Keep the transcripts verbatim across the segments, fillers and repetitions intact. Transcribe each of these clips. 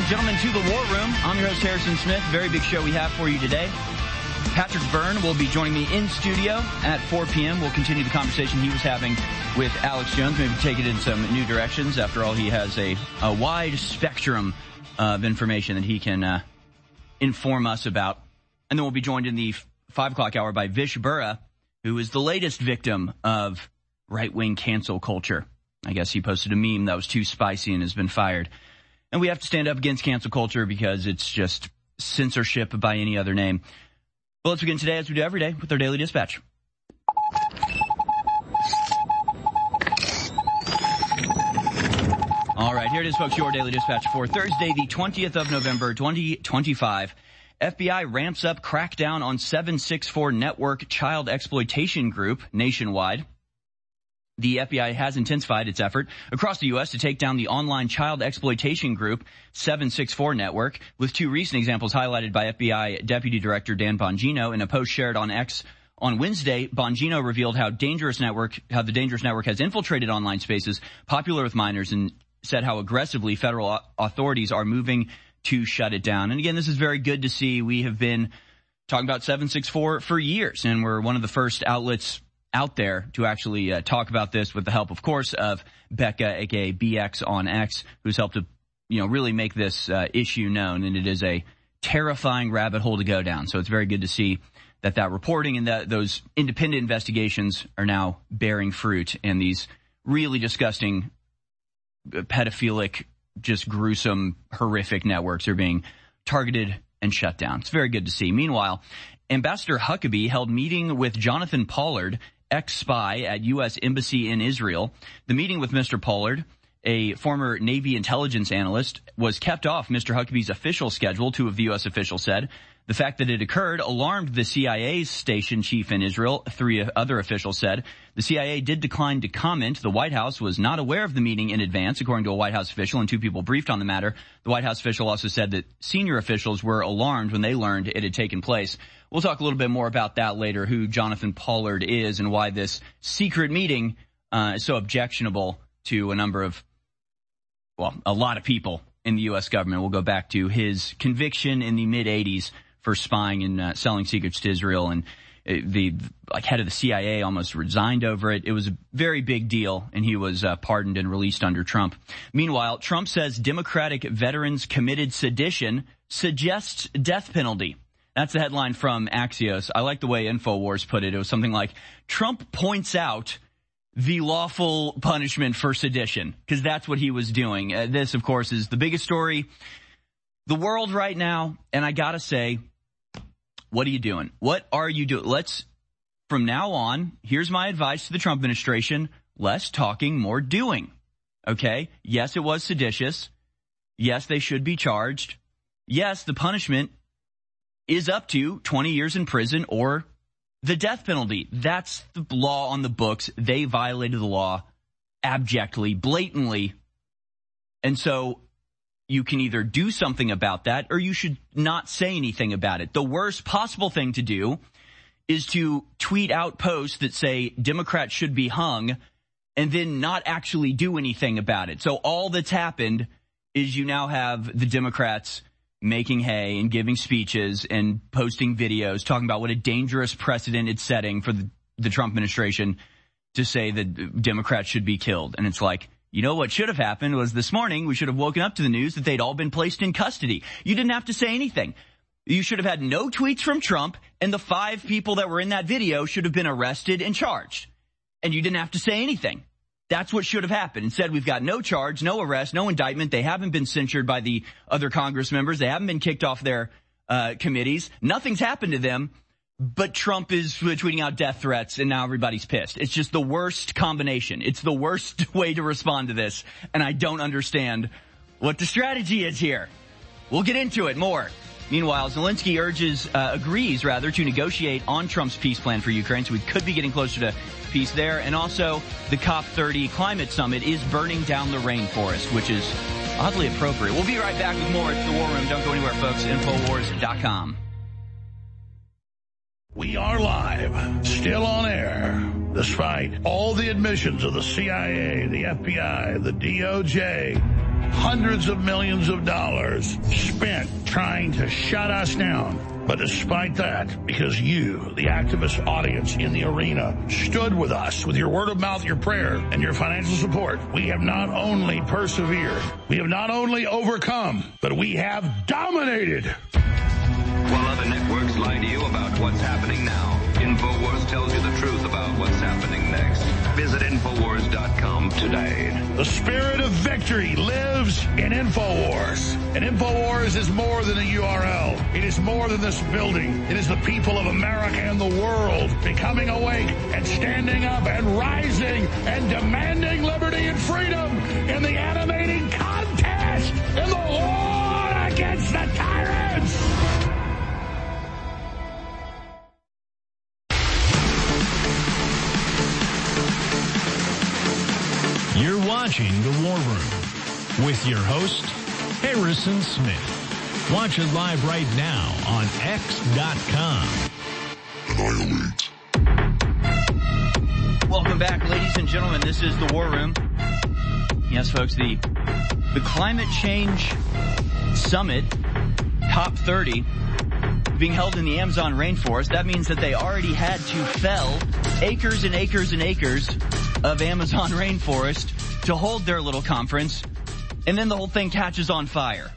gentlemen, to the War Room. I'm your host, Harrison Smith. Very big show we have for you today. Patrick Byrne will be joining me in studio at four p.m. We'll continue the conversation he was having with Alex Jones, maybe take it in some new directions. After all, he has a, a wide spectrum of information that he can uh, inform us about. And then we'll be joined in the five o'clock hour by Vish Burra, who is the latest victim of right-wing cancel culture. I guess he posted a meme that was too spicy and has been fired. And we have to stand up against cancel culture because it's just censorship by any other name. Well, let's begin today, as we do every day, with our Daily Dispatch. All right, here it is, folks, your Daily Dispatch for Thursday, the twentieth of November, twenty twenty-five. F B I ramps up crackdown on seven six four network child exploitation group nationwide. The F B I has intensified its effort across the U S to take down the online child exploitation group seven six four network, with two recent examples highlighted by F B I Deputy Director Dan Bongino. In a post shared on X on Wednesday, Bongino revealed how dangerous network, how the dangerous network has infiltrated online spaces popular with minors, and said how aggressively federal authorities are moving to shut it down. And again, this is very good to see. We have been talking about seven six four for years, and we're one of the first outlets out there to actually uh, talk about this, with the help, of course, of Becca, aka B X on X, who's helped to, you know, really make this uh, issue known. And it is a terrifying rabbit hole to go down. So it's very good to see that that reporting and that those independent investigations are now bearing fruit, and these really disgusting, pedophilic, just gruesome, horrific networks are being targeted and shut down. It's very good to see. Meanwhile, Ambassador Huckabee held meeting with Jonathan Pollard, ex-spy at U S Embassy in Israel. The meeting with Mister Pollard, a former Navy intelligence analyst, was kept off Mister Huckabee's official schedule, two of the U S officials said. The fact that it occurred alarmed the C I A's station chief in Israel, three other officials said. The C I A did decline to comment. The White House was not aware of the meeting in advance, according to a White House official, and two people briefed on the matter. The White House official also said that senior officials were alarmed when they learned it had taken place. We'll talk a little bit more about that later, who Jonathan Pollard is and why this secret meeting uh, is so objectionable to a number of, well, a lot of people in the U S government. We'll go back to his conviction in the mid-eighties for spying and uh, selling secrets to Israel, and the like head of the C I A almost resigned over it. It was a very big deal, and he was uh, pardoned and released under Trump. Meanwhile, Trump says Democratic veterans committed sedition suggests death penalty. That's the headline from Axios. I like the way InfoWars put it. It was something like, Trump points out the lawful punishment for sedition, because that's what he was doing. Uh, this, of course, is the biggest story the world right now, and I gotta say, what are you doing? What are you doing? Let's, from now on, here's my advice to the Trump administration, less talking, more doing. Okay? Yes, it was seditious. Yes, they should be charged. Yes, the punishment is up to twenty years in prison or the death penalty. That's the law on the books. They violated the law abjectly, blatantly. And so you can either do something about that or you should not say anything about it. The worst possible thing to do is to tweet out posts that say Democrats should be hung and then not actually do anything about it. So all that's happened is you now have the Democrats making hay and giving speeches and posting videos talking about what a dangerous precedent it's setting for the, the Trump administration to say that Democrats should be killed. And it's like, you know what should have happened was this morning we should have woken up to the news that they'd all been placed in custody. You didn't have to say anything. You should have had no tweets from Trump, and the five people that were in that video should have been arrested and charged. And you didn't have to say anything. That's what should have happened. Instead, we've got no charge, no arrest, no indictment. They haven't been censured by the other Congress members. They haven't been kicked off their uh, committees. Nothing's happened to them, but Trump is tweeting out death threats, and now everybody's pissed. It's just the worst combination. It's the worst way to respond to this, and I don't understand what the strategy is here. We'll get into it more. Meanwhile, Zelensky urges, uh, agrees rather, to negotiate on Trump's peace plan for Ukraine, so we could be getting closer to peace there. And also, the COP thirty climate summit is burning down the rainforest, which is oddly appropriate. We'll be right back with more at the War Room. Don't go anywhere, folks. Infowars dot com. We are live, still on air, despite all the admissions of the C I A, the F B I, the D O J, hundreds of millions of dollars spent trying to shut us down. But despite that, because you, the activist audience in the arena, stood with us with your word of mouth, your prayer, and your financial support, we have not only persevered, we have not only overcome, but we have dominated. While other networks lie to you about what's happening now, InfoWars tells you the truth about what's happening next. Visit Infowars dot com today. The spirit of victory lives in InfoWars. And InfoWars is more than a U R L. It is more than this building. It is the people of America and the world becoming awake and standing up and rising and demanding liberty and freedom in the animating contest in the war against the tyrants. You're watching The War Room with your host, Harrison Smith. Watch it live right now on X dot com. Annihilate. Welcome back, ladies and gentlemen. This is The War Room. Yes, folks, the, the Climate Change Summit, COP thirty, being held in the Amazon rainforest. That means that they already had to fell acres and acres and acres of Amazon rainforest to hold their little conference, and then the whole thing catches on fire.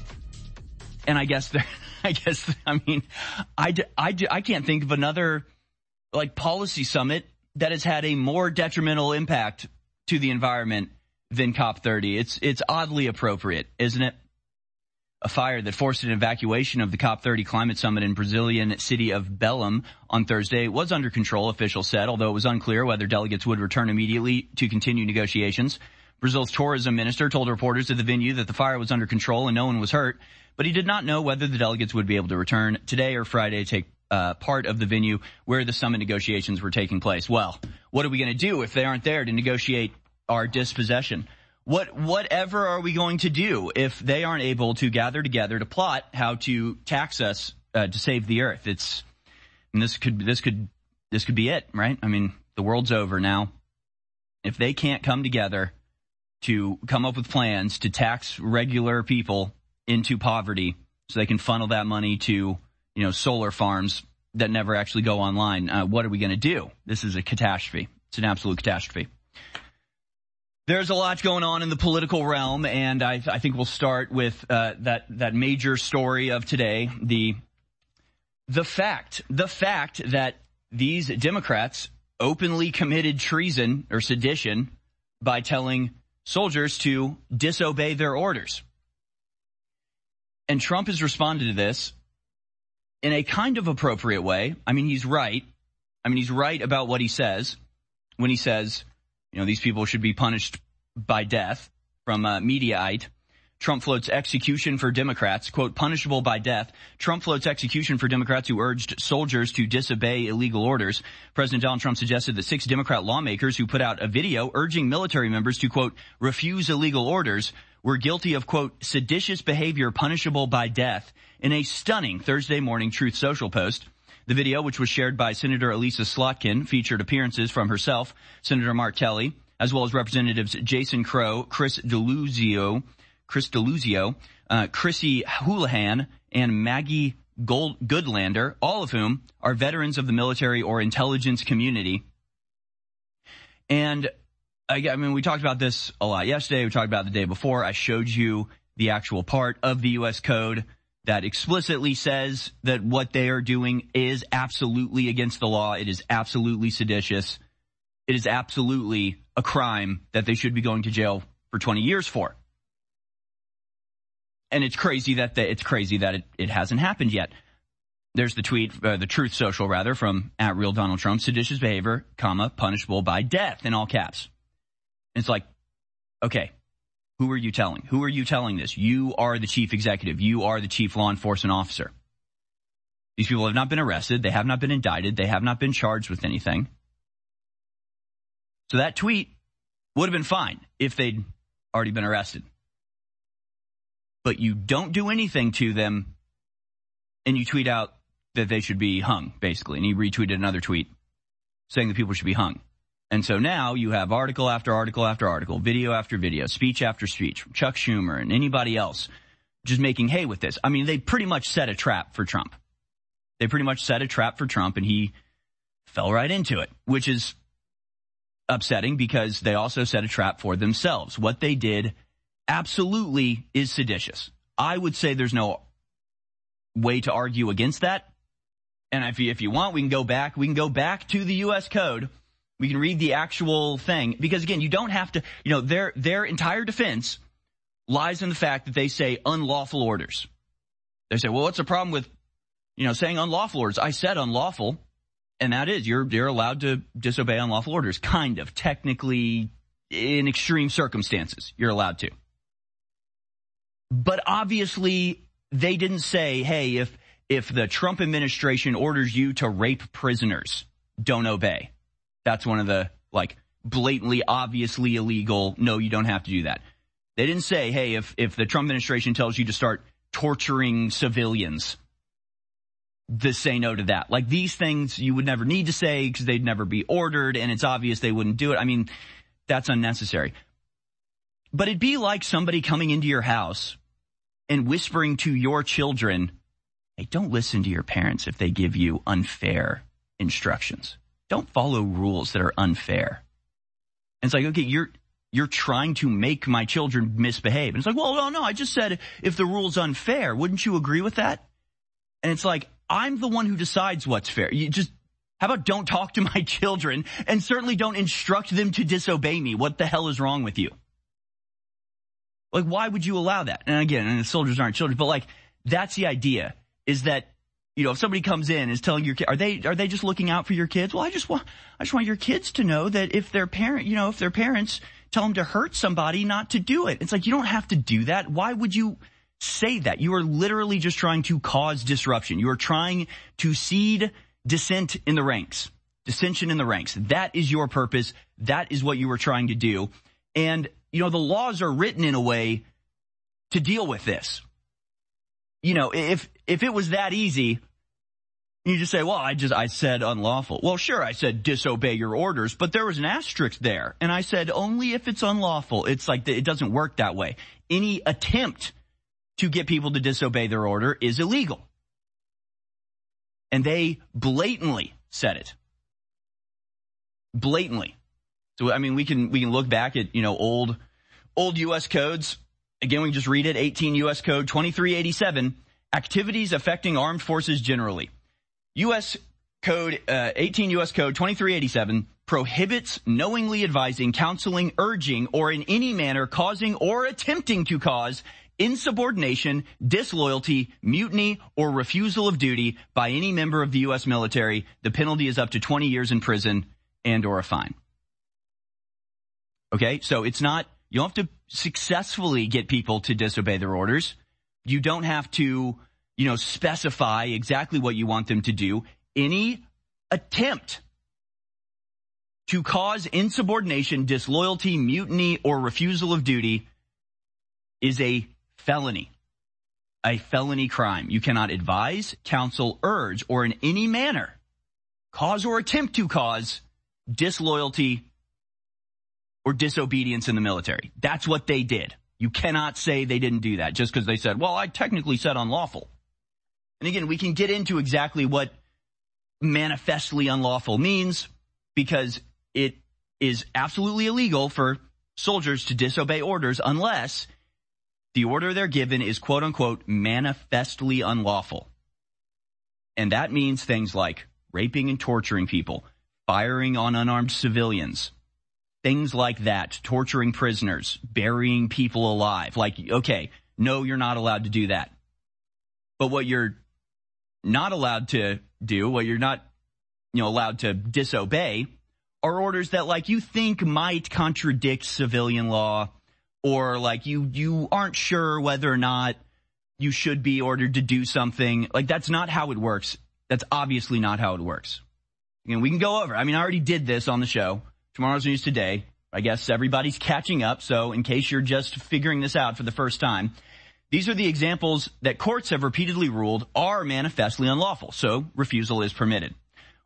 And I guess they're, I guess, I mean, I, I, I can't think of another, like, policy summit that has had a more detrimental impact to the environment than COP thirty. It's, it's oddly appropriate, isn't it? A fire that forced an evacuation of the COP thirty climate summit in Brazilian city of Belém on Thursday was under control, officials said, although it was unclear whether delegates would return immediately to continue negotiations. Brazil's tourism minister told reporters at the venue that the fire was under control and no one was hurt, but he did not know whether the delegates would be able to return today or Friday to take uh, part of the venue where the summit negotiations were taking place. Well, what are we going to do if they aren't there to negotiate our dispossession? What, whatever are we going to do if they aren't able to gather together to plot how to tax us uh, to save the earth? It's, and this could, this could, this could be it, right? I mean, the world's over now. If they can't come together to come up with plans to tax regular people into poverty so they can funnel that money to, you know, solar farms that never actually go online, uh, what are we going to do? This is a catastrophe. It's an absolute catastrophe. There's a lot going on in the political realm, and I, I think we'll start with uh, that that major story of today, the the fact the fact that these Democrats openly committed treason or sedition by telling soldiers to disobey their orders. And Trump has responded to this in a kind of appropriate way. I mean, he's right. I mean, he's right about what he says when he says, you know, these people should be punished by death. From uh, Mediaite, Trump floats execution for Democrats, quote, punishable by death. Trump floats execution for Democrats who urged soldiers to disobey illegal orders. President Donald Trump suggested that six Democrat lawmakers who put out a video urging military members to, quote, refuse illegal orders were guilty of, quote, seditious behavior punishable by death in a stunning Thursday morning Truth Social post. The video, which was shared by Senator Elisa Slotkin, featured appearances from herself, Senator Mark Kelly, as well as Representatives Jason Crow, Chris Deluzio, Chris Deluzio, uh, Chrissy Houlihan, and Maggie Gold- Goodlander, all of whom are veterans of the military or intelligence community. And I, I mean, we talked about this a lot yesterday. We talked about it the day before. I showed you the actual part of the U S Code that explicitly says that what they are doing is absolutely against the law. It is absolutely seditious. It is absolutely a crime that they should be going to jail for twenty years for. And it's crazy that the, it's crazy that it, it hasn't happened yet. There's the tweet, uh, the Truth Social rather, from at Real Donald Trump, seditious behavior, comma, punishable by death in all caps. And it's like, okay, who are you telling? Who are you telling this? You are the chief executive. You are the chief law enforcement officer. These people have not been arrested. They have not been indicted. They have not been charged with anything. So that tweet would have been fine if they'd already been arrested. But you don't do anything to them, and you tweet out that they should be hung, basically. And he retweeted another tweet saying that people should be hung. And so now you have article after article after article, video after video, speech after speech from Chuck Schumer and anybody else just making hay with this. I mean, they pretty much set a trap for Trump. They pretty much set a trap for Trump, and he fell right into it, which is upsetting because they also set a trap for themselves. What they did absolutely is seditious. I would say there's no way to argue against that. And if you, if you want, we can go back. We can go back to the U S Code. We can read the actual thing. Because, again, you don't have to, you know, their their entire defense lies in the fact that they say unlawful orders. They say, well, what's the problem with, you know, saying unlawful orders? I said unlawful, and that is, you're you're allowed to disobey unlawful orders. Kind of. Technically, in extreme circumstances, you're allowed to. But obviously, they didn't say, hey, if if the Trump administration orders you to rape prisoners, don't obey. That's one of the, like, blatantly, obviously illegal, no, you don't have to do that. They didn't say, hey, if, if the Trump administration tells you to start torturing civilians, just say no to that. Like, these things you would never need to say because they'd never be ordered, and it's obvious they wouldn't do it. I mean, that's unnecessary. But it'd be like somebody coming into your house and whispering to your children, hey, don't listen to your parents if they give you unfair instructions. Don't follow rules that are unfair. And it's like, okay, you're you're trying to make my children misbehave. And it's like, well, no, no, I just said if the rule's unfair, wouldn't you agree with that? And it's like, I'm the one who decides what's fair. You just, how about don't talk to my children and certainly don't instruct them to disobey me? What the hell is wrong with you? Like, why would you allow that? And again, and the soldiers aren't children, but like, that's the idea, is that, you know, if somebody comes in and is telling your kid, are they, are they just looking out for your kids? Well, I just want, I just want your kids to know that if their parent, you know, if their parents tell them to hurt somebody, not to do it. It's like, you don't have to do that. Why would you say that? You are literally just trying to cause disruption. You are trying to seed dissent in the ranks, dissension in the ranks. That is your purpose. That is what you were trying to do. And, you know, the laws are written in a way to deal with this. You know, if, if it was that easy, you just say, well, I just, I said unlawful. Well, sure, I said disobey your orders, but there was an asterisk there. And I said only if it's unlawful. It's like, it doesn't work that way. Any attempt to get people to disobey their order is illegal. And they blatantly said it. Blatantly. So, I mean, we can, we can look back at, you know, old, old U S codes. Again, we can just read it. eighteen U S Code twenty-three eighty-seven, activities affecting armed forces generally. U S Code, uh, eighteen U S Code twenty-three eighty-seven prohibits knowingly advising, counseling, urging, or in any manner causing or attempting to cause insubordination, disloyalty, mutiny, or refusal of duty by any member of the U S military. The penalty is up to twenty years in prison and or a fine. Okay, so it's not, you don't have to successfully get people to disobey their orders. You don't have to, you know, specify exactly what you want them to do. Any attempt to cause insubordination, disloyalty, mutiny, or refusal of duty is a felony, a felony crime. You cannot advise, counsel, urge, or in any manner cause or attempt to cause disloyalty or disobedience in the military. That's what they did. You cannot say they didn't do that just because they said, well, I technically said unlawful. And again, we can get into exactly what manifestly unlawful means, because it is absolutely illegal for soldiers to disobey orders unless the order they're given is quote unquote manifestly unlawful. And that means things like raping and torturing people, firing on unarmed civilians, things like that, torturing prisoners, burying people alive. Like, okay, no, you're not allowed to do that. But what you're not allowed to do, what you're not, you know, allowed to disobey are orders that, like, you think might contradict civilian law, or like you, you aren't sure whether or not you should be ordered to do something. Like, that's not how it works. That's obviously not how it works. Again, we can go over. I mean, I already did this on the show. Tomorrow's News Today. I guess everybody's catching up, so in case you're just figuring this out for the first time, these are the examples that courts have repeatedly ruled are manifestly unlawful, so refusal is permitted.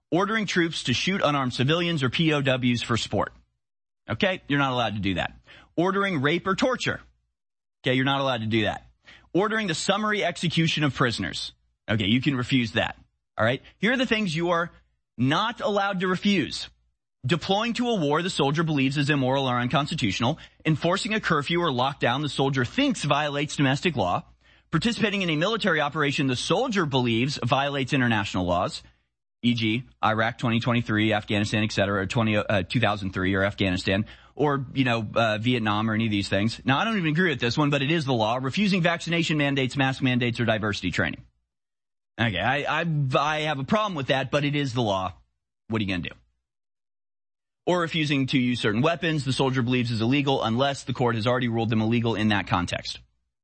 ordering troops to shoot unarmed civilians or P O Ws for sport. Okay, you're not allowed to do that. Ordering rape or torture. Okay, you're not allowed to do that. Ordering the summary execution of prisoners. Okay, you can refuse that. All right, here are the things you are not allowed to refuse. Deploying to a war the soldier believes is immoral or unconstitutional. Enforcing a curfew or lockdown the soldier thinks violates domestic law. Participating in a military operation the soldier believes violates international laws. for example, Iraq twenty twenty-three, Afghanistan, et cetera, or twenty, uh, two thousand three, or Afghanistan, or, you know, uh, Vietnam, or any of these things. Now, I don't even agree with this one, but it is the law. Refusing vaccination mandates, mask mandates, or diversity training. Okay, I, I, I have a problem with that, but it is the law. What are you going to do? Or refusing to use certain weapons the soldier believes is illegal unless the court has already ruled them illegal in that context.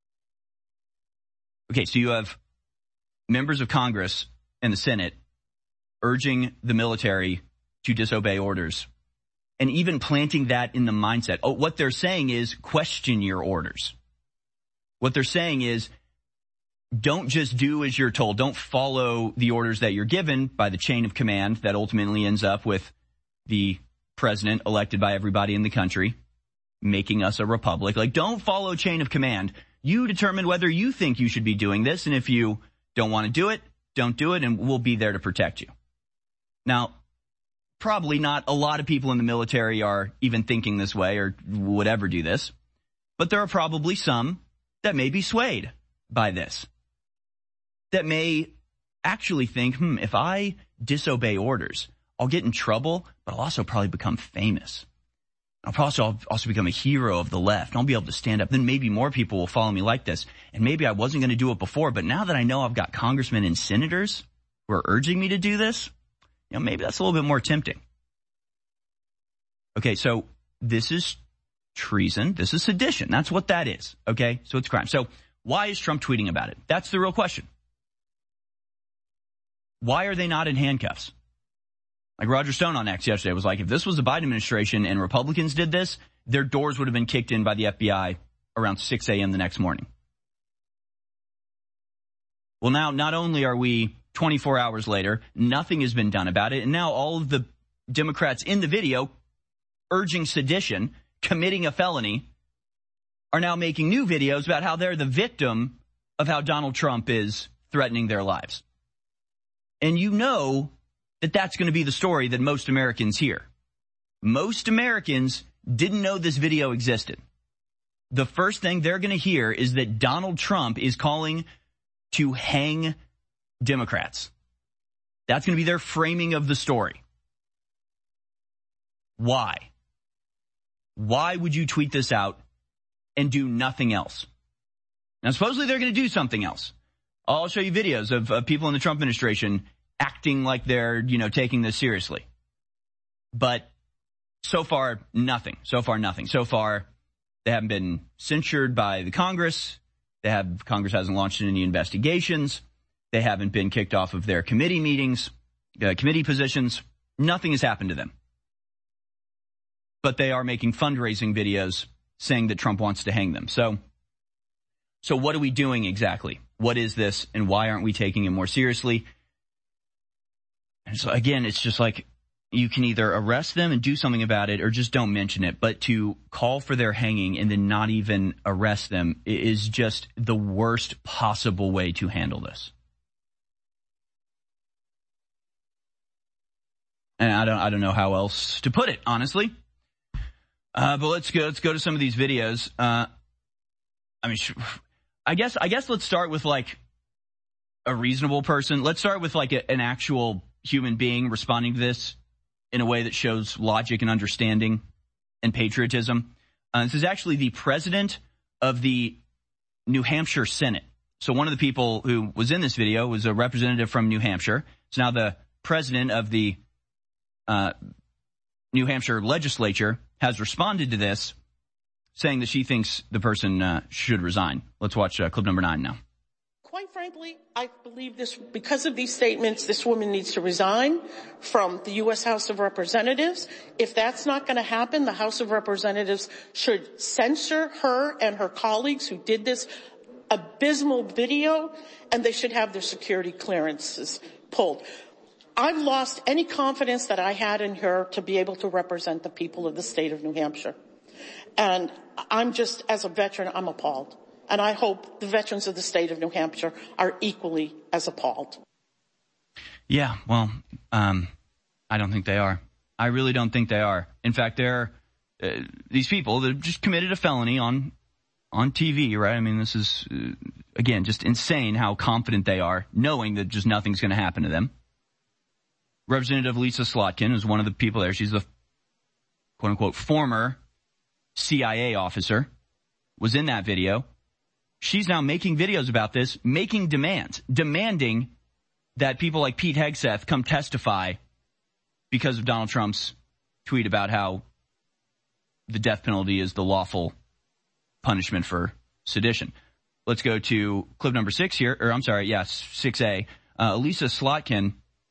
Okay, so you have members of Congress and the Senate urging the military to disobey orders, and even planting that in the mindset. Oh, what they're saying is question your orders. What they're saying is don't just do as you're told. Don't follow the orders that you're given by the chain of command that ultimately ends up with the president elected by everybody in the country, making us a republic. Like, don't follow chain of command. You determine whether you think you should be doing this, and if you don't want to do it, don't do it, and we'll be there to protect you. Now, probably not a lot of people in the military are even thinking this way or would ever do this, but there are probably some that may be swayed by this, that may actually think, hmm, if I disobey orders, I'll get in trouble, but I'll also probably become famous. I'll also, also become a hero of the left. And I'll be able to stand up. Then maybe more people will follow me like this. And maybe I wasn't going to do it before, but now that I know I've got congressmen and senators who are urging me to do this, you know, maybe that's a little bit more tempting. Okay, so this is treason. This is sedition. That's what that is. Okay, so it's crime. So why is Trump tweeting about it? That's the real question. Why are they not in handcuffs? Like Roger Stone on X yesterday was like, if this was the Biden administration and Republicans did this, their doors would have been kicked in by the F B I around six a.m. the next morning. Well, now, not only are we twenty-four hours later, nothing has been done about it, and now all of the Democrats in the video urging sedition, committing a felony, are now making new videos about how they're the victim of how Donald Trump is threatening their lives. And you know that that's going to be the story that most Americans hear. Most Americans didn't know this video existed. The first thing they're going to hear is that Donald Trump is calling to hang Democrats. That's going to be their framing of the story. Why? Why would you tweet this out and do nothing else? Now, supposedly they're going to do something else. I'll show you videos of, of people in the Trump administration acting like they're, you know, taking this seriously. But so far, nothing. So far, nothing. So far, they haven't been censured by the Congress. They have, Congress hasn't launched any investigations. They haven't been kicked off of their committee meetings, uh, committee positions. Nothing has happened to them. But they are making fundraising videos saying that Trump wants to hang them. So, so what are we doing exactly? What is this, and why aren't we taking it more seriously? And so again, it's just like you can either arrest them and do something about it or just don't mention it. But to call for their hanging and then not even arrest them is just the worst possible way to handle this. And I don't, I don't know how else to put it, honestly. Uh, but let's go, let's go to some of these videos. Uh, I mean, I guess, I guess let's start with like a reasonable person. Let's start with like a, an actual human being responding to this in a way that shows logic and understanding and patriotism. Uh, this is actually the president of the New Hampshire Senate. So one of the people who was in this video was a representative from New Hampshire. It's now the president of the uh, New Hampshire legislature has responded to this, saying that she thinks the person uh, should resign. Let's watch uh, clip number nine now. Quite frankly, I believe this, because of these statements, this woman needs to resign from the U S House of Representatives. If that's not going to happen, the House of Representatives should censor her and her colleagues who did this abysmal video, and they should have their security clearances pulled. I've lost any confidence that I had in her to be able to represent the people of the state of New Hampshire. And I'm just, as a veteran, I'm appalled. And I hope the veterans of the state of New Hampshire are equally as appalled. Yeah, well, um, I don't think they are. I really don't think they are. In fact, they're uh, these people that just committed a felony on on T V, right? I mean, this is, uh, again, just insane how confident they are, knowing that just nothing's going to happen to them. Representative Lisa Slotkin is one of the people there. She's the quote-unquote former C I A officer, was in that video. She's now making videos about this, making demands, demanding that people like Pete Hegseth come testify because of Donald Trump's tweet about how the death penalty is the lawful punishment for sedition. Let's go to clip number six here, or I'm sorry, yes, six A. Uh, Lisa Slotkin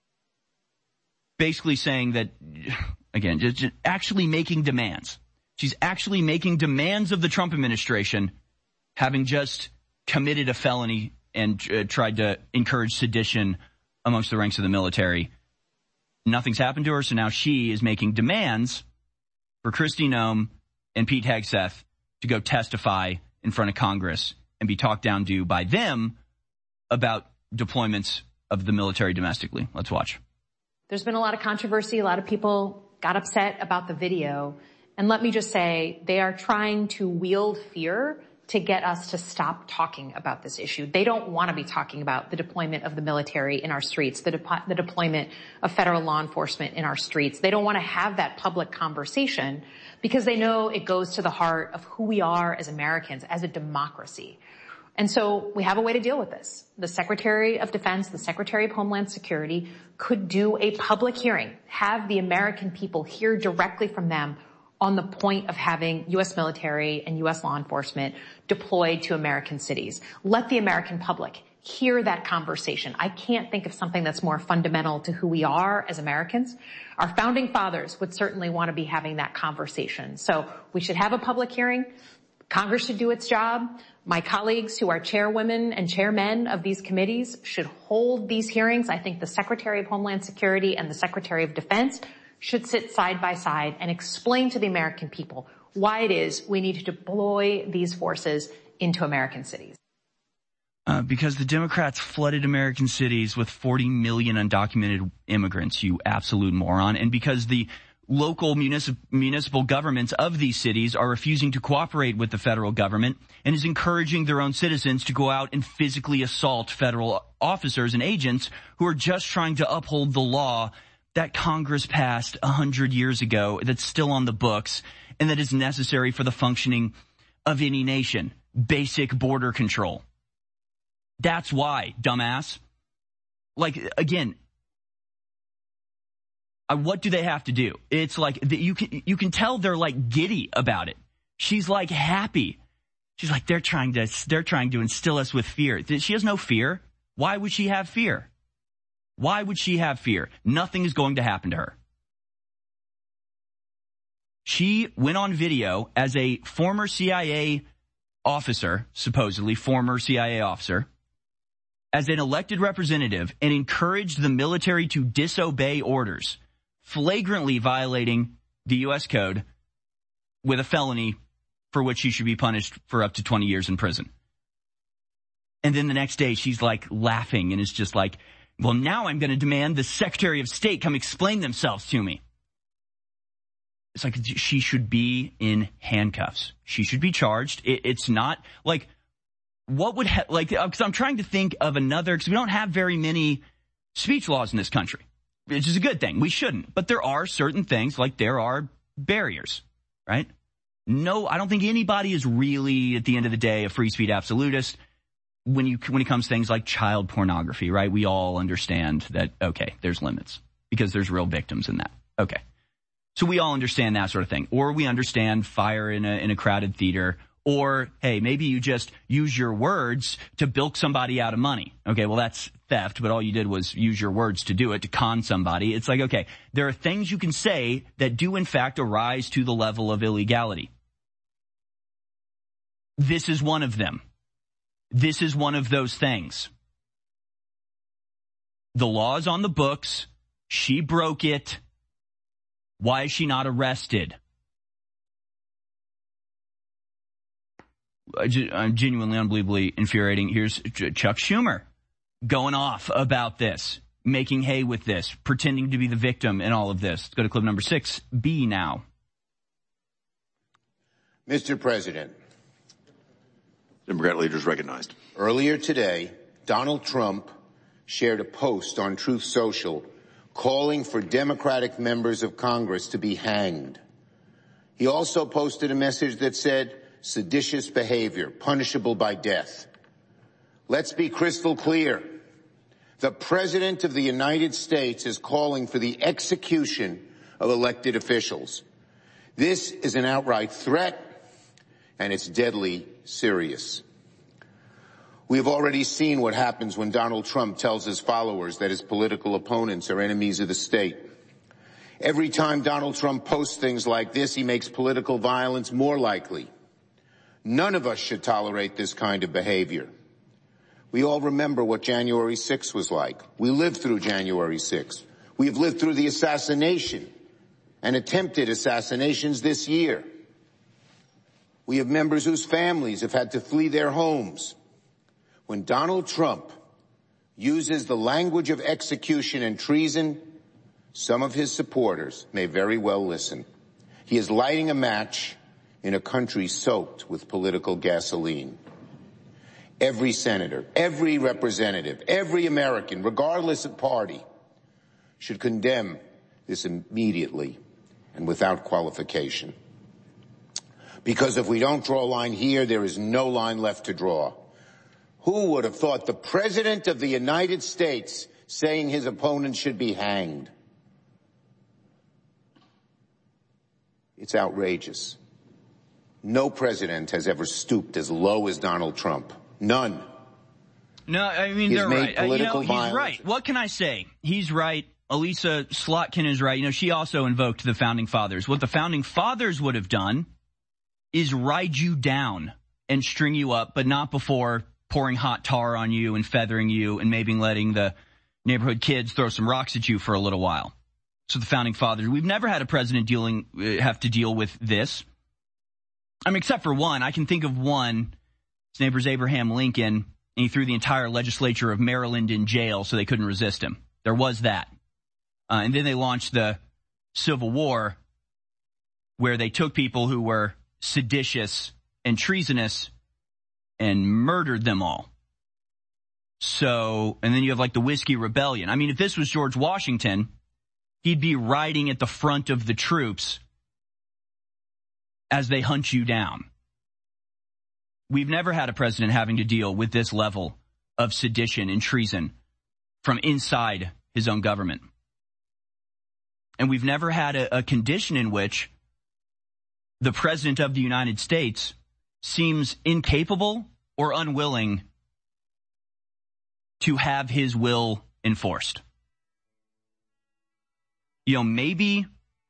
basically saying that, again, just, just actually making demands. She's actually making demands of the Trump administration, having just committed a felony and uh, tried to encourage sedition amongst the ranks of the military. Nothing's happened to her, so now she is making demands for Kristi Noem and Pete Hegseth to go testify in front of Congress and be talked down to by them about deployments of the military domestically. Let's watch. There's been a lot of controversy. A lot of people got upset about the video. And let me just say, they are trying to wield fear to get us to stop talking about this issue. They don't want to be talking about the deployment of the military in our streets, the, de- the deployment of federal law enforcement in our streets. They don't want to have that public conversation because they know it goes to the heart of who we are as Americans, as a democracy. And so we have a way to deal with this. The Secretary of Defense, the Secretary of Homeland Security could do a public hearing, have the American people hear directly from them on the point of having U S military and U S law enforcement deployed to American cities. Let the American public hear that conversation. I can't think of something that's more fundamental to who we are as Americans. Our founding fathers would certainly want to be having that conversation. So we should have a public hearing. Congress should do its job. My colleagues who are chairwomen and chairmen of these committees should hold these hearings. I think the Secretary of Homeland Security and the Secretary of Defense should sit side by side and explain to the American people why it is we need to deploy these forces into American cities. Uh, because the Democrats flooded American cities with forty million undocumented immigrants, you absolute moron. And because the local municip- municipal governments of these cities are refusing to cooperate with the federal government and is encouraging their own citizens to go out and physically assault federal officers and agents who are just trying to uphold the law that Congress passed a hundred years ago, that's still on the books, and that is necessary for the functioning of any nation. Basic border control. That's why, dumbass. Like, again, uh, what do they have to do? It's like, the, you can you can tell they're like giddy about it. She's like happy. She's like, they're trying to they're trying to instill us with fear. She has no fear. Why would she have fear? Why would she have fear? Nothing is going to happen to her. She went on video as a former C I A officer, supposedly former C I A officer, as an elected representative, and encouraged the military to disobey orders, flagrantly violating the U S code with a felony for which she should be punished for up to twenty years in prison. And then the next day she's like laughing and is just like, well, now I'm going to demand the Secretary of State come explain themselves to me. It's like she should be in handcuffs. She should be charged. It, it's not like what would ha- like because I'm trying to think of another, because we don't have very many speech laws in this country, which is a good thing. We shouldn't. But there are certain things, like there are barriers, right? No, I don't think anybody is really, at the end of the day, a free speech absolutist. When you when it comes to things like child pornography, right? We all understand that, okay, there's limits because there's real victims in that. Okay. So we all understand that sort of thing. Or we understand fire in a in a crowded theater. Or, hey, maybe you just use your words to bilk somebody out of money. Okay, well, that's theft, but all you did was use your words to do it, to con somebody. It's like, okay, there are things you can say that do, in fact, arise to the level of illegality. This is one of them. This is one of those things. The law is on the books. She broke it. Why is she not arrested? I'm genuinely, unbelievably infuriating. Here's Chuck Schumer going off about this, making hay with this, pretending to be the victim in all of this. Let's go to clip number six B now. Mister President. Democrat leaders recognized. Earlier today, Donald Trump shared a post on Truth Social calling for Democratic members of Congress to be hanged. He also posted a message that said, seditious behavior, punishable by death. Let's be crystal clear. The President of the United States is calling for the execution of elected officials. This is an outright threat, and it's deadly serious. We have already seen what happens when Donald Trump tells his followers that his political opponents are enemies of the state. Every time Donald Trump posts things like this, he makes political violence more likely. None of us should tolerate this kind of behavior. We all remember what January sixth was like. We lived through January sixth. We have lived through the assassination and attempted assassinations this year. We have members whose families have had to flee their homes. When Donald Trump uses the language of execution and treason, some of his supporters may very well listen. He is lighting a match in a country soaked with political gasoline. Every senator, every representative, every American, regardless of party, should condemn this immediately and without qualification. Because if we don't draw a line here, there is no line left to draw. Who would have thought the President of the United States saying his opponents should be hanged? It's outrageous. No president has ever stooped as low as Donald Trump. None. No, I mean, He's they're made right. Uh, you know, political he's right. What can I say? He's right. Elisa Slotkin is right. You know, she also invoked the Founding Fathers. What the Founding Fathers would have done is ride you down and string you up, but not before pouring hot tar on you and feathering you and maybe letting the neighborhood kids throw some rocks at you for a little while. So the Founding Fathers, we've never had a president dealing, uh, have to deal with this. I mean, except for one. I can think of one. His neighbor's Abraham Lincoln, and he threw the entire legislature of Maryland in jail so they couldn't resist him. There was that. Uh, and then they launched the Civil War, where they took people who were seditious and treasonous and murdered them all. So, and then you have like the Whiskey Rebellion. I mean, if this was George Washington, he'd be riding at the front of the troops as they hunt you down. We've never had a president having to deal with this level of sedition and treason from inside his own government. And we've never had a, a condition in which the President of the United States seems incapable or unwilling to have his will enforced. You know, maybe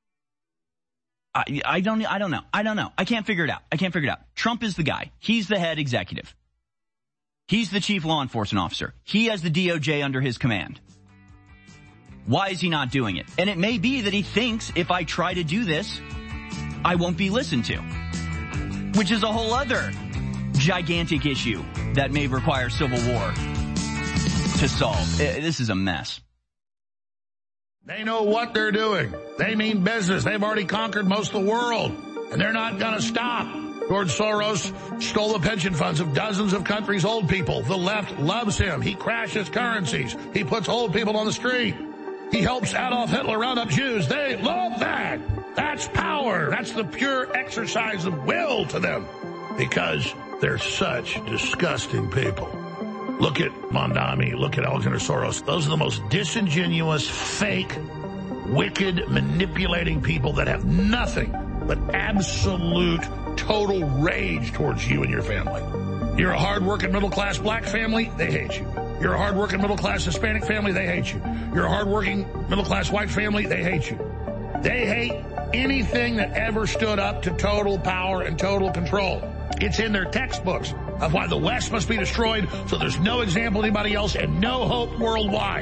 I, I don't I don't know. I don't know. I can't figure it out. I can't figure it out. Trump is the guy. He's the head executive. He's the chief law enforcement officer. He has the D O J under his command. Why is he not doing it? And it may be that he thinks if I try to do this, I won't be listened to, which is a whole other gigantic issue that may require civil war to solve. This is a mess. They know what they're doing. They mean business. They've already conquered most of the world, and they're not going to stop. George Soros stole the pension funds of dozens of countries' old people. The left loves him. He crashes currencies. He puts old people on the street. He helps Adolf Hitler round up Jews. They love that. That's power. That's the pure exercise of will to them, because they're such disgusting people. Look at Mondami. Look at Alexander Soros. Those are the most disingenuous, fake, wicked, manipulating people that have nothing but absolute, total rage towards you and your family. You're a hard-working middle-class black family, they hate you. You're a hard-working middle-class Hispanic family, they hate you. You're a hard-working middle-class white family, they hate you. They hate anything that ever stood up to total power and total control. It's in their textbooks of why the West must be destroyed, so there's no example of anybody else and no hope worldwide.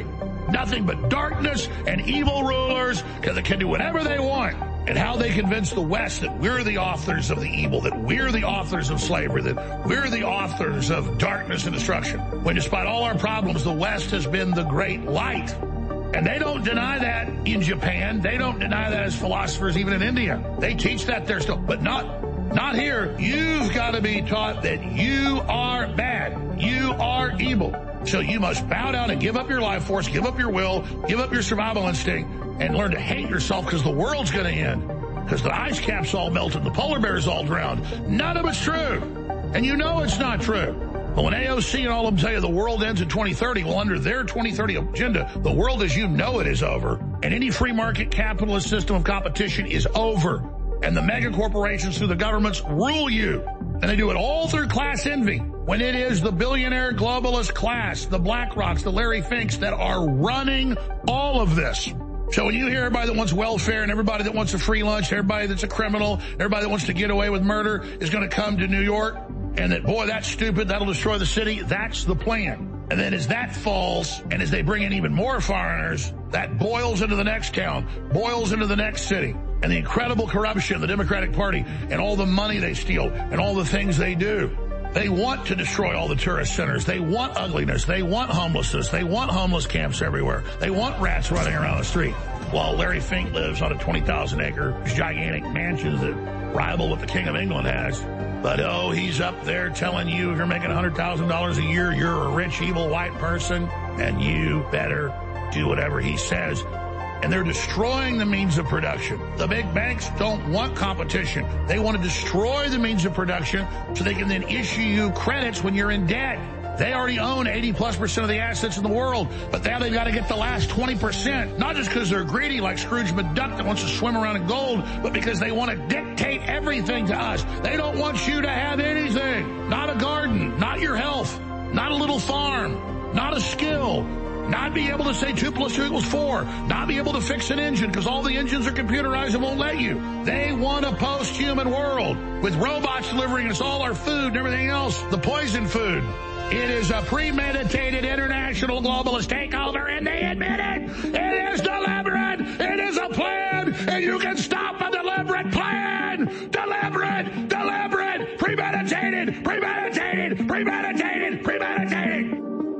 Nothing but darkness and evil rulers because they can do whatever they want. And how they convince the West that we're the authors of the evil, that we're the authors of slavery, that we're the authors of darkness and destruction. When despite all our problems, the West has been the great light. And they don't deny that in Japan. They don't deny that as philosophers even in India. They teach that there still, but not, not here. You've got to be taught that you are bad. You are evil. So you must bow down and give up your life force, give up your will, give up your survival instinct, and learn to hate yourself because the world's going to end. Because the ice caps all melted, the polar bears all drowned. None of it's true. And you know it's not true. But when A O C and all of them tell you the world ends in twenty thirty, well, under their twenty thirty agenda, the world as you know it is over. And any free market capitalist system of competition is over. And the mega corporations through the governments rule you. And they do it all through class envy. When it is the billionaire globalist class, the BlackRocks, the Larry Finks that are running all of this. So when you hear everybody that wants welfare and everybody that wants a free lunch, everybody that's a criminal, everybody that wants to get away with murder is going to come to New York, and that, boy, that's stupid, that'll destroy the city, that's the plan. And then as that falls, and as they bring in even more foreigners, that boils into the next town, boils into the next city. And the incredible corruption of the Democratic Party and all the money they steal and all the things they do. They want to destroy all the tourist centers. They want ugliness. They want homelessness. They want homeless camps everywhere. They want rats running around the street. While Larry Fink lives on a twenty thousand acre gigantic mansion that rival what the King of England has. But, oh, he's up there telling you if you're making one hundred thousand dollars a year, you're a rich, evil white person, and you better do whatever he says. And they're destroying the means of production. The big banks don't want competition. They want to destroy the means of production so they can then issue you credits when you're in debt. They already own eighty plus percent of the assets in the world, but now they've got to get the last twenty percent, not just because they're greedy like Scrooge McDuck that wants to swim around in gold, but because they want to dictate everything to us. They don't want you to have anything. Not a garden, not your health, not a little farm, not a skill. Not be able to say two plus two equals four. Not be able to fix an engine because all the engines are computerized and won't let you. They want a post-human world with robots delivering us all our food and everything else, the poison food. It is a premeditated international globalist takeover, and they admit it. It is deliberate. It is a plan, and you can stop a deliberate plan. Deliberate, deliberate, premeditated, premeditated, premeditated, premeditated.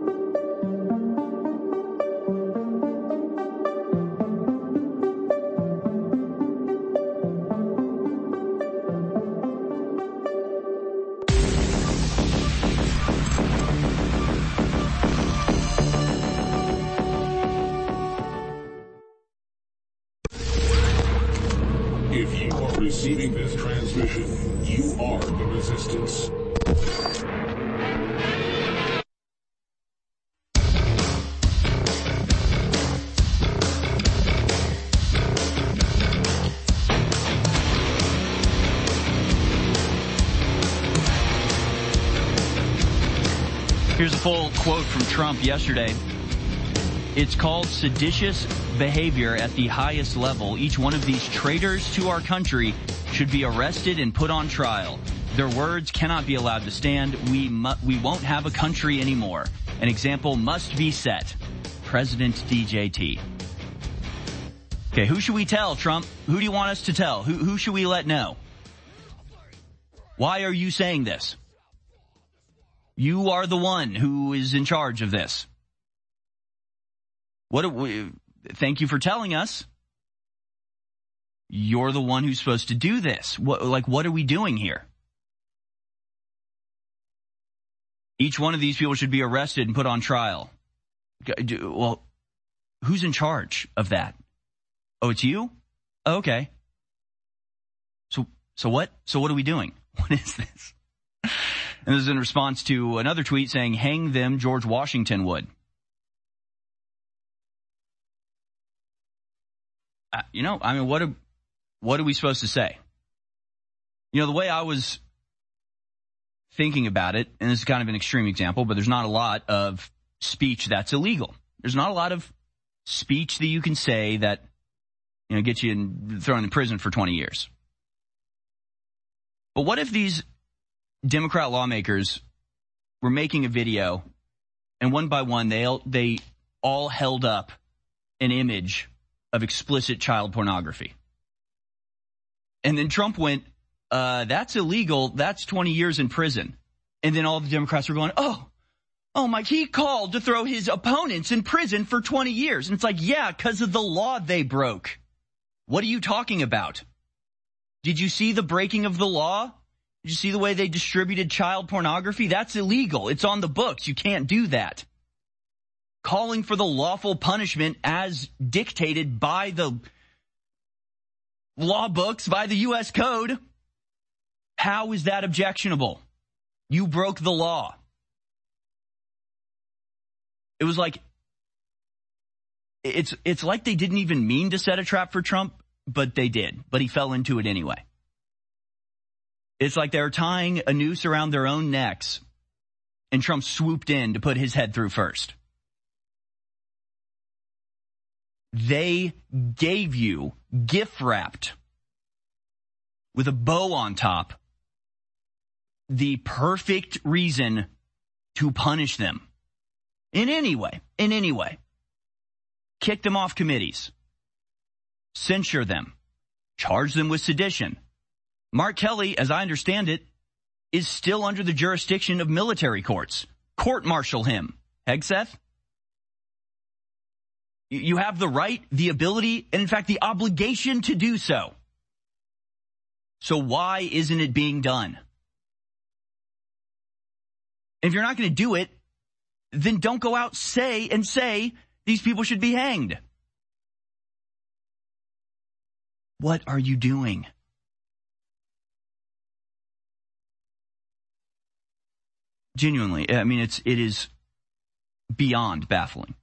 Receiving this transmission, you are the resistance. Here's a full quote from Trump yesterday. It's called seditious behavior at the highest level. Each one of these traitors to our country should be arrested and put on trial. Their words cannot be allowed to stand. We mu- we won't have a country anymore. An example must be set. President D J T. Okay, who should we tell, Trump? Who do you want us to tell? Who, who should we let know? Why are you saying this? You are the one who is in charge of this. What? We, thank you for telling us. You're the one who's supposed to do this. What, like, what are we doing here? Each one of these people should be arrested and put on trial. Well, who's in charge of that? Oh, it's you? Oh, okay. So, so what? So what are we doing? What is this? And this is in response to another tweet saying, hang them, George Washington would. Uh, you know, I mean, what are, what are we supposed to say? You know, the way I was thinking about it, and this is kind of an extreme example, but there's not a lot of speech that's illegal. There's not a lot of speech that you can say that, you know, gets you in, thrown in prison for twenty years. But what if these Democrat lawmakers were making a video, and one by one they they all held up an image of explicit child pornography. And then Trump went, uh, that's illegal. That's twenty years in prison. And then all the Democrats were going, oh, oh, Mike, he called to throw his opponents in prison for twenty years. And it's like, yeah, because of the law they broke. What are you talking about? Did you see the breaking of the law? Did you see the way they distributed child pornography? That's illegal. It's on the books. You can't do that. Calling for the lawful punishment as dictated by the law books, by the U S Code. How is that objectionable? You broke the law. It was like, it's it's like they didn't even mean to set a trap for Trump, but they did. But he fell into it anyway. It's like they were tying a noose around their own necks, and Trump swooped in to put his head through first. They gave you, gift wrapped, with a bow on top, the perfect reason to punish them. In any way, in any way. Kick them off committees. Censure them. Charge them with sedition. Mark Kelly, as I understand it, is still under the jurisdiction of military courts. Court-martial him. Hegseth? You have the right, the ability, and in fact the obligation to do so. So why isn't it being done? If you're not going to do it, then don't go out say and say these people should be hanged. What are you doing? Genuinely, I mean, it's it is beyond baffling.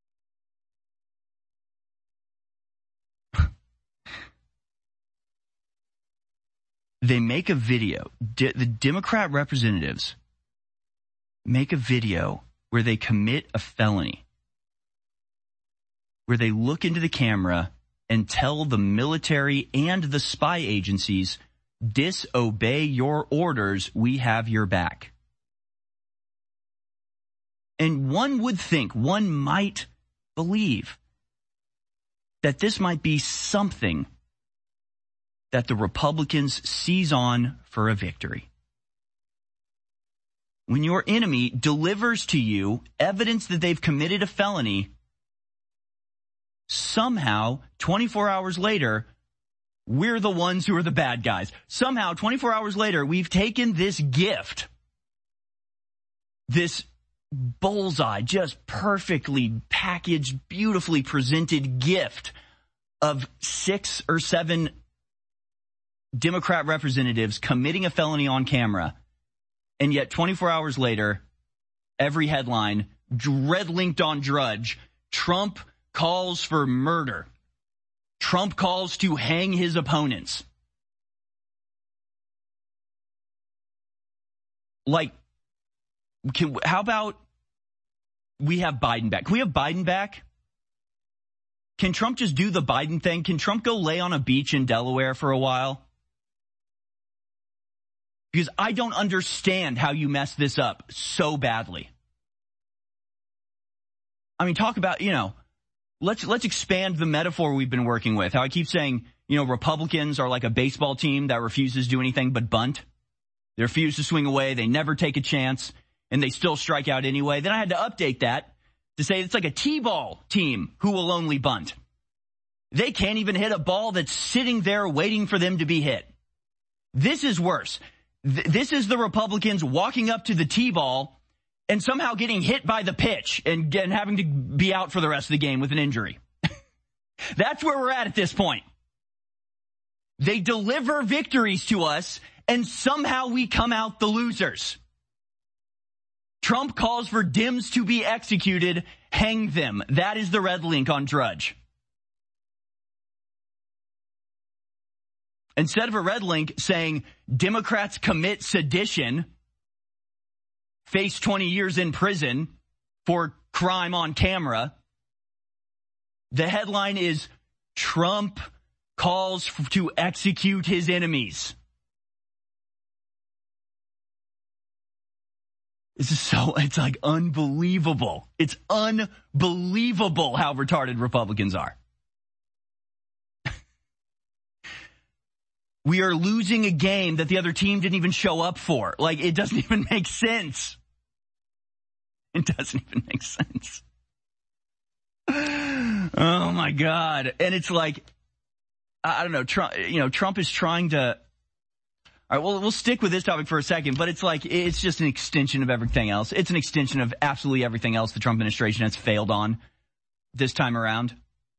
They make a video. De- the Democrat representatives make a video where they commit a felony, where they look into the camera and tell the military and the spy agencies, disobey your orders, we have your back. And one would think, one might believe that this might be something that the Republicans seize on for a victory. When your enemy delivers to you evidence that they've committed a felony, somehow, twenty-four hours later, we're the ones who are the bad guys. Somehow, twenty-four hours later, we've taken this gift, this bullseye, just perfectly packaged, beautifully presented gift of six or seven Democrat representatives committing a felony on camera, and yet twenty-four hours later, every headline, red linked on Drudge, Trump calls for murder. Trump calls to hang his opponents. Like, can, how about we have Biden back? Can we have Biden back? Can Trump just do the Biden thing? Can Trump go lay on a beach in Delaware for a while? Because I don't understand how you messed this up so badly. I mean, talk about, you know, let's let's expand the metaphor we've been working with. How I keep saying, you know, Republicans are like a baseball team that refuses to do anything but bunt. They refuse to swing away. They never take a chance, and they still strike out anyway. Then I had to update that to say it's like a T-ball team who will only bunt. They can't even hit a ball that's sitting there waiting for them to be hit. This is worse. Th- this is the Republicans walking up to the T-ball and somehow getting hit by the pitch and, and having to be out for the rest of the game with an injury. That's where we're at at this point. They deliver victories to us, and somehow we come out the losers. Trump calls for Dems to be executed. Hang them. That is the red link on Drudge. Instead of a red link saying Democrats commit sedition, face twenty years in prison for crime on camera, the headline is Trump calls f- to execute his enemies. This is so, it's like unbelievable. It's unbelievable how retarded Republicans are. We are losing a game that the other team didn't even show up for. Like, it doesn't even make sense. It doesn't even make sense. Oh my God. And it's like, I don't know, Trump, you know, Trump is trying to, all right, well, we'll stick with this topic for a second, but it's like, it's just an extension of everything else. It's an extension of absolutely everything else the Trump administration has failed on this time around.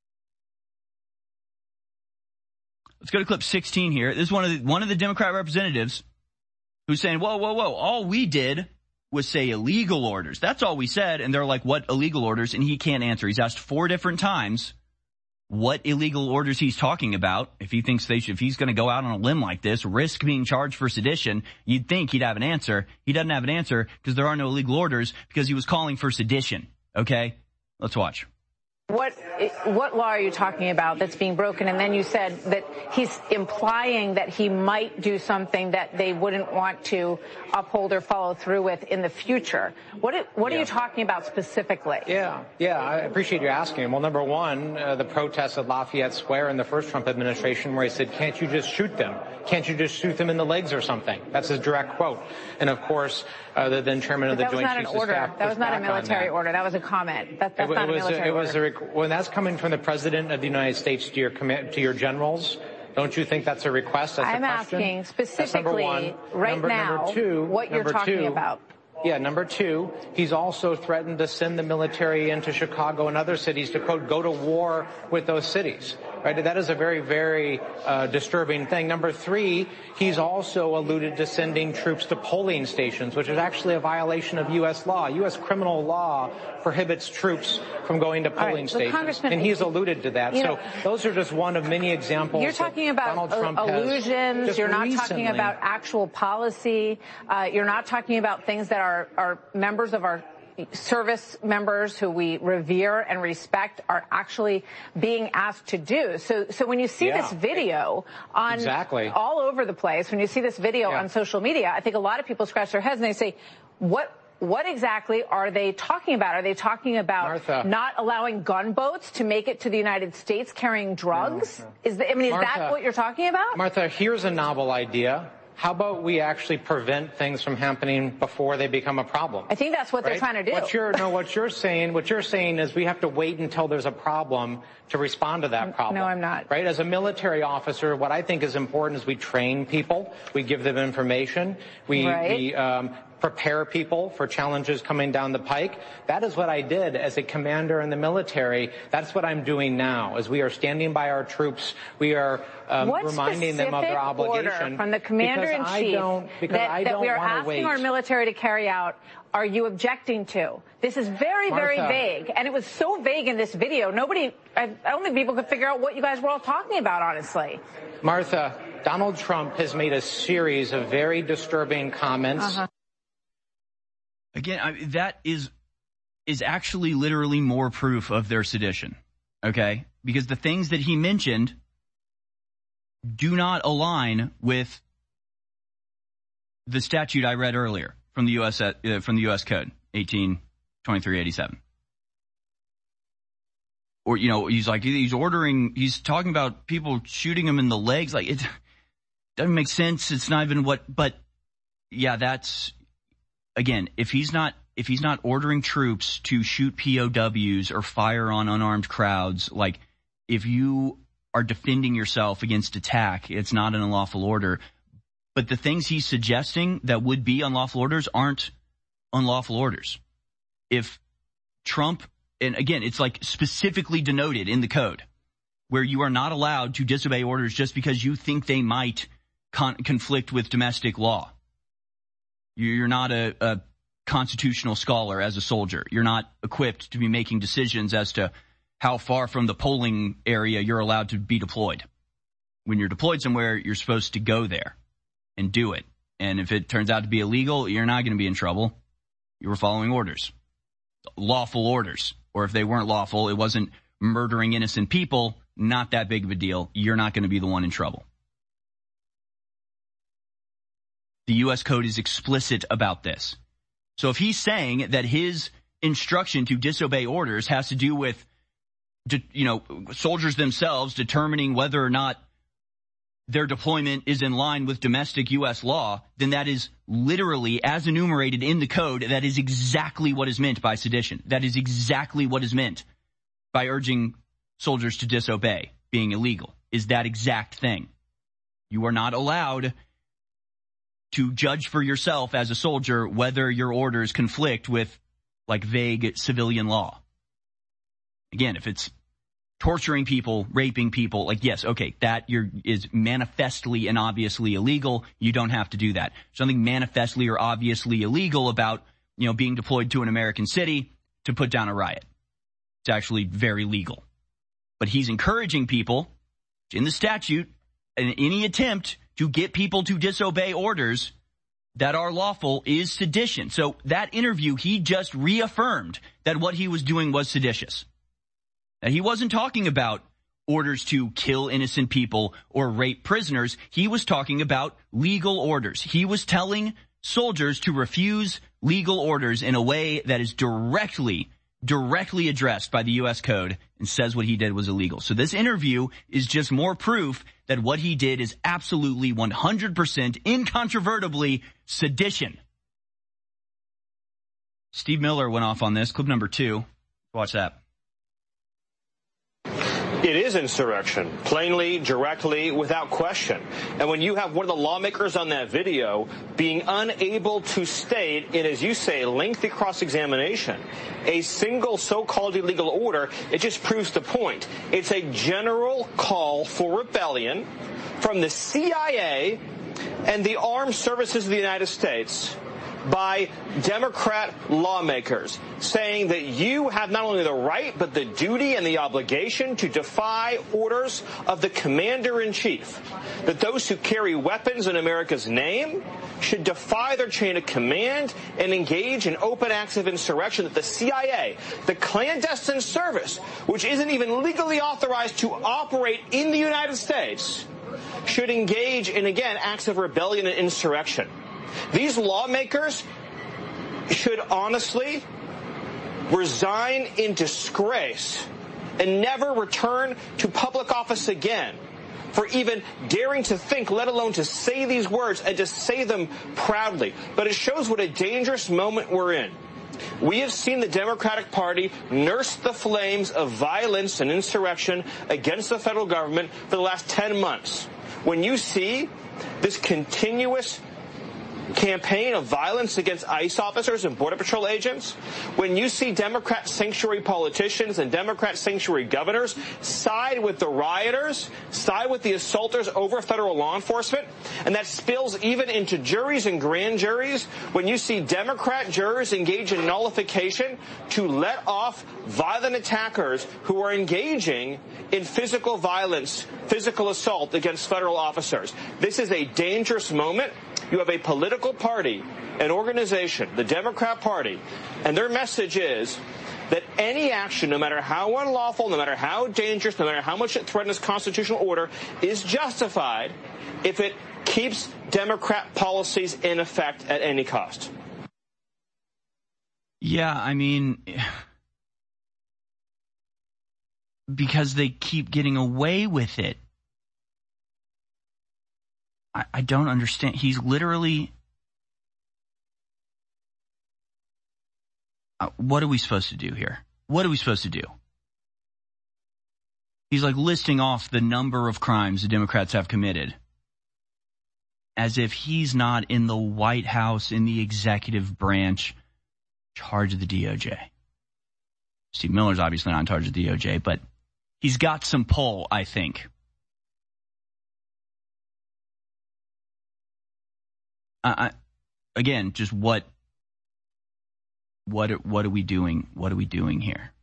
Let's go to clip sixteen here. This is one of the, one of the Democrat representatives who's saying, whoa, whoa, whoa, all we did was say illegal orders. That's all we said. And they're like, what illegal orders? And he can't answer. He's asked four different times what illegal orders he's talking about. If he thinks they should, if he's going to go out on a limb like this, risk being charged for sedition, you'd think he'd have an answer. He doesn't have an answer because there are no illegal orders because he was calling for sedition. Okay, let's watch. What what law are you talking about that's being broken? And then you said that he's implying that he might do something that they wouldn't want to uphold or follow through with in the future. What what yeah. are you talking about specifically? Yeah, yeah, I appreciate you asking. Well, number one, uh, the protests at Lafayette Square in the first Trump administration where he said, can't you just shoot them? Can't you just shoot them in the legs or something? That's his direct quote. And, of course, uh, the then chairman of the Joint Chiefs of Staff. That was not an order. That was not a military order. That was a comment. That, that's it, not it a was, military it was order. A, when that's coming from the President of the United States to your, to your generals, don't you think that's a request? That's I'm a question? asking specifically right number, now number two, what you're talking two, about. Yeah, number two, he's also threatened to send the military into Chicago and other cities to, quote, go to war with those cities. Right? That is a very, very uh, disturbing thing. Number three, he's also alluded to sending troops to polling stations, which is actually a violation of U S law. U S criminal law prohibits troops from going to polling right. stations. And he's alluded to that. So know, those are just one of many examples. You're talking about Donald Trump illusions. You're not recently. talking about actual policy. Uh, you're not talking about things that our, our members of our service members who we revere and respect are actually being asked to do. So, so when you see yeah. this video on exactly. all over the place, when you see this video yeah. on social media, I think a lot of people scratch their heads and they say, what, what exactly are they talking about? Are they talking about Martha. not allowing gunboats to make it to the United States carrying drugs? No, no. Is the, I mean, is Martha, that what you're talking about? Martha, here's a novel idea. How about we actually prevent things from happening before they become a problem? I think that's what right? they're trying to do. What you're, no, what you're saying, what you're saying is we have to wait until there's a problem to respond to that problem. No, I'm not. Right? As a military officer, what I think is important is we train people, we give them information, we, right. we um, prepare people for challenges coming down the pike. That is what I did as a commander in the military. That's what I'm doing now, as we are standing by our troops. We are um, reminding them of their obligation. Order from the commander-in-chief that, that we are asking wait. our military to carry out are you objecting to? This is very, Martha. very vague. And it was so vague in this video, nobody, I, I don't think people could figure out what you guys were all talking about, honestly. Martha, Donald Trump has made a series of very disturbing comments. Uh-huh. Again, I, that is is actually literally more proof of their sedition, okay? Because the things that he mentioned do not align with the statute I read earlier from the U S uh, from the U S Code eighteen twenty-three eighty-seven. Or, you know, he's like he's ordering, he's talking about people shooting him in the legs. Like, it doesn't make sense. It's not even what. But yeah, that's. Again, if he's not if he's not ordering troops to shoot P O Ws or fire on unarmed crowds, like if you are defending yourself against attack, it's not an unlawful order. But the things he's suggesting that would be unlawful orders aren't unlawful orders. If Trump, and again, it's like specifically denoted in the code where you are not allowed to disobey orders just because you think they might con- conflict with domestic law. You're not a, a constitutional scholar as a soldier. You're not equipped to be making decisions as to how far from the polling area you're allowed to be deployed. When you're deployed somewhere, you're supposed to go there and do it. And if it turns out to be illegal, you're not going to be in trouble. You were following orders, lawful orders. Or if they weren't lawful, it wasn't murdering innocent people, not that big of a deal. You're not going to be the one in trouble. The U S Code is explicit about this. So if he's saying that his instruction to disobey orders has to do with, you know, soldiers themselves determining whether or not their deployment is in line with domestic U S law, then that is literally, as enumerated in the code, that is exactly what is meant by sedition. That is exactly what is meant by urging soldiers to disobey, being illegal, is that exact thing. You are not allowed to judge for yourself as a soldier whether your orders conflict with, like, vague civilian law. Again, if it's torturing people, raping people, like, yes, okay, that you're, is manifestly and obviously illegal. You don't have to do that. Something manifestly or obviously illegal about, you know, being deployed to an American city to put down a riot. It's actually very legal. But he's encouraging people in the statute, and any attempt to get people to disobey orders that are lawful is sedition. So that interview, he just reaffirmed that what he was doing was seditious. Now, he wasn't talking about orders to kill innocent people or rape prisoners. He was talking about legal orders. He was telling soldiers to refuse legal orders in a way that is directly, directly addressed by the U S Code and says what he did was illegal. So this interview is just more proof that what he did is absolutely one hundred percent incontrovertibly sedition. Steve Miller went off on this. Clip number two. Watch that. It is insurrection, plainly, directly, without question. And when you have one of the lawmakers on that video being unable to state in, as you say, lengthy cross-examination, a single so-called illegal order, it just proves the point. It's a general call for rebellion from the C I A and the armed services of the United States by Democrat lawmakers, saying that you have not only the right but the duty and the obligation to defy orders of the commander-in-chief, that those who carry weapons in America's name should defy their chain of command and engage in open acts of insurrection, that the C I A, the clandestine service, which isn't even legally authorized to operate in the United States, should engage in, again, acts of rebellion and insurrection. These lawmakers should honestly resign in disgrace and never return to public office again for even daring to think, let alone to say these words and to say them proudly. But it shows what a dangerous moment we're in. We have seen the Democratic Party nurse the flames of violence and insurrection against the federal government for the last ten months. When you see this continuous campaign of violence against ICE officers and Border Patrol agents, when you see Democrat sanctuary politicians and Democrat sanctuary governors side with the rioters, side with the assaulters over federal law enforcement, and that spills even into juries and grand juries, when you see Democrat jurors engage in nullification to let off violent attackers who are engaging in physical violence, physical assault against federal officers. This is a dangerous moment. You have a political party, an organization, the Democrat Party, and their message is that any action, no matter how unlawful, no matter how dangerous, no matter how much it threatens constitutional order, is justified if it keeps Democrat policies in effect at any cost. Yeah, I mean, because they keep getting away with it. I, I don't understand. He's literally... Uh, what are we supposed to do here? What are we supposed to do? He's like listing off the number of crimes the Democrats have committed, as if he's not in the White House, in the executive branch, charge of the D O J. Steve Miller's obviously not in charge of the D O J, but he's got some pull, I think. I, I, again, just what, what, what are we doing? What are we doing here?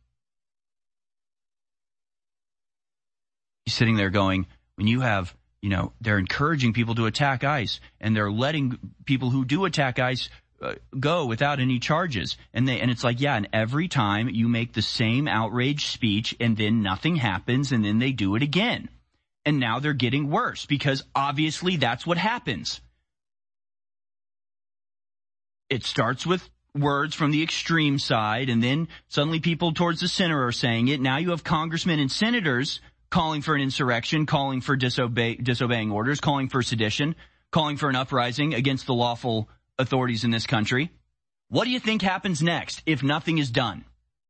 He's sitting there going, when you have, you know, they're encouraging people to attack ICE, and they're letting people who do attack ICE uh, go without any charges. And they, and it's like, yeah, and every time you make the same outrage speech, and then nothing happens, and then they do it again. And now they're getting worse, because obviously that's what happens. It starts with words from the extreme side, and then suddenly people towards the center are saying it. Now you have congressmen and senators calling for an insurrection, calling for disobey, disobeying orders, calling for sedition, calling for an uprising against the lawful authorities in this country. What do you think happens next if nothing is done?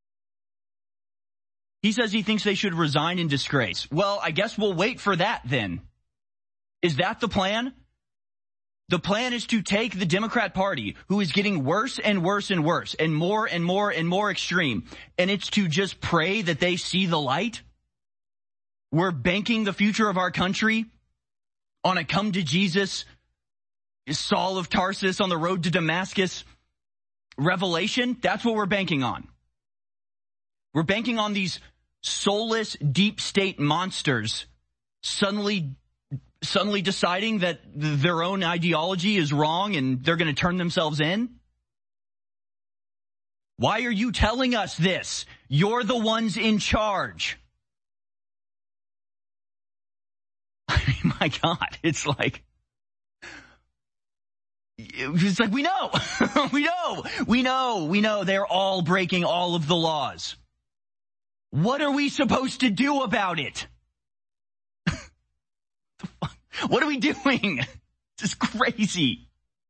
He says he thinks they should resign in disgrace. Well, I guess we'll wait for that then. Is that the plan? The plan is to take the Democrat Party, who is getting worse and worse and worse and more and more and more extreme, and it's to just pray that they see the light? We're banking the future of our country on a come to Jesus, Saul of Tarsus on the road to Damascus revelation? That's what we're banking on. We're banking on these soulless deep state monsters suddenly suddenly deciding that their own ideology is wrong and they're going to turn themselves in? Why are you telling us this? You're the ones in charge. I mean, my God, it's like, it's like, we know, we know, we know, we know they're all breaking all of the laws. What are we supposed to do about it? What are we doing? This is crazy.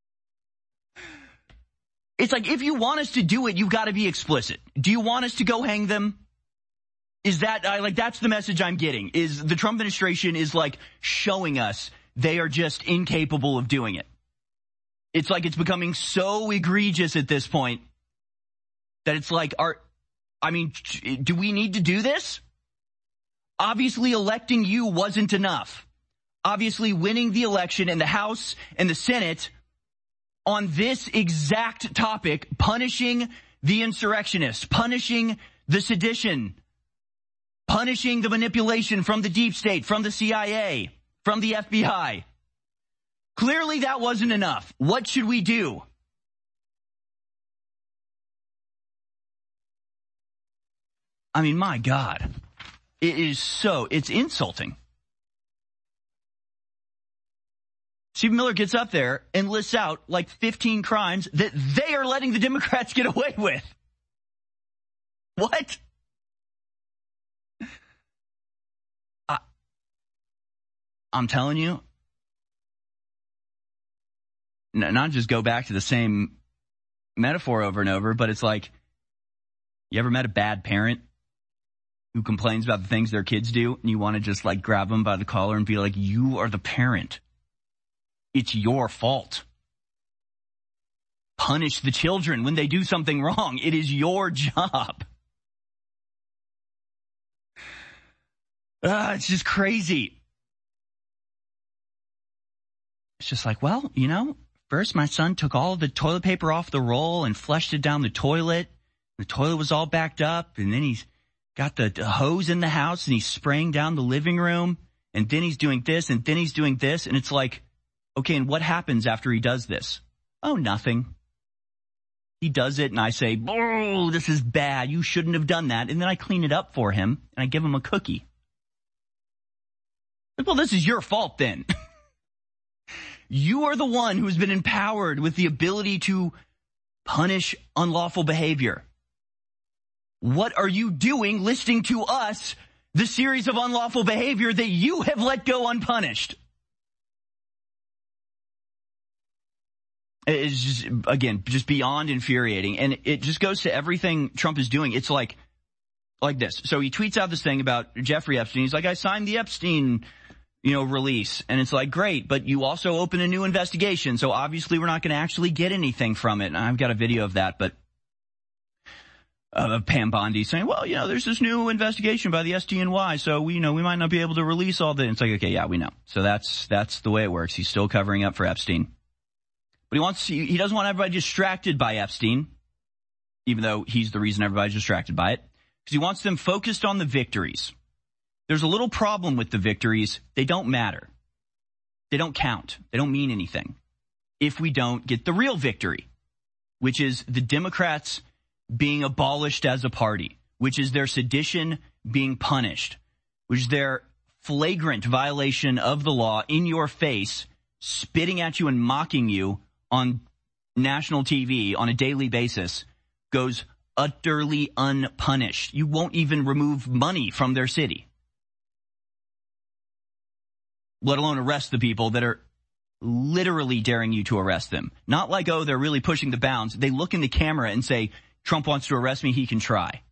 It's like, if you want us to do it, you've got to be explicit. Do you want us to go hang them? Is that, I like, that's the message I'm getting, is the Trump administration is like showing us they are just incapable of doing it. It's like it's becoming so egregious at this point that it's like, are, I mean, do we need to do this? Obviously, electing you wasn't enough. Obviously, winning the election in the House and the Senate on this exact topic, punishing the insurrectionists, punishing the sedition, punishing the manipulation from the deep state, from the C I A, from the F B I. Clearly, that wasn't enough. What should we do? I mean, my God, it is so, it's insulting. Stephen Miller gets up there and lists out like fifteen crimes that they are letting the Democrats get away with. What? I, I'm telling you, not just go back to the same metaphor over and over, but it's like, you ever met a bad parent who complains about the things their kids do, and you want to just like grab them by the collar and be like, you are the parent. It's your fault. Punish the children when they do something wrong. It is your job. Uh, it's just crazy. It's just like, well, you know, first my son took all of the toilet paper off the roll and flushed it down the toilet. The toilet was all backed up, and then he's got the, the hose in the house and he's spraying down the living room, and then he's doing this, and then he's doing this, and it's like, okay, and what happens after he does this? Oh, nothing. He does it, and I say, oh, this is bad. You shouldn't have done that. And then I clean it up for him, and I give him a cookie. Well, this is your fault then. You are the one who has been empowered with the ability to punish unlawful behavior. What are you doing listening to us, the series of unlawful behavior that you have let go unpunished? It's just, again, just beyond infuriating. And it just goes to everything Trump is doing. It's like, like this. So he tweets out this thing about Jeffrey Epstein. He's like, I signed the Epstein, you know, release. And it's like, great, but you also open a new investigation. So obviously we're not going to actually get anything from it. And I've got a video of that, but uh, Pam Bondi saying, well, you know, there's this new investigation by the S D N Y. So we, you know, we might not be able to release all the, it's like, okay, yeah, we know. So that's, that's the way it works. He's still covering up for Epstein. But he wants, he doesn't want everybody distracted by Epstein, even though he's the reason everybody's distracted by it, because he wants them focused on the victories. There's a little problem with the victories. They don't matter. They don't count. They don't mean anything if we don't get the real victory, which is the Democrats being abolished as a party, which is their sedition being punished, which is their flagrant violation of the law in your face, spitting at you and mocking you on national T V on a daily basis goes utterly unpunished. You won't even remove money from their city, let alone arrest the people that are literally daring you to arrest them. Not like, oh, they're really pushing the bounds. They look in the camera and say, Trump wants to arrest me, he can try.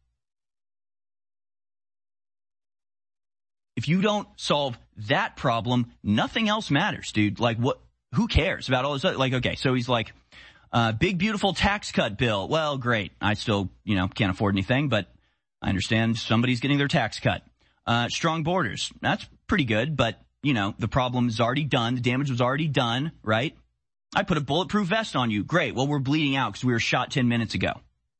If you don't solve that problem, nothing else matters, dude. Like, what? Who cares about all this? Like, okay, so he's like, uh, big, beautiful tax cut bill. Well, great. I still, you know, can't afford anything, but I understand somebody's getting their tax cut. Uh, strong borders. That's pretty good, but, you know, the problem is already done. The damage was already done, right? I put a bulletproof vest on you. Great. Well, we're bleeding out because we were shot ten minutes ago.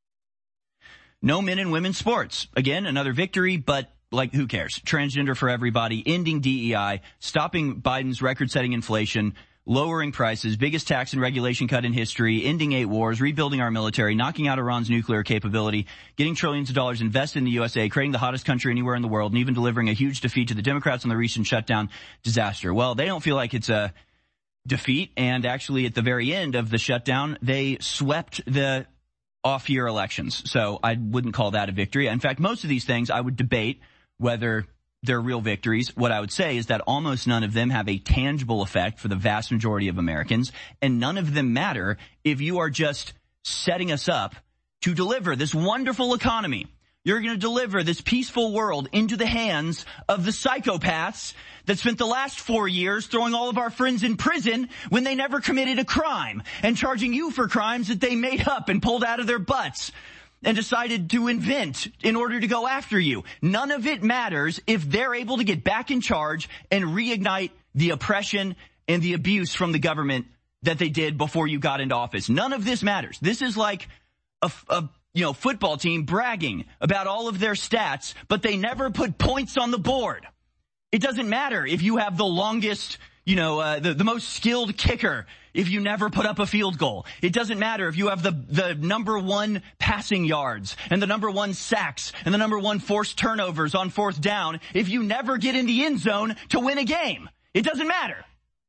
No men and women's sports. Again, another victory, but like, who cares? Transgender for everybody, ending D E I, stopping Biden's record-setting inflation, lowering prices, biggest tax and regulation cut in history, ending eight wars, rebuilding our military, knocking out Iran's nuclear capability, getting trillions of dollars invested in the U S A, creating the hottest country anywhere in the world, and even delivering a huge defeat to the Democrats on the recent shutdown disaster. Well, they don't feel like it's a defeat, and actually at the very end of the shutdown, they swept the off-year elections. So I wouldn't call that a victory. In fact, most of these things I would debate whether they're real victories. What I would say is that almost none of them have a tangible effect for the vast majority of Americans, and none of them matter if you are just setting us up to deliver this wonderful economy. You're going to deliver this peaceful world into the hands of the psychopaths that spent the last four years throwing all of our friends in prison when they never committed a crime, and charging you for crimes that they made up and pulled out of their butts and decided to invent in order to go after you. None of it matters if they're able to get back in charge and reignite the oppression and the abuse from the government that they did before you got into office. None of this matters. This is like a, a you know, football team bragging about all of their stats, but they never put points on the board. It doesn't matter if you have the longest, you know, uh, the, the most skilled kicker if you never put up a field goal. It doesn't matter if you have the, the number one passing yards and the number one sacks and the number one forced turnovers on fourth down if you never get in the end zone to win a game. It doesn't matter.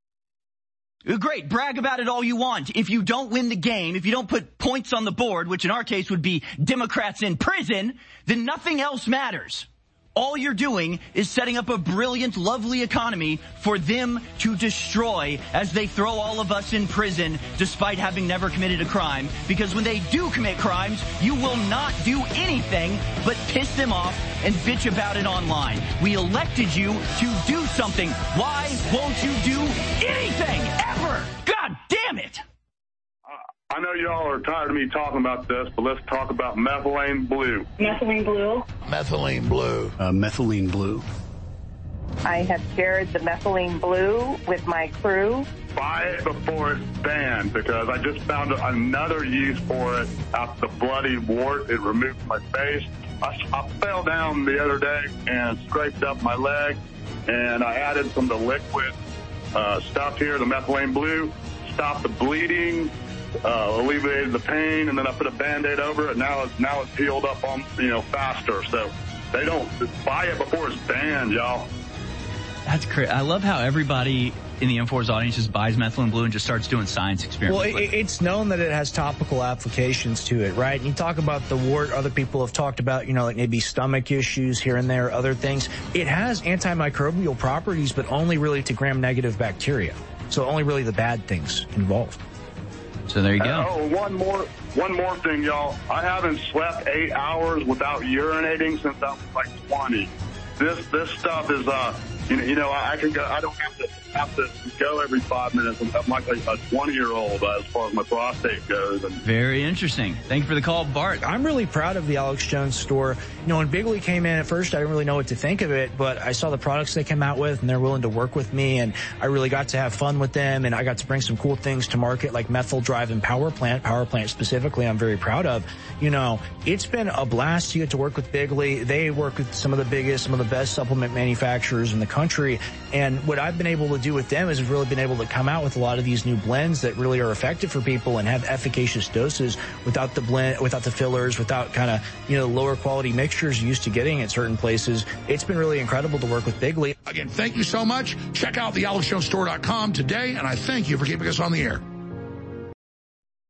Great, brag about it all you want. If you don't win the game, if you don't put points on the board, which in our case would be Democrats in prison, then nothing else matters. All you're doing is setting up a brilliant, lovely economy for them to destroy as they throw all of us in prison despite having never committed a crime. Because when they do commit crimes, you will not do anything but piss them off and bitch about it online. We elected you to do something. Why won't you do anything ever? God damn it! I know y'all are tired of me talking about this, but let's talk about methylene blue. Methylene blue. Methylene blue. Uh, methylene blue. I have shared the methylene blue with my crew. Buy it before it's banned, because I just found another use for it after the bloody wart it removed my face. I, I fell down the other day and scraped up my leg, and I added some of the liquid uh, stuff here, the methylene blue, stopped the bleeding, Uh, alleviated the pain, and then I put a Band-Aid over it. Now it's now it's healed up on you know faster. So they don't buy it before it's banned, y'all. That's crazy. I love how everybody in the InfoWars audience just buys methylene blue and just starts doing science experiments. Well, it, it's known that it has topical applications to it, right? And you talk about the wart. Other people have talked about, you know, like maybe stomach issues here and there, other things. It has antimicrobial properties, but only really to gram-negative bacteria. So only really the bad things involved. So there you go. Oh, one more, one more thing, y'all. I haven't slept eight hours without urinating since I was like twenty. This this stuff is, uh, you know, you know, I can go. I don't have to have to go every five minutes. I'm like a twenty-year-old uh, as far as my prostate goes. And very interesting. Thank you for the call, Bart. I'm really proud of the Alex Jones store. You know, when Bigley came in at first, I didn't really know what to think of it, but I saw the products they came out with, and they're willing to work with me, and I really got to have fun with them, and I got to bring some cool things to market, like Methyl Drive and Power Plant. Power Plant specifically, I'm very proud of. You know, it's been a blast to get to work with Bigley. They work with some of the biggest, some of the best supplement manufacturers in the country, and what I've been able to do with them is we've really been able to come out with a lot of these new blends that really are effective for people and have efficacious doses without the blend, without the fillers, without kind of, you know, lower quality mixtures used to getting at certain places. It's been really incredible to work with Bigley. Again, thank you so much. Check out the alex jones store dot com today, and I thank you for keeping us on the air.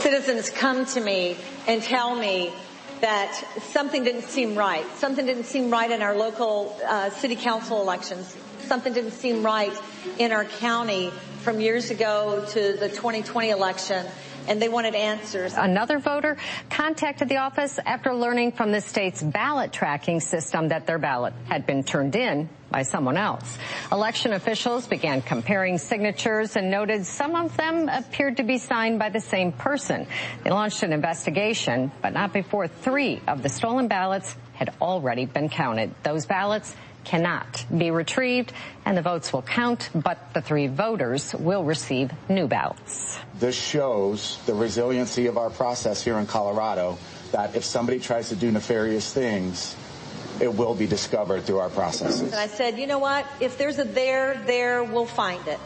citizens come to me and tell me that something didn't seem right. Something didn't seem right in our local uh, city council elections. Something didn't seem right in our county from years ago to the twenty twenty election, and they wanted answers. Another voter contacted the office after learning from the state's ballot tracking system that their ballot had been turned in by someone else. Election officials began comparing signatures and noted some of them appeared to be signed by the same person. They launched an investigation, but not before three of the stolen ballots had already been counted. Those ballots cannot be retrieved, and the votes will count, but the three voters will receive new ballots. This shows the resiliency of our process here in Colorado, that if somebody tries to do nefarious things, it will be discovered through our processes. And I said, you know what? If there's a there, there, we'll find it.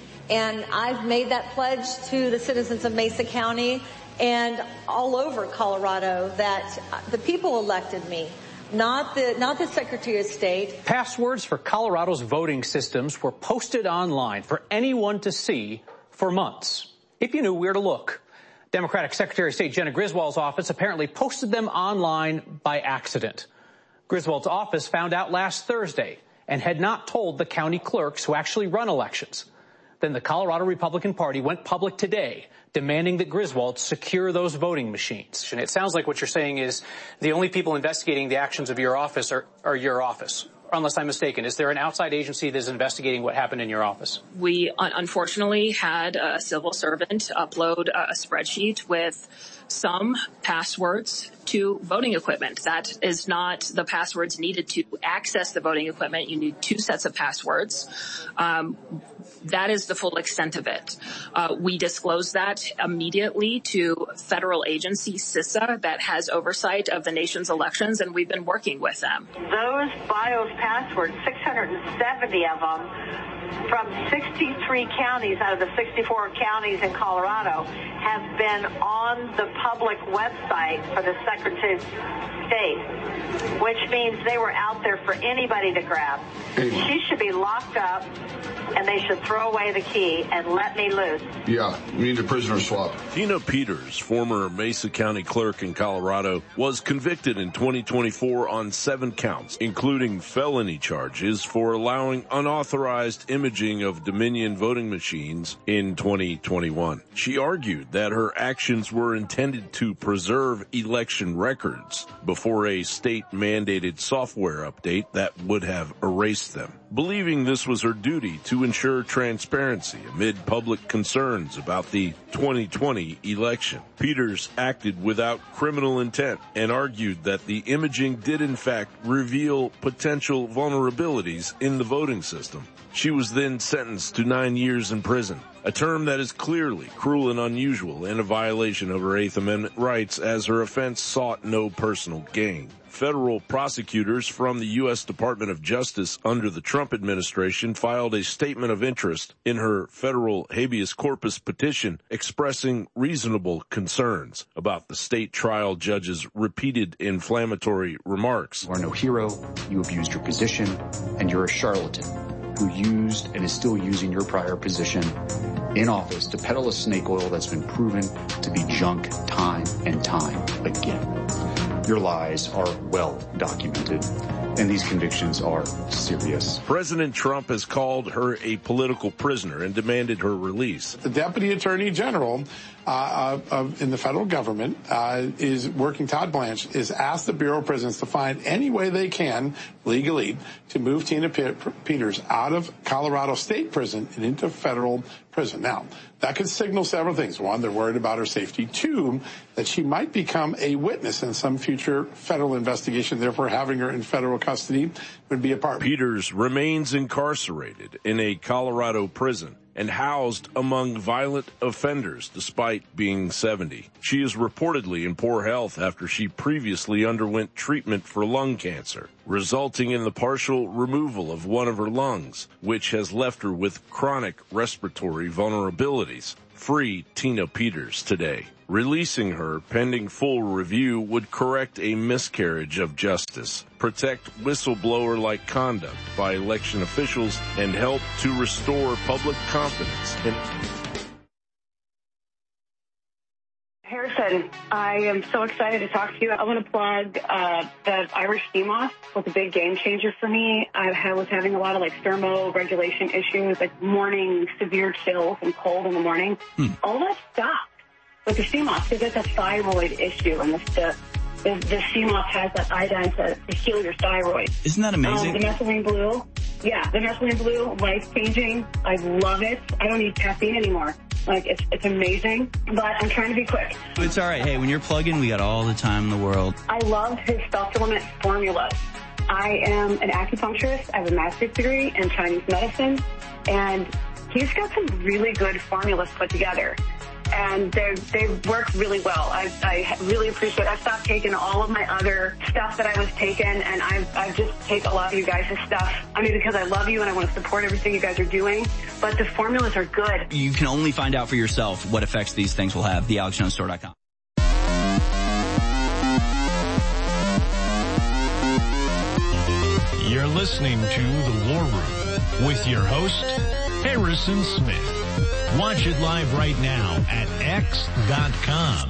And I've made that pledge to the citizens of Mesa County and all over Colorado that the people elected me. Not the, not the Secretary of State. Passwords for Colorado's voting systems were posted online for anyone to see for months, if you knew where to look. Democratic Secretary of State Jena Griswold's office apparently posted them online by accident. Griswold's office found out last Thursday and had not told the county clerks who actually run elections. Then the Colorado Republican Party went public today, demanding that Griswold secure those voting machines. And it sounds like what you're saying is the only people investigating the actions of your office are, are your office, unless I'm mistaken. Is there an outside agency that is investigating what happened in your office? We un- unfortunately had a civil servant upload a spreadsheet with some passwords to voting equipment. That is not the passwords needed to access the voting equipment. You need two sets of passwords. Um, that is the full extent of it. Uh, we disclosed that immediately to federal agency CISA that has oversight of the nation's elections, and we've been working with them. Those BIOS passwords, six hundred seventy of them, from sixty-three counties out of the sixty-four counties in Colorado, have been on the public website for the Secretary of State, which means they were out there for anybody to grab. She should be locked up, and they should throw away the key and let me loose. Yeah, we need a prisoner swap. Tina Peters, former Mesa County clerk in Colorado, was convicted in twenty twenty-four on seven counts, including felony charges for allowing unauthorized imaging of Dominion voting machines in twenty twenty-one. She argued that her actions were intended to preserve election records before a state-mandated software update that would have erased them, believing this was her duty to ensure transparency amid public concerns about the twenty twenty election. Peters acted without criminal intent and argued that the imaging did in fact reveal potential vulnerabilities in the voting system. She was then sentenced to nine years in prison, a term that is clearly cruel and unusual and a violation of her Eighth Amendment rights, as her offense sought no personal gain. Federal prosecutors from the U S Department of Justice under the Trump administration filed a statement of interest in her federal habeas corpus petition expressing reasonable concerns about the state trial judge's repeated inflammatory remarks. You are no hero, you abused your position, and you're a charlatan who used and is still using your prior position in office to peddle a snake oil that's been proven to be junk time and time again. Your lies are well documented, and these convictions are serious. President Trump has called her a political prisoner and demanded her release. The Deputy Attorney General uh, uh, in the federal government uh, is working, Todd Blanche, is asked the Bureau of Prisons to find any way they can, legally, to move Tina P- Peters out of Colorado State Prison and into federal prison. Now, that could signal several things. One, they're worried about her safety. Two, that she might become a witness in some future federal investigation. Therefore, having her in federal custody would be a part. Peters remains incarcerated in a Colorado prison and housed among violent offenders despite being seventy. She is reportedly in poor health after she previously underwent treatment for lung cancer, resulting in the partial removal of one of her lungs, which has left her with chronic respiratory vulnerabilities. Free Tina Peters today. Releasing her pending full review would correct a miscarriage of justice, protect whistleblower-like conduct by election officials, and help to restore public confidence in Listen, I am so excited to talk to you. I want to plug uh, the Irish sea moth was a big game changer for me. I was having a lot of like thermoregulation issues, like morning severe chills and cold in the morning. Hmm. All that stopped with the sea moth because it's a thyroid issue, and the the, the, the sea moth has that iodine to, to heal your thyroid. Isn't that amazing? Um, the methylene blue, yeah, the methylene blue, life changing. I love it. I don't need caffeine anymore. Like, it's it's amazing, but I'm trying to be quick. It's all right. Hey, when you're plugging, we got all the time in the world. I love his supplement formulas. I am an acupuncturist. I have a master's degree in Chinese medicine, and he's got some really good formulas put together. And they they work really well. I, I really appreciate it. I stopped taking all of my other stuff that I was taking, and I've, I've just take a lot of you guys' stuff. I mean, because I love you and I want to support everything you guys are doing, but the formulas are good. You can only find out for yourself what effects these things will have. the alex jones store dot com. You're listening to The War Room with your host, Harrison Smith. Watch it live right now at x dot com.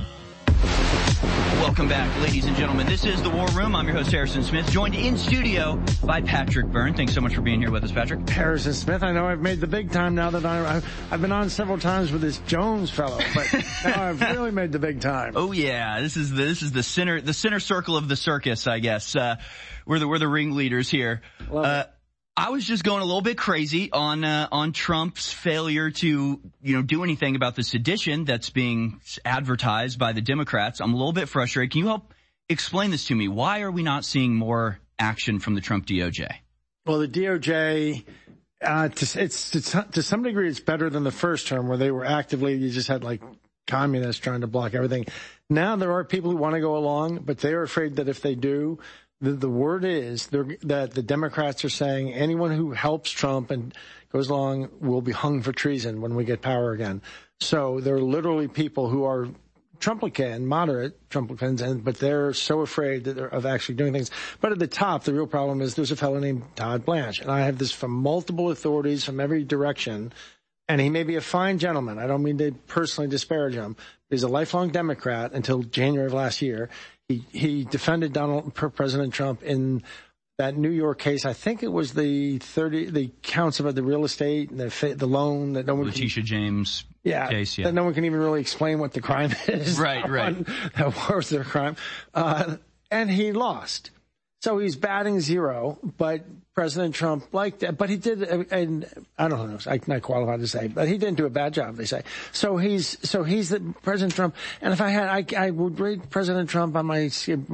Welcome back, ladies and gentlemen. This is The War Room. I'm your host, Harrison Smith, joined in studio by Patrick Byrne. Thanks so much for being here with us, Patrick. Harrison Smith, I know I've made the big time now that I, I've been on several times with this Jones fellow, but now I've really made the big time. Oh yeah, this is the, this is the center, the center circle of the circus, I guess. Uh, we're the, we're the ringleaders here. Love uh, it. I was just going a little bit crazy on uh, on Trump's failure to, you know, do anything about the sedition that's being advertised by the Democrats. I'm a little bit frustrated. Can you help explain this to me? Why are we not seeing more action from the Trump D O J? Well, the D O J, uh, to, it's to, to some degree, it's better than the first term where they were actively, you just had like communists trying to block everything. Now there are people who want to go along, but they're afraid that if they do, The, the word is that the Democrats are saying anyone who helps Trump and goes along will be hung for treason when we get power again. So there are literally people who are Trumplican, moderate Trumplicans, and but they're so afraid that they're, of actually doing things. But at the top, the real problem is there's a fellow named Todd Blanche, and I have this from multiple authorities from every direction. And he may be a fine gentleman. I don't mean to personally disparage him. He's a lifelong Democrat until January of last year. He, he defended Donald, President Trump in that New York case. I think it was the thirty, the counts about the real estate and the, the loan that no one Letitia can, James yeah, case, yeah. That no one can even really explain what the crime is. Right, right. That was their crime. Uh, and he lost. So he's batting zero, but President Trump liked that. But he did, and I don't know, I'm not qualified to say, but he didn't do a bad job, they say. So he's, so he's the President Trump. And if I had, I, I would rate President Trump on my,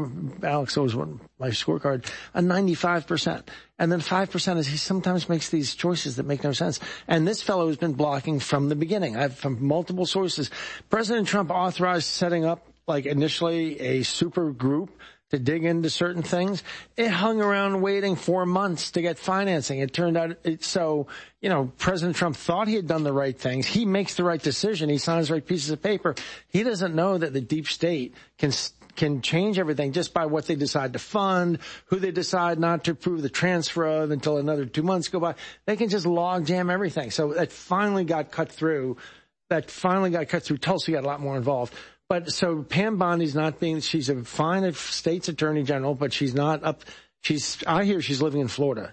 Alex always won my scorecard, a ninety-five percent. And then five percent is he sometimes makes these choices that make no sense. And this fellow has been blocking from the beginning. I've from multiple sources. President Trump authorized setting up, like initially, a super group to dig into certain things. It hung around waiting four months to get financing. It turned out it, so, you know, President Trump thought he had done the right things. He makes the right decision. He signs the right pieces of paper. He doesn't know that the deep state can can change everything just by what they decide to fund, who they decide not to approve the transfer of until another two months go by. They can just log jam everything. So that finally got cut through. That finally got cut through. Tulsi got a lot more involved. But so Pam Bondi's not being, she's a fine state's attorney general, but she's not up, she's, I hear she's living in Florida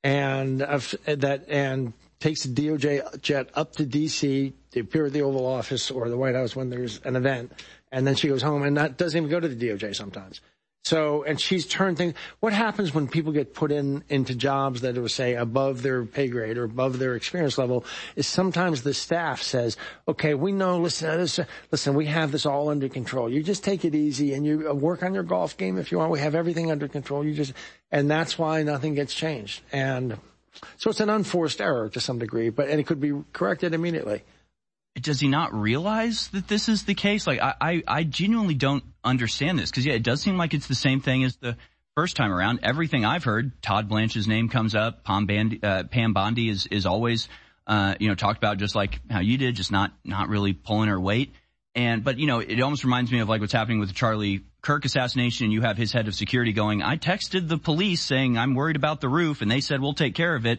and uh, that, and takes the D O J jet up to D C to appear at the Oval Office or the White House when there's an event. And then she goes home and not, doesn't even go to the D O J sometimes. So, and she's turned things, what happens when people get put in, into jobs that are, say, above their pay grade or above their experience level is sometimes the staff says, okay, we know, listen, listen, we have this all under control. You just take it easy and you work on your golf game if you want. We have everything under control. You just, and that's why nothing gets changed. And so it's an unforced error to some degree, but, and it could be corrected immediately. Does he not realize that this is the case? Like, I, I, I genuinely don't understand this because, yeah, it does seem like it's the same thing as the first time around. Everything I've heard, Todd Blanche's name comes up. Pam Bondi, uh, Pam Bondi is, is always, uh, you know, talked about just like how you did, just not, not really pulling her weight. And, but, you know, it almost reminds me of like what's happening with the Charlie Kirk assassination. You have his head of security going, I texted the police saying I'm worried about the roof and they said we'll take care of it.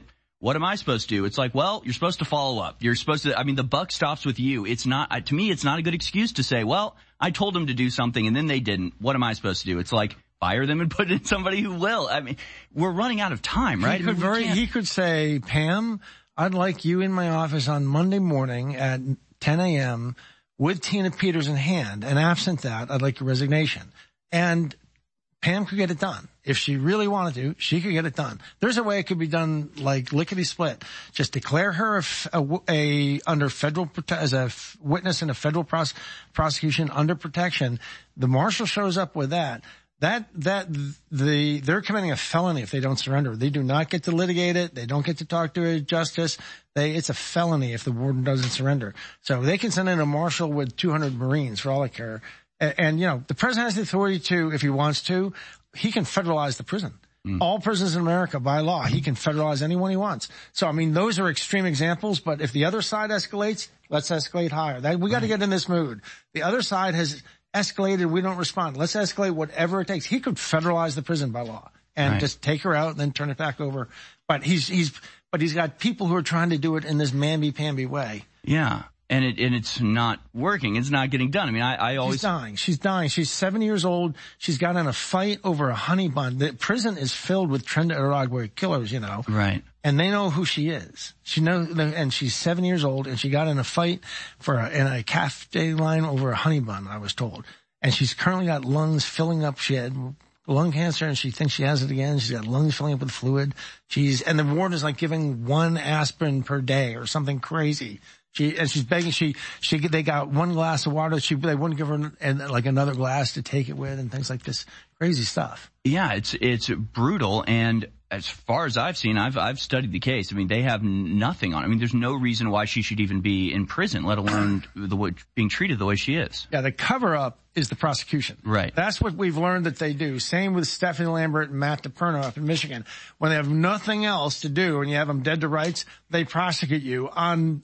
what am I supposed to do? It's like, well, you're supposed to follow up. You're supposed to, I mean, the buck stops with you. It's not, to me, it's not a good excuse to say, well, I told them to do something and then they didn't. What am I supposed to do? It's like, fire them and put in somebody who will. I mean, we're running out of time, right? He could, very, he could say, Pam, I'd like you in my office on Monday morning at ten a.m. with Tina Peters in hand. And absent that, I'd like your resignation. And Pam could get it done. If she really wanted to, she could get it done. There's a way it could be done like lickety-split. Just declare her a, a, a under federal, as a f- witness in a federal pros- prosecution under protection. The marshal shows up with that. That, that, the, they're committing a felony if they don't surrender. They do not get to litigate it. They don't get to talk to a justice. They, it's a felony if the warden doesn't surrender. So they can send in a marshal with two hundred Marines for all I care. And, and, you know, the president has the authority to, if he wants to, he can federalize the prison. Mm. All prisons in America, by law, he can federalize anyone he wants. So, I mean, those are extreme examples, but if the other side escalates, let's escalate higher. That, we got to get in this mood. The other side has escalated, we don't respond. Let's escalate whatever it takes. He could federalize the prison by law and right. just take her out and then turn it back over. But he's, he's, but he's got people who are trying to do it in this mamby-pamby way. Yeah. And it, and it's not working. It's not getting done. I mean, I, I always. She's dying. She's dying. She's seven years old. She's got in a fight over a honey bun. The prison is filled with Trinidad killers, you know. Right. And they know who she is. She knows, and she's seven years old, and she got in a fight for a, in a cafe line over a honey bun, I was told. And she's currently got lungs filling up. She had lung cancer, and she thinks she has it again. She's got lungs filling up with fluid. She's, and the warden is like giving one aspirin per day or something crazy. She, and she's begging, she, she, they got one glass of water. She, they wouldn't give her and like another glass to take it with and things like this. Crazy stuff. Yeah, it's, it's brutal. And as far as I've seen, I've, I've studied the case. I mean, they have nothing on it. I mean, there's no reason why she should even be in prison, let alone the way, being treated the way she is. Yeah, the cover up is the prosecution. Right. That's what we've learned that they do. Same with Stephanie Lambert and Matt DePerno up in Michigan. When they have nothing else to do and you have them dead to rights, they prosecute you on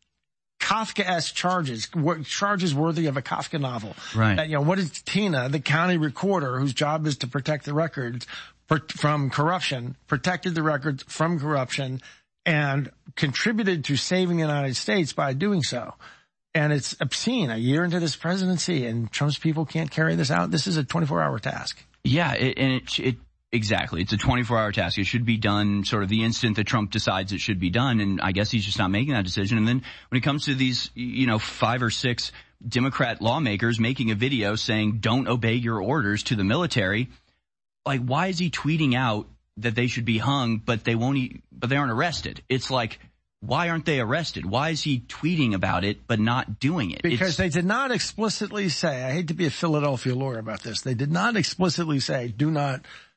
Kafka-esque charges, charges worthy of a Kafka novel. Right. That, you know, what is Tina, the county recorder, whose job is to protect the records from corruption, protected the records from corruption, and contributed to saving the United States by doing so. And it's obscene. A year into this presidency, and Trump's people can't carry this out. This is a twenty-four hour task. Yeah, it, and it, it exactly. It's a twenty-four hour task. It should be done sort of the instant that Trump decides it should be done. And I guess he's just not making that decision. And then when it comes to these, you know, five or six Democrat lawmakers making a video saying, don't obey your orders to the military, like, why is he tweeting out that they should be hung, but they won't, e- but they aren't arrested? It's like, why aren't they arrested? Why is he tweeting about it, but not doing it? Because it's, they did not explicitly say, I hate to be a Philadelphia lawyer about this. They did not explicitly say, do not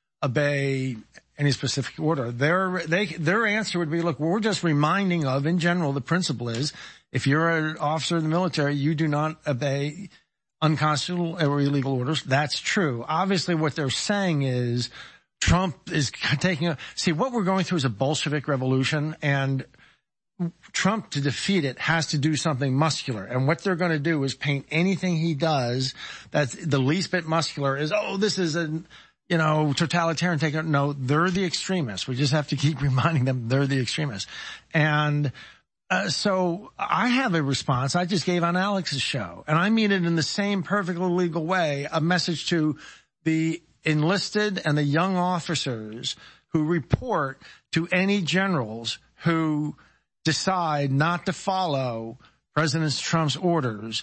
obey any specific order. Their, they, their answer would be, look, we're just reminding of, in general, the principle is, if you're an officer in the military, you do not obey unconstitutional or illegal orders. That's true. Obviously, what they're saying is Trump is taking a, see, what we're going through is a Bolshevik revolution, and Trump, to defeat it, has to do something muscular. And what they're going to do is paint anything he does that's the least bit muscular is, oh, this is a, you know, totalitarian takeover. No, they're the extremists. We just have to keep reminding them they're the extremists. And Uh, so I have a response I just gave on Alex's show, and I mean it in the same perfectly legal way, a message to the enlisted and the young officers who report to any generals who decide not to follow President Trump's orders,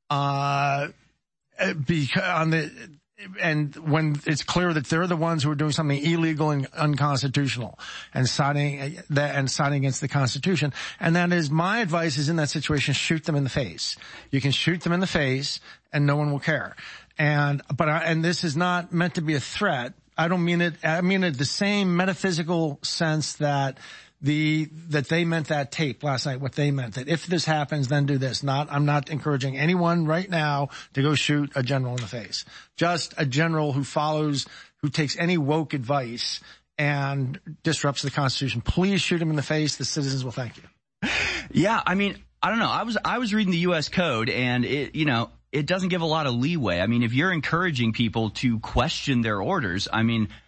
uh, because on the, and when it's clear that they're the ones who are doing something illegal and unconstitutional and siding that and siding against the Constitution. And that is my advice is in that situation, shoot them in the face. You can shoot them in the face and no one will care. And, but I, and this is not meant to be a threat. I don't mean it, I mean it the same metaphysical sense that the, that they meant that tape last night, what they meant, that if this happens, then do this. Not, I'm not encouraging anyone right now to go shoot a general in the face. Just a general who follows, who takes any woke advice and disrupts the Constitution. Please shoot him in the face. The citizens will thank you. Yeah. I mean, I don't know. I was, I was reading the U S code, and it, you know, it doesn't give a lot of leeway. I mean, if you're encouraging people to question their orders, I mean,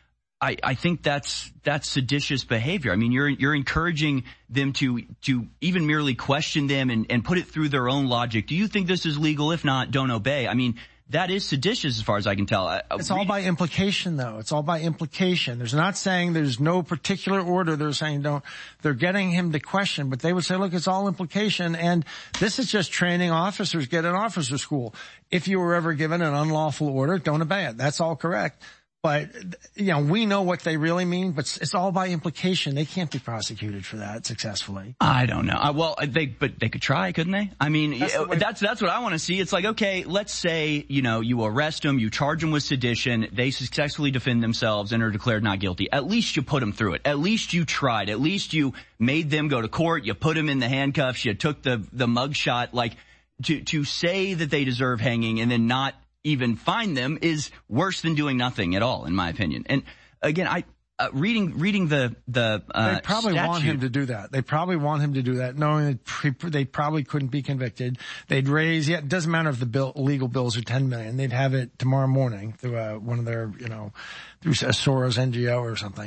I, I think that's that's seditious behavior. I mean, you're you're encouraging them to to even merely question them and, and put it through their own logic. Do you think this is legal? If not, don't obey. I mean, that is seditious as far as I can tell. It's all by implication, though. It's all by implication. There's not saying there's no particular order. They're saying don't. They're getting him to question, but they would say, look, it's all implication, and this is just training officers get in officer school. If you were ever given an unlawful order, don't obey it. That's all correct. But, you know, we know what they really mean, but it's all by implication. They can't be prosecuted for that successfully. I don't know. Uh, well, they, but they could try, couldn't they? I mean, that's the that's, that's what I want to see. It's like, okay, let's say, you know, you arrest them, you charge them with sedition, they successfully defend themselves and are declared not guilty. At least you put them through it. At least you tried. At least you made them go to court. You put them in the handcuffs. You took the, the mug shot. Like, to, to say that they deserve hanging and then not even find them is worse than doing nothing at all, in my opinion. And again, I uh, reading reading the the uh, they probably statute, want him to do that. They probably want him to do that, knowing that pre- they probably couldn't be convicted. They'd raise. Yeah, it doesn't matter if the bill, legal bills are ten million. They'd have it tomorrow morning through uh, one of their, you know, through a Soros N G O or something.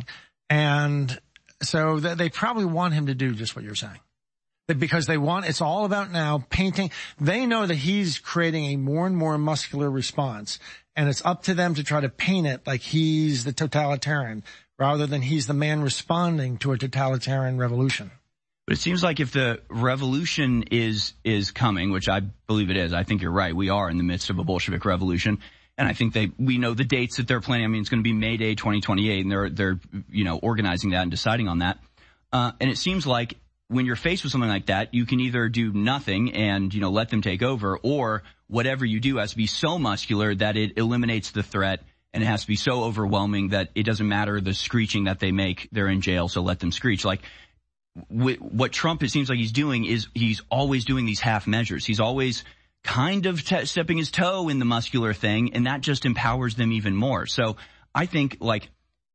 And so th- they probably want him to do just what you're saying. Because they want, it's all about now painting. They know that he's creating a more and more muscular response, and it's up to them to try to paint it like he's the totalitarian rather than he's the man responding to a totalitarian revolution. But it seems like if the revolution is is coming, which I believe it is, I think you're right. We are in the midst of a Bolshevik revolution. And I think they, we know the dates that they're planning. I mean, it's going to be May Day twenty twenty-eight, and they're, they're, you know, organizing that and deciding on that. Uh, and it seems like when you're faced with something like that, you can either do nothing and, you know, let them take over, or whatever you do has to be so muscular that it eliminates the threat, and it has to be so overwhelming that it doesn't matter the screeching that they make. They're in jail, so let them screech. Like, wh- what Trump, it seems like he's doing is he's always doing these half measures. He's always kind of t- stepping his toe in the muscular thing, and that just empowers them even more. So I think, like,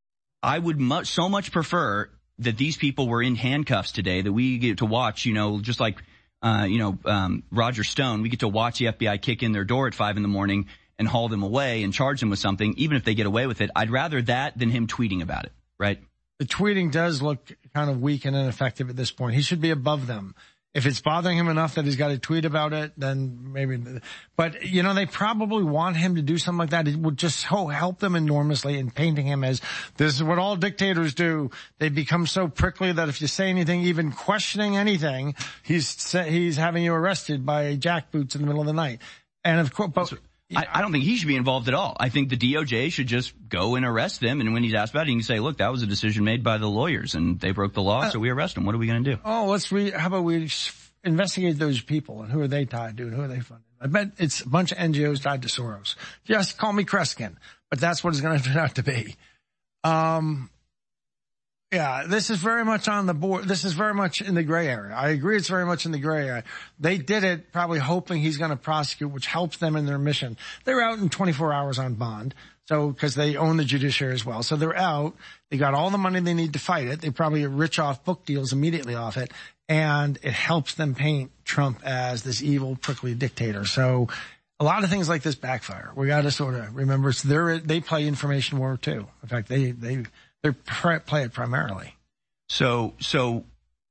I would much, so much prefer that these people were in handcuffs today, that we get to watch, you know, just like, uh, you know, um, Roger Stone, we get to watch the F B I kick in their door at five in the morning and haul them away and charge them with something, even if they get away with it. I'd rather that than him tweeting about it, right? The tweeting does look kind of weak and ineffective at this point. He should be above them. If it's bothering him enough that he's got to tweet about it, then maybe. But, you know, they probably want him to do something like that. It would just so help them enormously in painting him as, this is what all dictators do. They become so prickly that if you say anything, even questioning anything, he's he's having you arrested by jackboots in the middle of the night. And of course, but, I, I don't think he should be involved at all. I think the D O J should just go and arrest them. And when he's asked about it, he can say, look, that was a decision made by the lawyers and they broke the law, so we arrest them. What are we going to do? Oh, let's read. How about we investigate those people and who are they tied to and who are they funding? I bet it's a bunch of N G Os tied to Soros. Just call me Kreskin, but that's what it's going to turn out to be. Um, yeah, this is very much on the board. This is very much in the gray area. I agree it's very much in the gray area. They did it probably hoping he's going to prosecute, which helps them in their mission. They're out in twenty-four hours on bond. So, because they own the judiciary as well. So they're out. They got all the money they need to fight it. They probably get rich off book deals immediately off it. And it helps them paint Trump as this evil, prickly dictator. So a lot of things like this backfire. We got to sort of remember it's their, they play information war too. In fact, they, they, they play it primarily. So, so,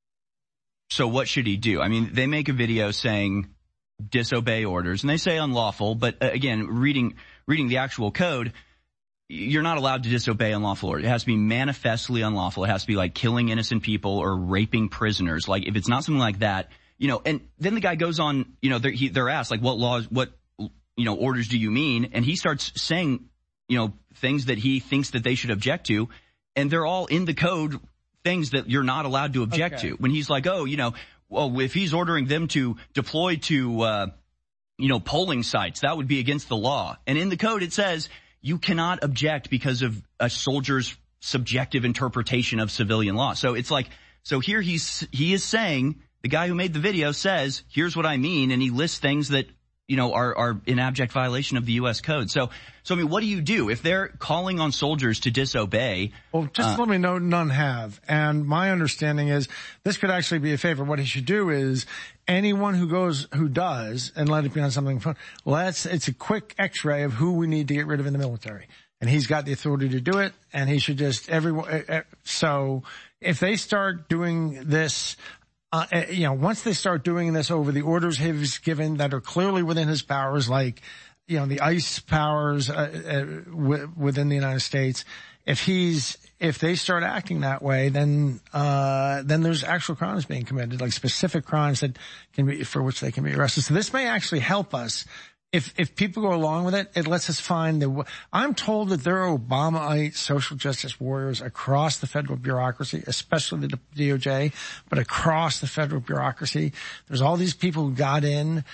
so what should he do? I mean, they make a video saying disobey orders and they say unlawful, but uh, again, reading, reading the actual code, you're not allowed to disobey unlawful order. It has to be manifestly unlawful. It has to be like killing innocent people or raping prisoners. Like, if it's not something like that, you know, and then the guy goes on, you know, they're, he, they're asked, like, what laws, what, you know, orders do you mean? And he starts saying, you know, things that he thinks that they should object to. And they're all in the code, things that you're not allowed to object okay. to. When he's like, oh, you know, well, if he's ordering them to deploy to, uh, you know, polling sites, that would be against the law. And in the code, it says, you cannot object because of a soldier's subjective interpretation of civilian law. So it's like, so here he's, he is saying, the guy who made the video says, here's what I mean, and he lists things that, you know, are, are in abject violation of the U S code. So, so I mean, what do you do if they're calling on soldiers to disobey? Well, just uh, let me know, none have. And my understanding is this could actually be a favor. What he should do is anyone who goes, who does, and let it be on something fun, let's, it's a quick x-ray of who we need to get rid of in the military. and he's got the authority to do it, and he should just everyone. So if they start doing this, uh, you know, once they start doing this over the orders he's given that are clearly within his powers, like, you know, the ICE powers uh, uh, w- within the United States, if he's if they start acting that way, then uh then there's actual crimes being committed, like specific crimes that can be for which they can be arrested. So this may actually help us. If, if people go along with it, it lets us find the, I'm told that there are Obamaite social justice warriors across the federal bureaucracy, especially the D O J, but across the federal bureaucracy. There's all these people who got in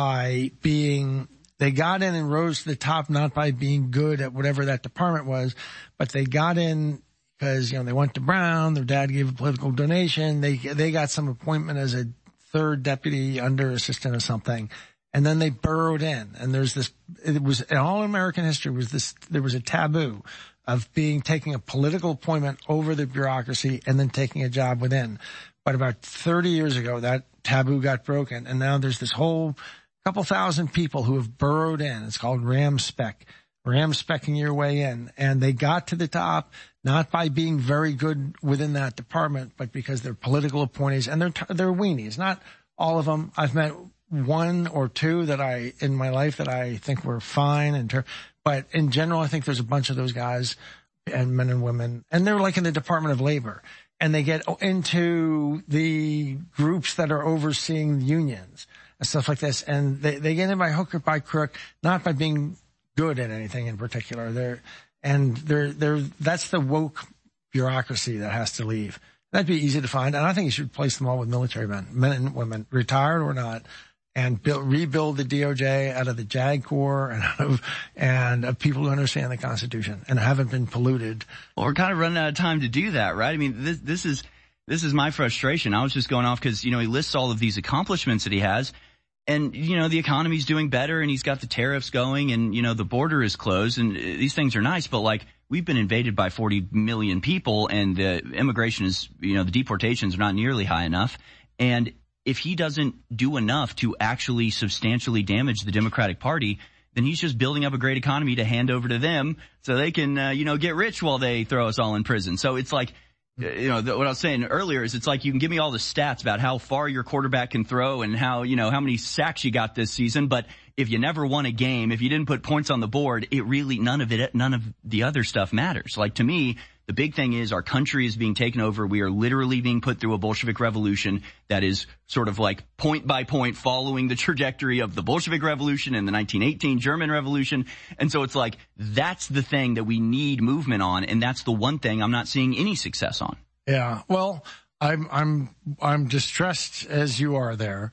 by being, they got in and rose to the top not by being good at whatever that department was, but they got in because, you know, they went to Brown, their dad gave a political donation, they, they got some appointment as a third deputy under assistant or something. And then they burrowed in, and there's this, it was, in all American history was this, there was a taboo of being, taking a political appointment over the bureaucracy and then taking a job within. But about thirty years ago, that taboo got broken, and now there's this whole couple thousand people who have burrowed in. It's called ram spec, ram specking your way in. And they got to the top, not by being very good within that department, but because they're political appointees, and they're, they're weenies. Not all of them. I've met one or two that I, in my life that I think were fine in ter- but in general, I think there's a bunch of those guys and men and women, and they're like in the Department of Labor, and they get into the groups that are overseeing unions and stuff like this, and they, they get in by hook or by crook, not by being good at anything in particular. They're, and they're, they're, that's the woke bureaucracy that has to leave. That'd be easy to find, and I think you should replace them all with military men, men and women, retired or not, and build, rebuild the D O J out of the JAG Corps and out of, and of people who understand the Constitution and haven't been polluted. Well, we're kind of running out of time to do that, right? I mean, this, this is, this is my frustration. I was just going off because, you know, he lists all of these accomplishments that he has, and, you know, the economy's doing better, and he's got the tariffs going, and, you know, the border is closed, and these things are nice, but like, we've been invaded by forty million people, and the immigration is, you know, the deportations are not nearly high enough. And if he doesn't do enough to actually substantially damage the Democratic Party, then he's just building up a great economy to hand over to them so they can, uh, you know, get rich while they throw us all in prison. So it's like, you know, the, what I was saying earlier is it's like you can give me all the stats about how far your quarterback can throw and how, you know, how many sacks you got this season. But if you never won a game, if you didn't put points on the board, it really, none of it, none of the other stuff matters. Like, to me, the big thing is our country is being taken over. We are literally being put through a Bolshevik revolution that is sort of like point by point following the trajectory of the Bolshevik Revolution and the nineteen eighteen German Revolution. And so it's like, that's the thing that we need movement on. And that's the one thing I'm not seeing any success on. Yeah. Well, I'm, I'm, I'm distressed as you are there.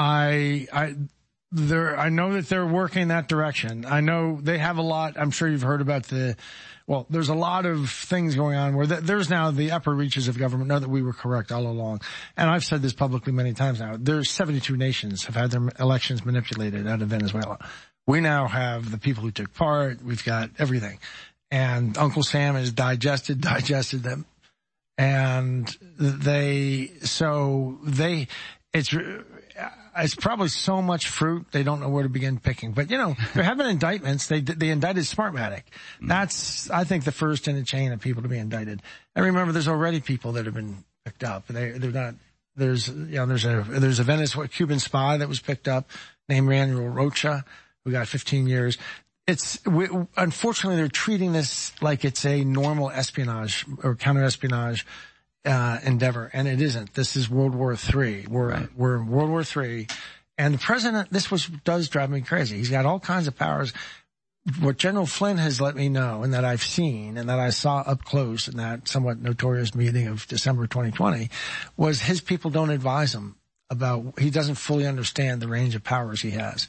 I, I, There, I know that they're working that direction. I know they have a lot. I'm sure you've heard about the, well, there's a lot of things going on where th- there's now the upper reaches of government know that we were correct all along. And I've said this publicly many times now. There's seventy-two nations have had their elections manipulated out of Venezuela. We now have the people who took part. We've got everything. And Uncle Sam has digested, digested them. And they, so they, it's, it's probably so much fruit they don't know where to begin picking. But, you know, they're having indictments. They they indicted Smartmatic. That's, I think, the first in a chain of people to be indicted. And remember, there's already people that have been picked up. They they're not. There's you know there's a there's a Venezuelan Cuban spy that was picked up named Manuel Rocha, who got fifteen years. It's we, unfortunately they're treating this like it's a normal espionage or counter-espionage Uh, endeavor, and it isn't. This is World War Three. We're right. we're in World War Three, and the president. This was does drive me crazy. He's got all kinds of powers. What General Flynn has let me know, and that I've seen, and that I saw up close in that somewhat notorious meeting of December twenty twenty, was his people don't advise him about. He doesn't fully understand the range of powers he has,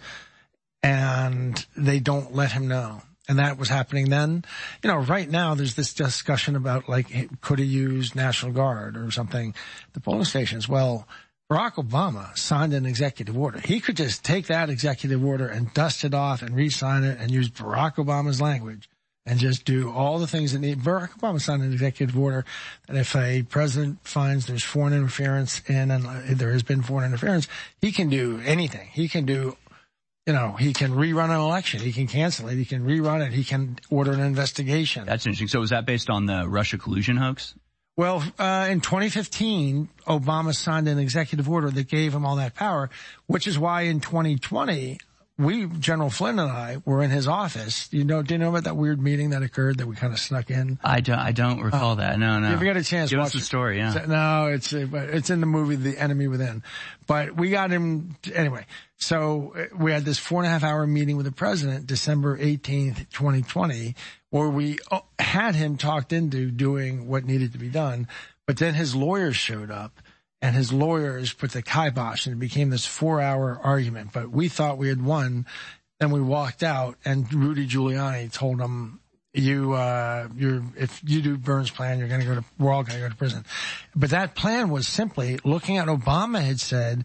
and they don't let him know. And that was happening then. You know, right now there's this discussion about, like, could he use National Guard or something, the polling stations. Well, Barack Obama signed an executive order. He could just take that executive order and dust it off and re-sign it and use Barack Obama's language and just do all the things that need. Barack Obama signed an executive order that if a president finds there's foreign interference in, and there has been foreign interference, he can do anything. He can do You know, he can rerun an election. He can cancel it. He can rerun it. He can order an investigation. That's interesting. So was that based on the Russia collusion hoax? Well, uh, in twenty fifteen, Obama signed an executive order that gave him all that power, which is why in twenty twenty, we, General Flynn and I, were in his office. You know, do you know about that weird meeting that occurred that we kind of snuck in? I don't, I don't recall uh, that. No, no. If you get a chance, give watch us the story. Yeah. It. No, it's it's in the movie The Enemy Within. But we got him anyway. So we had this four and a half hour meeting with the president, December eighteenth, twenty twenty, where we had him talked into doing what needed to be done. But then his lawyers showed up. And his lawyers put the kibosh, and it became this four-hour argument. But we thought we had won. Then we walked out, and Rudy Giuliani told him, "You, uh, you're if you do Burns' plan, you're going to go to. We're all going to go to prison." But that plan was simply looking at Obama had said,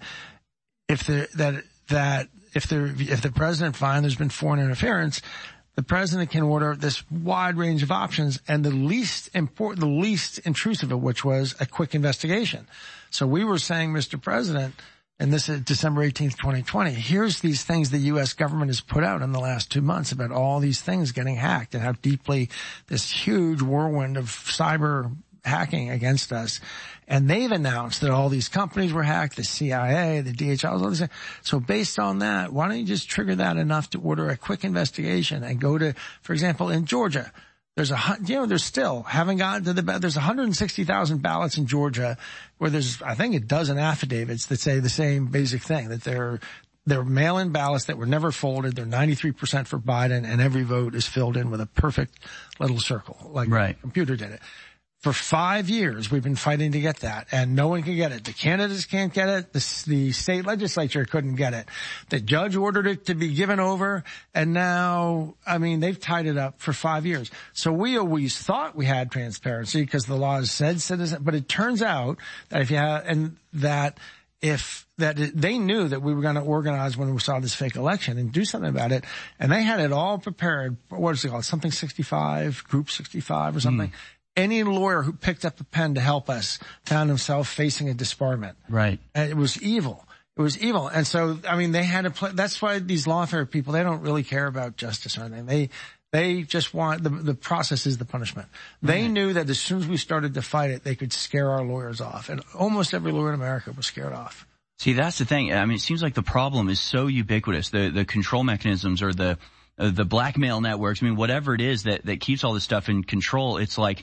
if the that that if the if the president finds there's been foreign interference, the president can order this wide range of options, and the least important, the least intrusive of which was a quick investigation. So we were saying, Mister President, and this is December eighteenth, twenty twenty, here's these things the U S government has put out in the last two months about all these things getting hacked and how deeply this huge whirlwind of cyber hacking against us. And they've announced that all these companies were hacked, the C I A, the D H L, all these things. So based on that, why don't you just trigger that enough to order a quick investigation and go to, for example, in Georgia, there's a, you know, there's still, haven't gotten to the, there's one hundred sixty thousand ballots in Georgia where there's, I think, a dozen affidavits that say the same basic thing, that they're, they're mail-in ballots that were never folded. They're ninety-three percent for Biden, and every vote is filled in with a perfect little circle, like right. the computer did it. For five years, we've been fighting to get that, and no one can get it. The candidates can't get it. The, the state legislature couldn't get it. The judge ordered it to be given over, and now, I mean, they've tied it up for five years. So we always thought we had transparency because the laws said citizen, but it turns out that if you have, and that if, that it, they knew that we were going to organize when we saw this fake election and do something about it, and they had it all prepared. What is it called? Something sixty-five, Group sixty-five or something. Mm. Any lawyer who picked up a pen to help us found himself facing a disbarment. Right. And it was evil. It was evil. And so, I mean, they had to play, that's why these lawfare people, they don't really care about justice or anything. They, they just want, the, the process is the punishment. They right. knew that as soon as we started to fight it, they could scare our lawyers off. And almost every lawyer in America was scared off. See, that's the thing. I mean, it seems like the problem is so ubiquitous. The, the control mechanisms or the, uh, the blackmail networks, I mean, whatever it is that, that keeps all this stuff in control, it's like,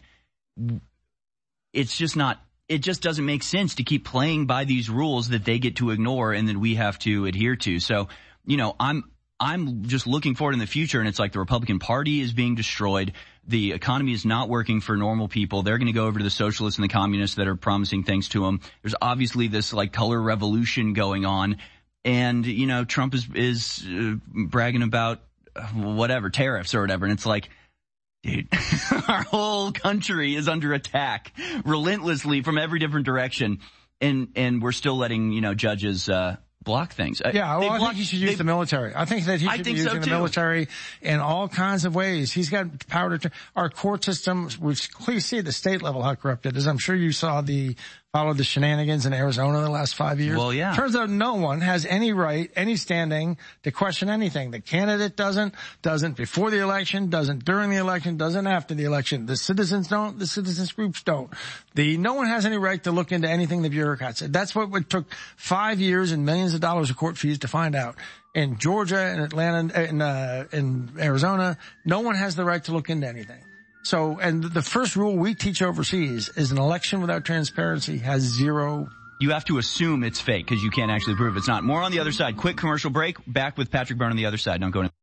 it's just not, it just doesn't make sense to keep playing by these rules that they get to ignore and that we have to adhere to. So, you know, I'm, I'm just looking forward in the future, and it's like the Republican Party is being destroyed. The economy is not working for normal people. They're going to go over to the socialists and the communists that are promising things to them. There's obviously this like color revolution going on. And, you know, Trump is, is uh, bragging about whatever, tariffs or whatever. And it's like, dude, our whole country is under attack relentlessly from every different direction. And, and we're still letting, you know, judges, uh, block things. Yeah, well, I block, think he should use they, the military. I think that he should be using so the military in all kinds of ways. He's got power to, our court system, we clearly see at the state level how corrupt it is. I'm sure you saw the, followed the shenanigans in Arizona the last five years. Well, yeah. Turns out no one has any right, any standing to question anything. The candidate doesn't, doesn't before the election, doesn't during the election, doesn't after the election. The citizens don't, the citizens groups don't. The, no one has any right to look into anything the bureaucrats said. That's what it took five years and millions of dollars of court fees to find out. In Georgia and Atlanta, in, uh, in Arizona, no one has the right to look into anything. So, and the first rule we teach overseas is an election without transparency has zero. You have to assume it's fake because you can't actually prove it's not. More on the other side. Quick commercial break. Back with Patrick Byrne on the other side. Don't go in.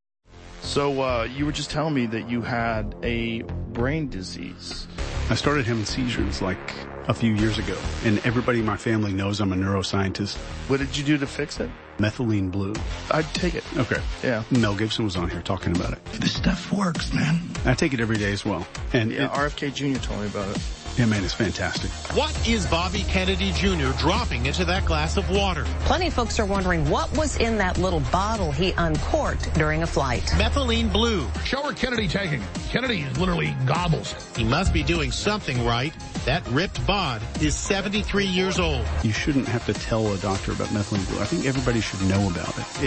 So, uh, you were just telling me that you had a brain disease. I started having seizures like a few years ago, and everybody in my family knows I'm a neuroscientist. What did you do to fix it? Methylene blue. I'd take it. Okay. Yeah. Mel Gibson was on here talking about it. This stuff works, man. I take it every day as well. And yeah, it, R F K Junior told me about it. Yeah, man, it's fantastic. What is Bobby Kennedy Junior dropping into that glass of water? Plenty of folks are wondering what was in that little bottle he uncorked during a flight. Methylene blue. Show her Kennedy taking. Kennedy literally gobbles it. He must be doing something right. That ripped bod is seventy-three years old. You shouldn't have to tell a doctor about methylene blue. I think everybody should know about it. It's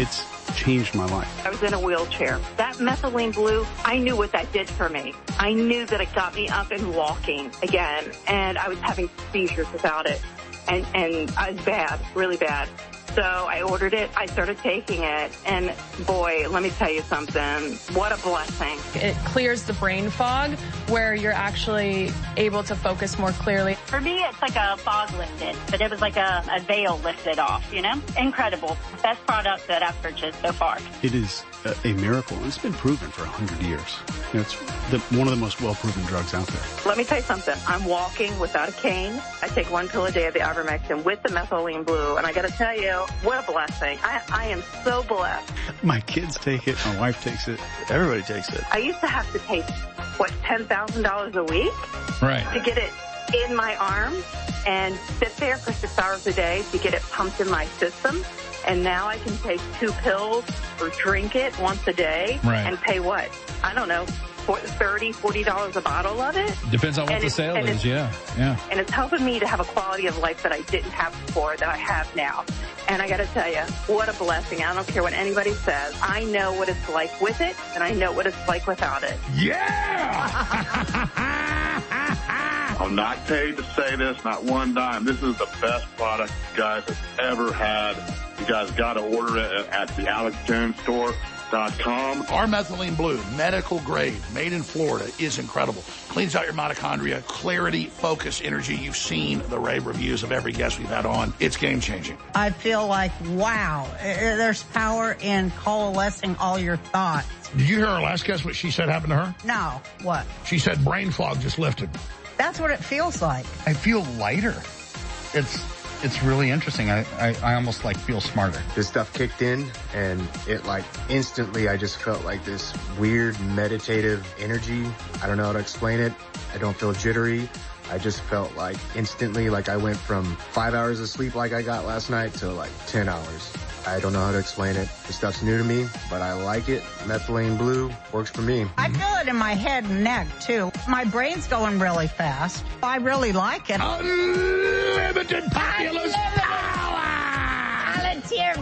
changed my life. I was in a wheelchair. That methylene blue, I knew what that did for me. I knew that it got me up and walking again, and I was having seizures without it. And, and I was bad, really bad. So I ordered it, I started taking it, and boy, let me tell you something, what a blessing. It clears the brain fog where you're actually able to focus more clearly. For me, it's like a fog lifted, but it was like a, a veil lifted off, you know? Incredible. Best product that I've purchased so far. It is a, a miracle, and it's been proven for one hundred years. It's the, one of the most well-proven drugs out there. Let me tell you something, I'm walking without a cane. I take one pill a day of the ivermectin with the methylene blue, and I gotta tell you, what a blessing. I, I am so blessed. My kids take it. My wife takes it. Everybody takes it. I used to have to pay, what, ten thousand dollars a week? Right. To get it in my arm and sit there for six hours a day to get it pumped in my system. And now I can take two pills or drink it once a day right. and pay what? I don't know, thirty dollars, forty dollars a bottle of it. Depends on what and the sale is, yeah, yeah. And it's helping me to have a quality of life that I didn't have before that I have now. And I got to tell you, what a blessing. I don't care what anybody says. I know what it's like with it, and I know what it's like without it. Yeah! I'm not paid to say this, not one dime. This is the best product you guys have ever had. You guys got to order it at the Alex Jones Store dot com. Our methylene blue, medical grade, made in Florida, is incredible. Cleans out your mitochondria, clarity, focus, energy. You've seen the rave reviews of every guest we've had on. It's game changing. I feel like, wow, there's power in coalescing all your thoughts. Did you hear our last guest, what she said happened to her? No, what? She said brain fog just lifted. That's what it feels like. I feel lighter. It's It's really interesting. I, I, I almost like feel smarter. This stuff kicked in and it like instantly I just felt like this weird meditative energy. I don't know how to explain it. I don't feel jittery. I just felt like instantly like I went from five hours of sleep like I got last night to like ten hours. I don't know how to explain it. This stuff's new to me, but I like it. Methylene blue works for me. I feel it in my head and neck, too. My brain's going really fast. I really like it. Unlimited populous power! Volunteer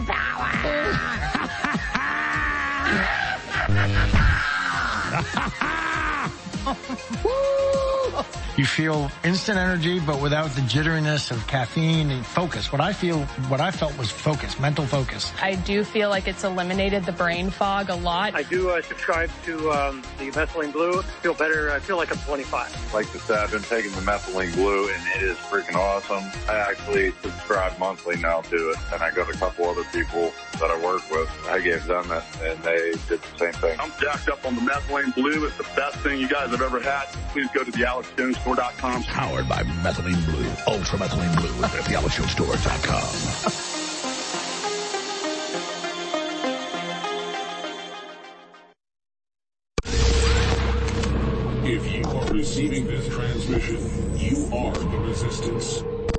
power! You feel instant energy, but without the jitteriness of caffeine and focus. What I feel, what I felt was focus, mental focus. I do feel like it's eliminated the brain fog a lot. I do uh, subscribe to um, the methylene blue. I feel better. I feel like I'm twenty-five. Like I said, I've been taking the methylene blue, and it is freaking awesome. I actually subscribe monthly now to it, and I got a couple other people that I work with. I gave them it, and they did the same thing. I'm jacked up on the methylene blue. It's the best thing you guys have ever had. Please go to the Alex Jones Store dot com. Powered by methylene blue, ultra methylene blue at the Alex Jones Store dot com. If you are receiving this transmission, you are the resistance.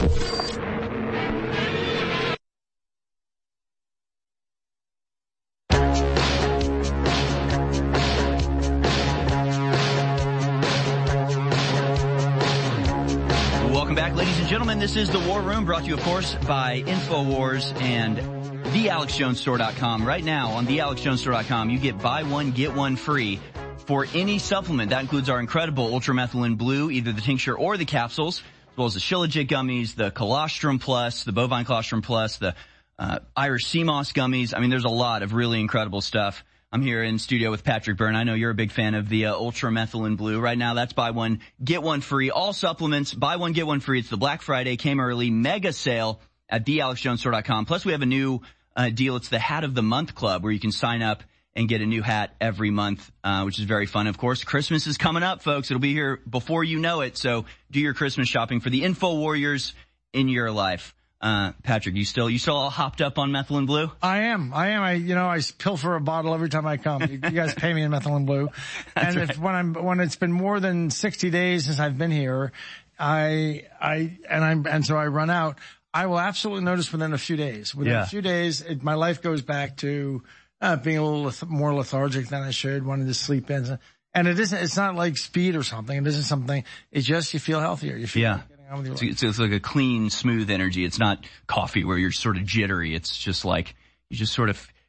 Welcome back, ladies and gentlemen. This is The War Room, brought to you, of course, by InfoWars and the Alex Jones Store dot com. Right now on the Alex Jones Store dot com, you get buy one, get one free for any supplement. That includes our incredible Ultramethylene Blue, either the tincture or the capsules, as well as the Shilajit gummies, the Colostrum Plus, the Bovine Colostrum Plus, the uh, Irish Sea Moss gummies. I mean, there's a lot of really incredible stuff. I'm here in studio with Patrick Byrne. I know you're a big fan of the uh, Ultramethylene Blue. Right now, that's buy one, get one free. All supplements, buy one, get one free. It's the Black Friday, came early, mega sale at the Alex Jones Store dot com. Plus, we have a new uh, deal. It's the Hat of the Month Club, where you can sign up and get a new hat every month, uh, which is very fun. Of course, Christmas is coming up, folks. It'll be here before you know it. So do your Christmas shopping for the Info Warriors in your life. Uh, Patrick, you still, you still all hopped up on Methylene Blue? I am. I am. I, you know, I pilfer a bottle every time I come. You, you guys pay me in Methylene Blue. And right. if, when I'm, when it's been more than sixty days since I've been here, I, I, and I'm, and so I run out, I will absolutely notice within a few days. Within Yeah. a few days, it, my life goes back to, uh, being a little leth- more lethargic than I should, wanting to sleep in. And it isn't, it's not like speed or something. It isn't something, it's just you feel healthier. You feel Yeah. like getting on with your It's, life. it's, it's like a clean, smooth energy. It's not coffee where you're sort of jittery. It's just like, you just sort of,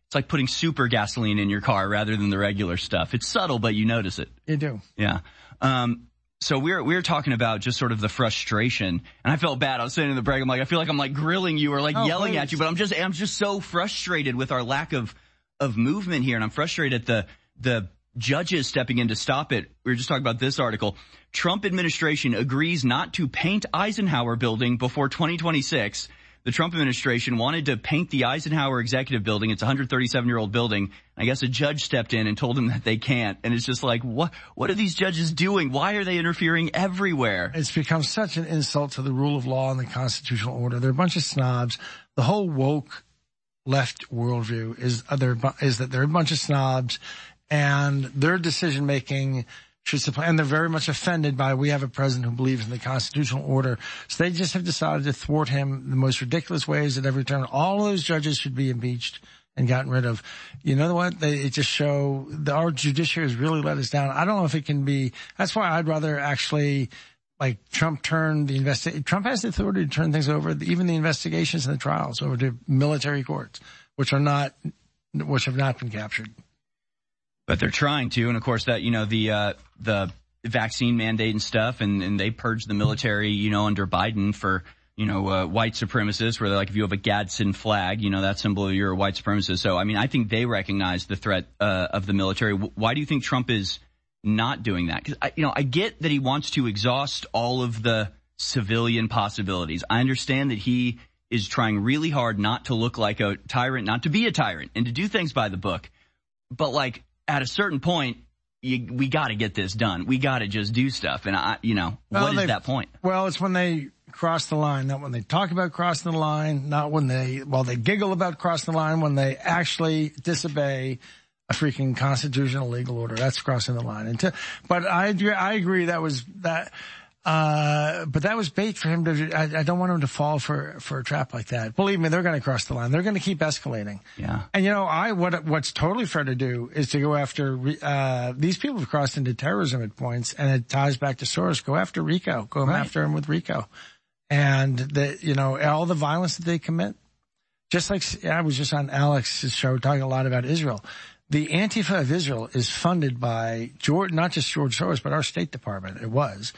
it's like putting super gasoline in your car rather than the regular stuff. It's subtle, but you notice it. You do. Yeah. Um, so we're, we're talking about just sort of the frustration, and I felt bad. I was saying in the break, I'm like, I feel like I'm like grilling you or like oh, yelling please. at you, but I'm just, I'm just so frustrated with our lack of, of movement here, and I'm frustrated at the, the judges stepping in to stop it. We were just talking about this article. Trump administration agrees not to paint Eisenhower building before twenty twenty-six. The Trump administration wanted to paint the Eisenhower Executive Building. It's a one hundred thirty-seven year old building. I guess a judge stepped in and told them that they can't. And it's just like, what, what are these judges doing? Why are they interfering everywhere? It's become such an insult to the rule of law and the constitutional order. They're a bunch of snobs. The whole woke left worldview is, other, is that they're a bunch of snobs, and their decision making should supply, and they're very much offended by, we have a president who believes in the constitutional order. So they just have decided to thwart him in the most ridiculous ways at every turn. All of those judges should be impeached and gotten rid of. You know what? They it just show the, our judiciary has really let us down. I don't know if it can be, that's why I'd rather actually, like, Trump turn the investi- Trump has the authority to turn things over, even the investigations and the trials, over to military courts, which are not, which have not been captured. But they're trying to, and of course that, you know, the, uh, the vaccine mandate and stuff, and, and they purged the military, you know, under Biden for, you know, uh, white supremacists, where they're like, if you have a Gadsden flag, you know, that symbol, you're a white supremacist. So, I mean, I think they recognize the threat, uh, of the military. Why do you think Trump is not doing that? Because, you know, I get that he wants to exhaust all of the civilian possibilities. I understand that he is trying really hard not to look like a tyrant, not to be a tyrant, and to do things by the book. But, like, at a certain point, you, we got to get this done. We got to just do stuff. And, I, you know, well, what is that point? Well, it's when they cross the line, not when they talk about crossing the line, not when they, well, they giggle about crossing the line, when they actually disobey a freaking constitutional legal order. That's crossing the line. And to, but I agree, I agree that was that, uh, but that was bait for him to, I, I don't want him to fall for, for a trap like that. Believe me, they're going to cross the line. They're going to keep escalating. Yeah. And you know, I, what, what's totally fair to do is to go after, uh, these people have crossed into terrorism at points, and it ties back to Soros. Go after RICO. Go right. after him with RICO. And the, you know, all the violence that they commit. Just like, I was just on Alex's show talking a lot about Israel. The Antifa of Israel is funded by George, not just George Soros, but our State Department. It was.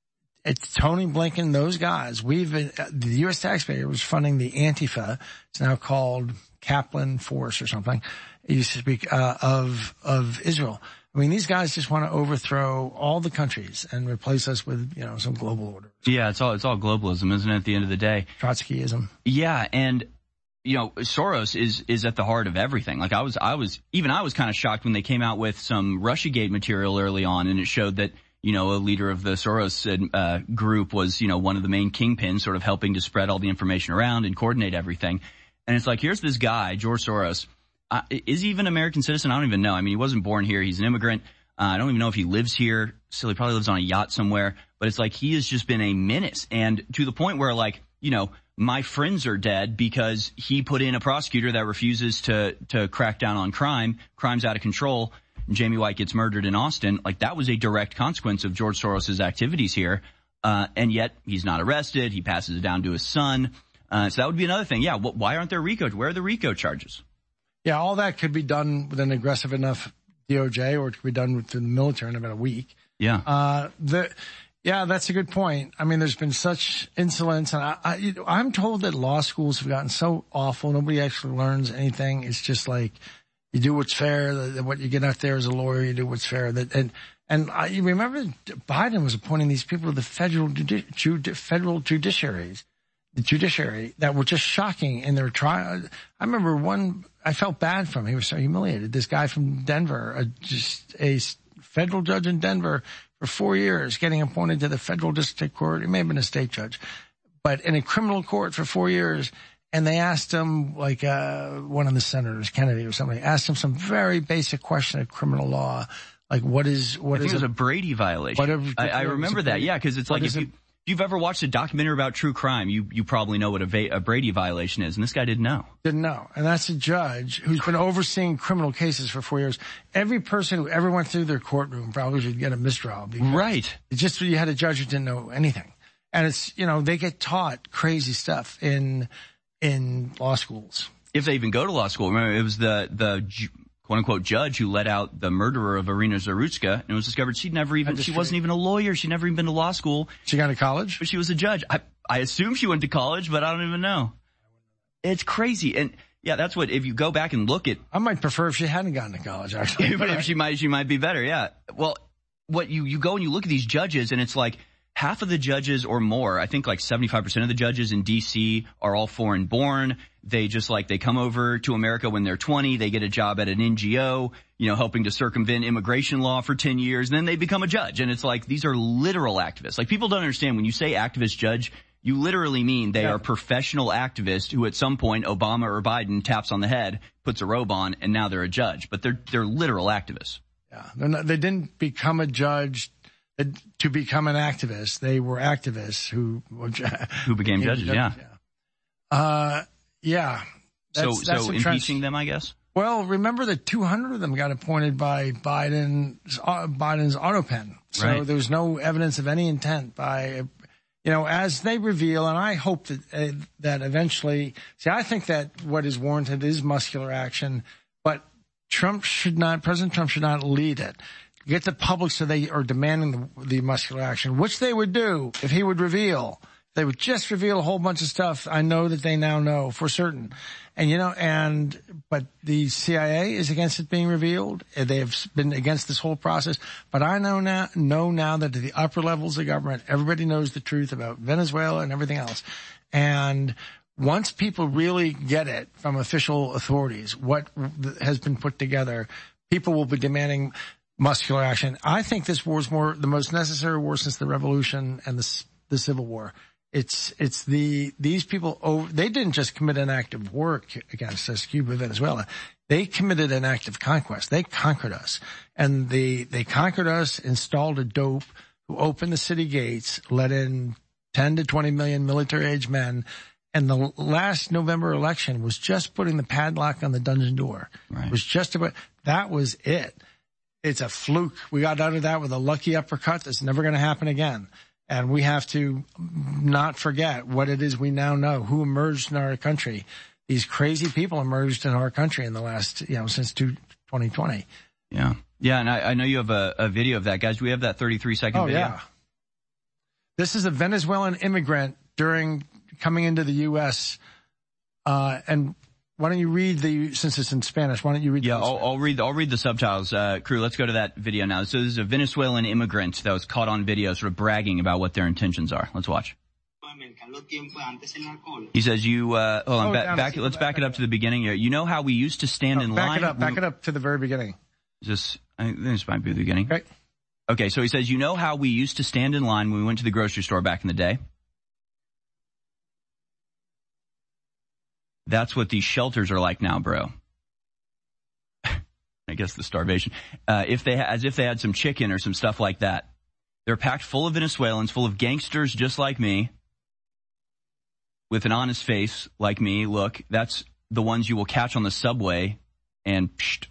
It's Tony Blinken, those guys. We've been, the U S taxpayer was funding the Antifa. It's now called Kaplan Force or something. It used to speak, uh, of, of Israel. I mean, these guys just want to overthrow all the countries and replace us with, you know, some global order. Yeah, it's all, it's all globalism, isn't it, at the end of the day? Trotskyism. Yeah, and, you know, Soros is, is at the heart of everything. Like I was, I was, even I was kind of shocked when they came out with some Russiagate material early on, and it showed that, you know, a leader of the Soros uh, group was, you know, one of the main kingpins, sort of helping to spread all the information around and coordinate everything. And it's like, here's this guy, George Soros. Uh, is he even an American citizen? I don't even know. I mean, he wasn't born here. He's an immigrant. Uh, I don't even know if he lives here. Still, he probably lives on a yacht somewhere. But it's like he has just been a menace. And to the point where, like, you know, my friends are dead because he put in a prosecutor that refuses to, to crack down on crime. Crime's out of control. Jamie White gets murdered in Austin. Like, that was a direct consequence of George Soros' activities here. Uh, and yet he's not arrested. He passes it down to his son. Uh, so that would be another thing. Yeah. Wh- why aren't there RICO? Where are the RICO charges? Yeah. All that could be done with an aggressive enough D O J, or it could be done with the military in about a week. Yeah. Uh, the, yeah, that's a good point. I mean, there's been such insolence, and I, I, you know, I'm told that law schools have gotten so awful. Nobody actually learns anything. It's just like, you do what's fair. What you get out there as a lawyer, you do what's fair. That, and, and I, you remember Biden was appointing these people to the federal, judi- judi- federal judiciaries, the judiciary, that were just shocking in their trial. I remember one, I felt bad for him. He was so humiliated. This guy from Denver, a, just a federal judge in Denver for four years, getting appointed to the federal district court. He may have been a state judge, but in a criminal court for four years. And they asked him, like, uh, one of the senators, Kennedy or somebody, asked him some very basic question of criminal law. Like, what is, what I is think it? it was a Brady violation. Whatever, I, I remember that. Yeah. Cause it's like, if, you, if you've ever watched a documentary about true crime, you, you probably know what a, va- a Brady violation is. And this guy didn't know. Didn't know. And that's a judge who's been overseeing criminal cases for four years. Every person who ever went through their courtroom probably should get a mistrial. Right. It's just, you had a judge who didn't know anything. And it's, you know, they get taught crazy stuff in, in law schools. if they even go to law school. Remember, it was the the quote unquote judge who let out the murderer of Irina Zarutska, and it was discovered she'd never even she wasn't even a lawyer. She'd never even been to law school. She got to college, but she was a judge. I I assume she went to college, but I don't even know. It's crazy. And yeah, that's what, if you go back and look at. I might prefer if she hadn't gotten to college, actually. But if she might, she might be better. Yeah. Well, what you, you go and you look at these judges, and it's like half of the judges or more, I think like seventy-five percent of the judges in D C are all foreign born. They just like, they come over to America when they're twenty. They get a job at an N G O, you know, helping to circumvent immigration law for ten years. And then they become a judge. And it's like, these are literal activists. Like, people don't understand when you say activist judge, you literally mean they yeah. are professional activists who at some point Obama or Biden taps on the head, puts a robe on, and now they're a judge. But they're they're literal activists. Yeah, they're not, they didn't become a judge to become an activist. They were activists who who became judges. judges yeah, yeah. Uh, yeah. That's, so that's so impeaching them, I guess. Well, remember that two hundred of them got appointed by Biden's uh, Biden's auto pen. So right. there was no evidence of any intent by. You know, as they reveal, and I hope that uh, that eventually, see, I think that what is warranted is muscular action, but Trump should not, President Trump should not lead it. Get the public so they are demanding the, the muscular action, which they would do if he would reveal. They would just reveal a whole bunch of stuff. I know that they now know for certain. And, you know, and, but the C I A is against it being revealed. They have been against this whole process. But I know now, know now that at the upper levels of government, everybody knows the truth about Venezuela and everything else. And once people really get it from official authorities, what has been put together, people will be demanding muscular action. I think this war is more, the most necessary war since the revolution and the, the Civil War. It's, it's the, these people over, they didn't just commit an act of war against us, Cuba, Venezuela. They committed an act of conquest. They conquered us. And they, they conquered us, installed a dope who opened the city gates, let in ten to twenty million military age men. And the last November election was just putting the padlock on the dungeon door. Right. It was just about, that was it. It's a fluke. We got out of that with a lucky uppercut that's never going to happen again. And we have to not forget what it is we now know, who emerged in our country. These crazy people emerged in our country in the last, you know, since twenty twenty. Yeah. Yeah, and I, I know you have a, a video of that. Guys, do we have that thirty-three second oh, video? Yeah. This is a Venezuelan immigrant during coming into the U S Uh, and why don't you read the, since it's in Spanish, why don't you read the Yeah, I'll, I'll read, I'll read the subtitles. Uh, crew, let's go to that video now. So this is a Venezuelan immigrant that was caught on video sort of bragging about what their intentions are. Let's watch. He says, you, uh, hold on, oh, back, down, back, let's back it up to the beginning here. You know how we used to stand no, in back line? Back it up, back it up to the very beginning. Is this, I think this might be the beginning. Okay. Okay, so he says, you know how we used to stand in line when we went to the grocery store back in the day? That's what these shelters are like now, bro. I guess the starvation. Uh, if they, as if they had some chicken or some stuff like that. They're packed full of Venezuelans, full of gangsters just like me, with an honest face like me. Look, that's the ones you will catch on the subway and psht,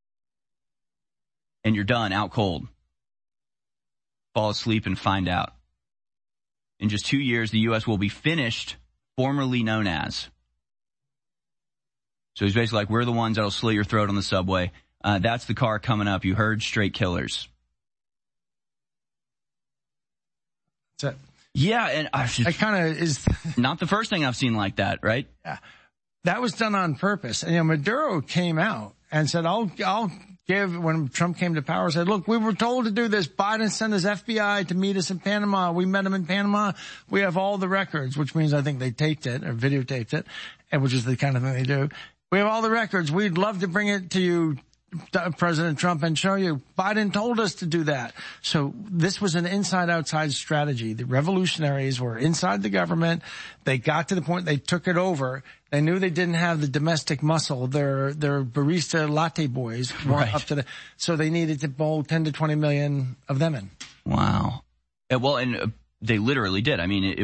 and you're done, out cold. Fall asleep and find out. In just two years, the U S will be finished, formerly known as. So he's basically like, we're the ones that'll slit your throat on the subway. Uh, that's the car coming up. You heard, straight killers. That's it. Yeah, and I just, I kind of is not the first thing I've seen like that, right? Yeah, that was done on purpose. And you know, Maduro came out and said, "I'll, I'll give." When Trump came to power, said, "Look, we were told to do this. Biden sent his F B I to meet us in Panama. We met him in Panama. We have all the records," which means I think they taped it or videotaped it, and which is the kind of thing they do. We have all the records. We'd love to bring it to you, President Trump, and show you. Biden told us to do that. So this was an inside-outside strategy. The revolutionaries were inside the government. They got to the point they took it over. They knew they didn't have the domestic muscle. Their their barista latte boys weren't right. up to the. So they needed to bowl ten to twenty million of them in. Wow. Yeah, well, and uh, they literally did. I mean, it, it was.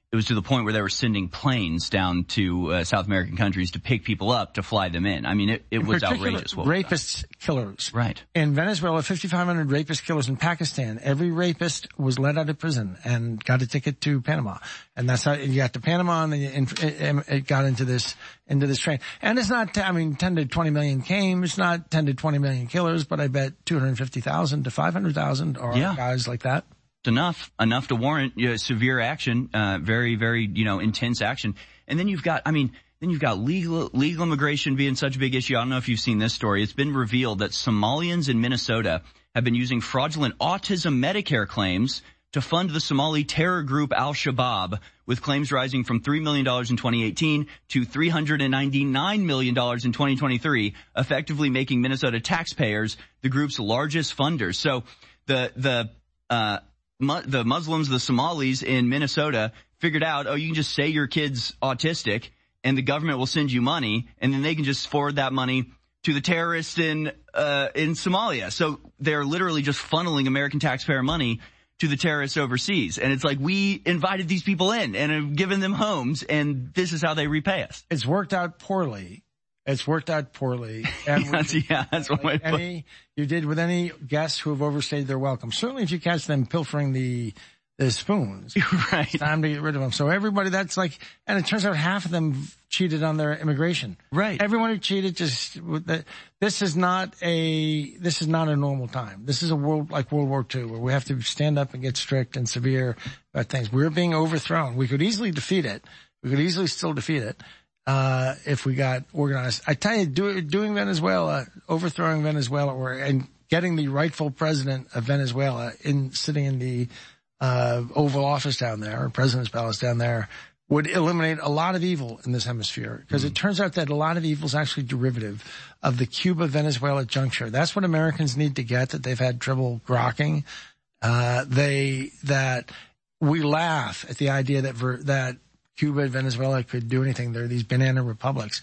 it was to the point where they were sending planes down to uh, South American countries to pick people up to fly them in. I mean, it, it was outrageous. What rapists, killers. Right. In Venezuela, fifty-five hundred rapist killers. In Pakistan, every rapist was let out of prison and got a ticket to Panama. And that's how you got to Panama, and then you, it, it got into this, into this train. And it's not, I mean, ten to twenty million came. It's not ten to twenty million killers, but I bet two hundred fifty thousand to five hundred thousand are yeah. guys like that. Enough, enough to warrant you know, severe action, uh, very, very, you know, intense action. And then you've got, I mean, then you've got legal, legal immigration being such a big issue. I don't know if you've seen this story. It's been revealed that Somalians in Minnesota have been using fraudulent autism Medicare claims to fund the Somali terror group Al-Shabaab, with claims rising from three million dollars in twenty eighteen to three hundred ninety-nine million dollars in twenty twenty-three, effectively making Minnesota taxpayers the group's largest funders. So the, the, uh, the Muslims, the Somalis in Minnesota figured out, oh, you can just say your kid's autistic and the government will send you money, and then they can just forward that money to the terrorists in, uh, in Somalia. So they're literally just funneling American taxpayer money to the terrorists overseas. And it's like, we invited these people in and have given them homes, and this is how they repay us. It's worked out poorly. It's worked out poorly. And that's, yeah, that's one way to put it. You did with any guests who have overstayed their welcome. Certainly if you catch them pilfering the, the spoons. Right. It's time to get rid of them. So everybody, that's like, and it turns out half of them cheated on their immigration. Right. Everyone who cheated just, this is not a, this is not a normal time. This is a world, like World War Two, where we have to stand up and get strict and severe about things. We're being overthrown. We could easily defeat it. We could easily still defeat it. Uh, if we got organized. I tell you, do, doing Venezuela, overthrowing Venezuela, or, and getting the rightful president of Venezuela in, sitting in the, uh, Oval Office down there, or President's Palace down there, would eliminate a lot of evil in this hemisphere. Because mm. it turns out that a lot of evil is actually derivative of the Cuba-Venezuela juncture. That's what Americans need to get, that they've had trouble grokking. Uh, they, that we laugh at the idea that, ver, that, Cuba and Venezuela could do anything. They're these banana republics.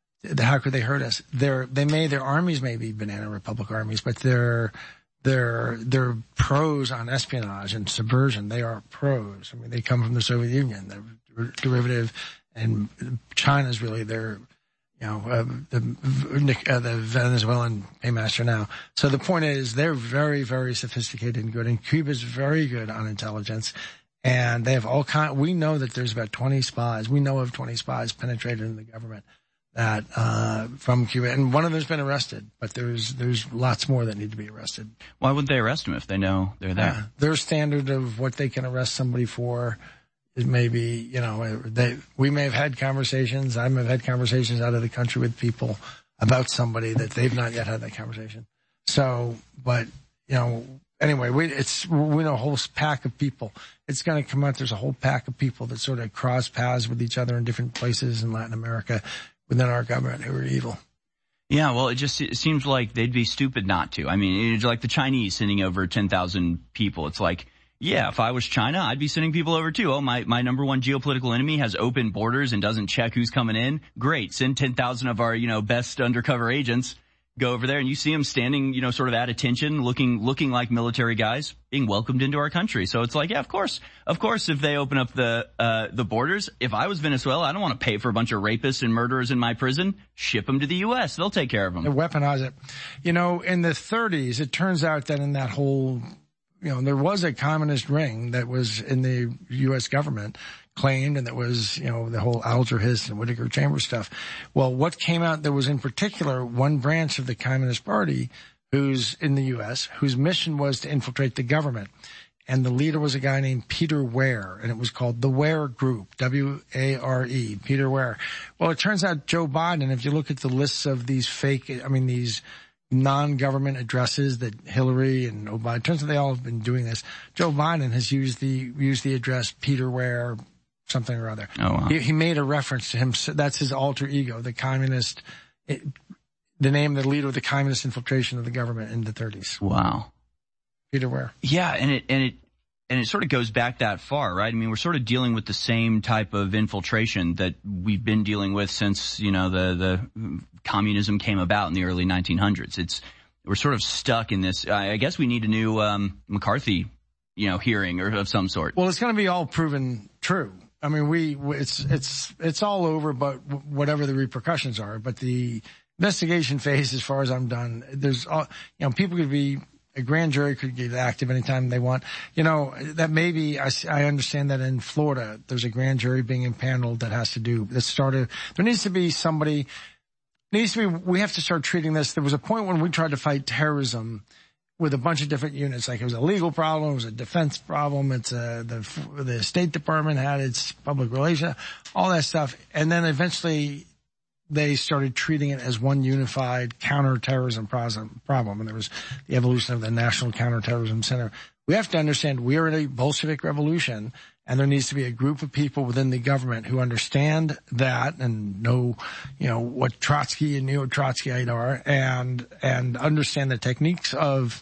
How could they hurt us? They're, they may, their armies may be banana republic armies, but they're, they're, they're pros on espionage and subversion. They are pros. I mean, they come from the Soviet Union. They're derivative, and China's really their, you know, uh, the, uh, the Venezuelan paymaster now. So the point is, they're very, very sophisticated and good, and Cuba's very good on intelligence. And they have all kind, we know that there's about twenty spies. We know of twenty spies penetrated in the government that, uh, from Cuba. And one of them's been arrested, but there's, there's lots more that need to be arrested. Why wouldn't they arrest them if they know they're there? Uh, their standard of what they can arrest somebody for is maybe, you know, they, we may have had conversations. I may have had conversations out of the country with people about somebody that they've not yet had that conversation. So, but, you know, anyway, we, it's, we know a whole pack of people. It's going to come out. There's a whole pack of people that sort of cross paths with each other in different places in Latin America within our government who are evil. Yeah, well, it just it seems like they'd be stupid not to. I mean, it's like the Chinese sending over ten thousand people. It's like, yeah, if I was China, I'd be sending people over too. Oh, my, my number one geopolitical enemy has open borders and doesn't check who's coming in. Great. Send ten thousand of our, you know, best undercover agents. Go over there and you see them standing, you know, sort of at attention, looking, looking like military guys being welcomed into our country. So it's like, yeah, of course, of course, if they open up the, uh, the borders, if I was Venezuela, I don't want to pay for a bunch of rapists and murderers in my prison. Ship them to the U S. They'll take care of them. They weaponize it. You know, in the thirties, it turns out that in that whole, you know, there was a communist ring that was in the U S government claimed, and that was, you know, the whole Alger Hiss and Whittaker Chambers stuff. Well, what came out, there was in particular one branch of the Communist Party who's in the U S, whose mission was to infiltrate the government. And the leader was a guy named Peter Ware, and it was called the Ware Group, W A R E, Peter Ware. Well, it turns out Joe Biden, if you look at the lists of these fake, I mean, these non-government addresses that Hillary and Obama, it turns out they all have been doing this. Joe Biden has used the, used the address Peter Ware, something or other. Oh, wow. He, he made a reference to him. So that's his alter ego, the communist, it, the name, the leader of the communist infiltration of the government in the thirties. Wow. Peter Ware. Yeah. And it, and it, and it sort of goes back that far, right? I mean, we're sort of dealing with the same type of infiltration that we've been dealing with since, you know, the, the communism came about in the early nineteen hundreds. It's, we're sort of stuck in this. I guess we need a new, um, McCarthy, you know, hearing or of some sort. Well, it's going to be all proven true. I mean, we, it's, it's, it's all over, but whatever the repercussions are. But the investigation phase, as far as I'm done, there's, all, you know, people could be, a grand jury could get active anytime they want. You know, that maybe, I, I understand that in Florida, there's a grand jury being impaneled that has to do, that started, there needs to be somebody, needs to be, we have to start treating this. There was a point when we tried to fight terrorism with a bunch of different units. Like it was a legal problem, it was a defense problem, it's a, the, the State Department had its public relations, all that stuff. And then eventually they started treating it as one unified counterterrorism problem. And there was the evolution of the National Counterterrorism Center. We have to understand we are in a Bolshevik revolution, and there needs to be a group of people within the government who understand that and know, you know, what Trotsky and Neo-Trotskyite are, and, and understand the techniques of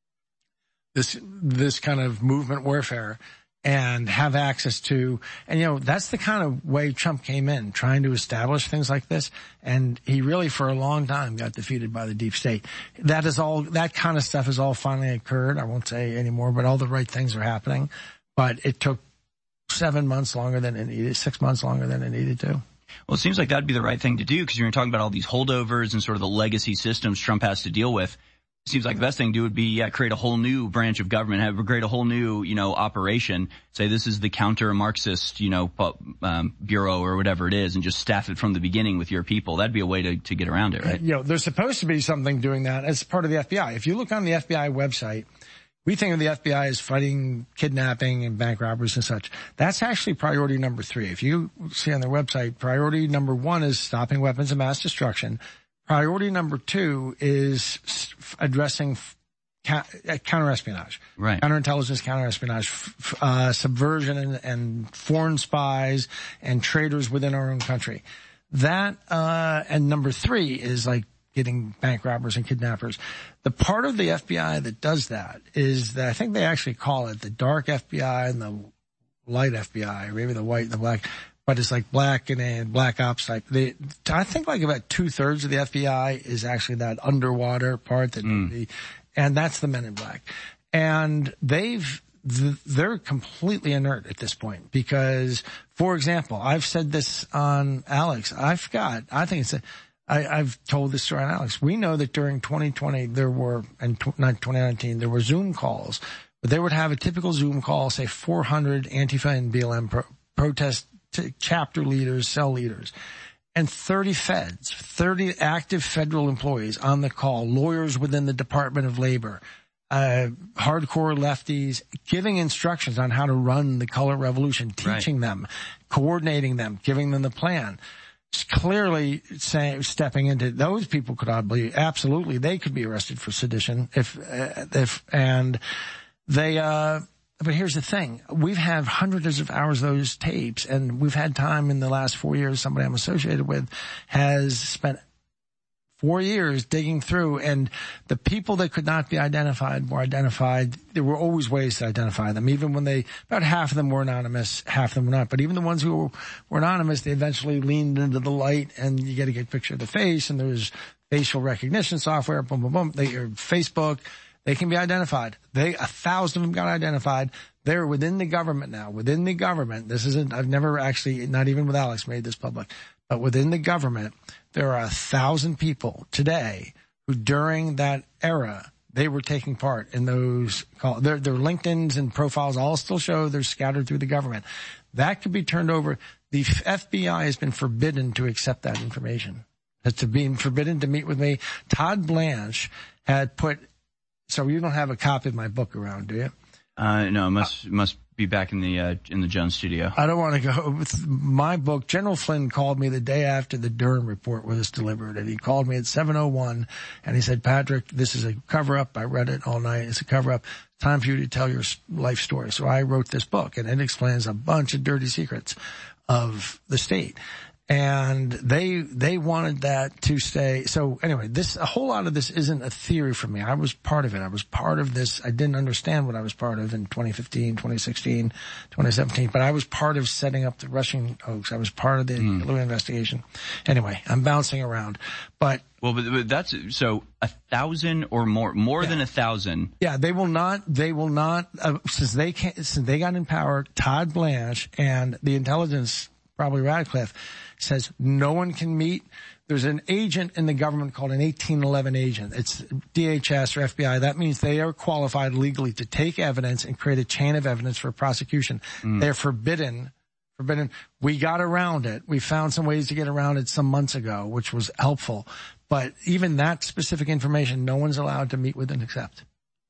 this, this kind of movement warfare, and have access to, and you know, that's the kind of way Trump came in, trying to establish things like this. And he really, for a long time, got defeated by the deep state. That is all, that kind of stuff has all finally occurred. I won't say anymore, but all the right things are happening. But it took seven months longer than it needed, six months longer than it needed to. Well, it seems like that'd be the right thing to do, because you're talking about all these holdovers and sort of the legacy systems Trump has to deal with. Seems like the best thing to do would be, yeah, create a whole new branch of government, have create a whole new, you know, operation. Say this is the counter-Marxist, you know, um, bureau or whatever it is, and just staff it from the beginning with your people. That'd be a way to, to get around it, right? You know, there's supposed to be something doing that as part of the F B I. If you look on the F B I website, we think of the F B I as fighting kidnapping and bank robberies and such. That's actually priority number three. If you see on their website, priority number one is stopping weapons of mass destruction. Priority number two is addressing counterespionage, right? Counterintelligence, counterespionage, uh, subversion, and, and foreign spies and traitors within our own country. That uh and number three is like getting bank robbers and kidnappers. The part of the F B I that does that is that I think they actually call it the dark F B I and the light F B I, or maybe the white and the black. But it's like black and a black ops type. They, I think like about two thirds of the F B I is actually that underwater part that, mm. the, and that's the men in black. And they've, they're completely inert at this point because, for example, I've said this on Alex. I've got, I think it's, a, I, I've told this story on Alex. We know that during twenty twenty there were, and twenty nineteen, there were Zoom calls, but they would have a typical Zoom call, say four hundred Antifa and B L M pro, protest chapter leaders, cell leaders, and thirty feds, thirty active federal employees on the call, lawyers within the Department of Labor, uh, hardcore lefties, giving instructions on how to run the color revolution, teaching right. them, coordinating them, giving them the plan. It's clearly saying, stepping into those people could be, absolutely, they could be arrested for sedition if, uh, if, and they, uh, but here's the thing. We've had hundreds of hours of those tapes, and we've had time in the last four years, somebody I'm associated with has spent four years digging through, and the people that could not be identified were identified. There were always ways to identify them, even when they, about half of them were anonymous, half of them were not. But even the ones who were, were anonymous, they eventually leaned into the light, and you get a good picture of the face, and there's facial recognition software, boom, boom, boom, they, or Facebook. They can be identified. They, a thousand of them got identified. They're within the government now. Within the government, this isn't, I've never actually, not even with Alex, made this public, but within the government, there are a thousand people today who during that era, they were taking part in those calls. Their, their LinkedIn's and profiles all still show they're scattered through the government. That could be turned over. The F B I has been forbidden to accept that information. It's been forbidden to meet with me. Todd Blanche had put, so you don't have a copy of my book around, do you? Uh, no, it must, uh, must be back in the, uh, in the Jones studio. I don't want to go with my book. General Flynn called me the day after the Durham report was delivered, and he called me at seven oh one, and he said, Patrick, this is a cover-up. I read it all night. It's a cover-up. Time for you to tell your life story. So I wrote this book, and it explains a bunch of dirty secrets of the state. And they, they wanted that to stay. So anyway, this, a whole lot of this isn't a theory for me. I was part of it. I was part of this. I didn't understand what I was part of in twenty fifteen, twenty sixteen, twenty seventeen, but I was part of setting up the Russian hoax. I was part of the mm. Louis investigation. Anyway, I'm bouncing around, but. Well, but, but that's, so a thousand or more, more yeah. than a thousand. Yeah, they will not, they will not, uh, since they can't, since they got in power, Todd Blanche and the intelligence, probably Radcliffe, says no one can meet. There's an agent in the government called an eighteen eleven agent. It's D H S or F B I. That means they are qualified legally to take evidence and create a chain of evidence for prosecution. Mm. They're forbidden, forbidden. We got around it. We found some ways to get around it some months ago, which was helpful. But even that specific information, no one's allowed to meet with and accept.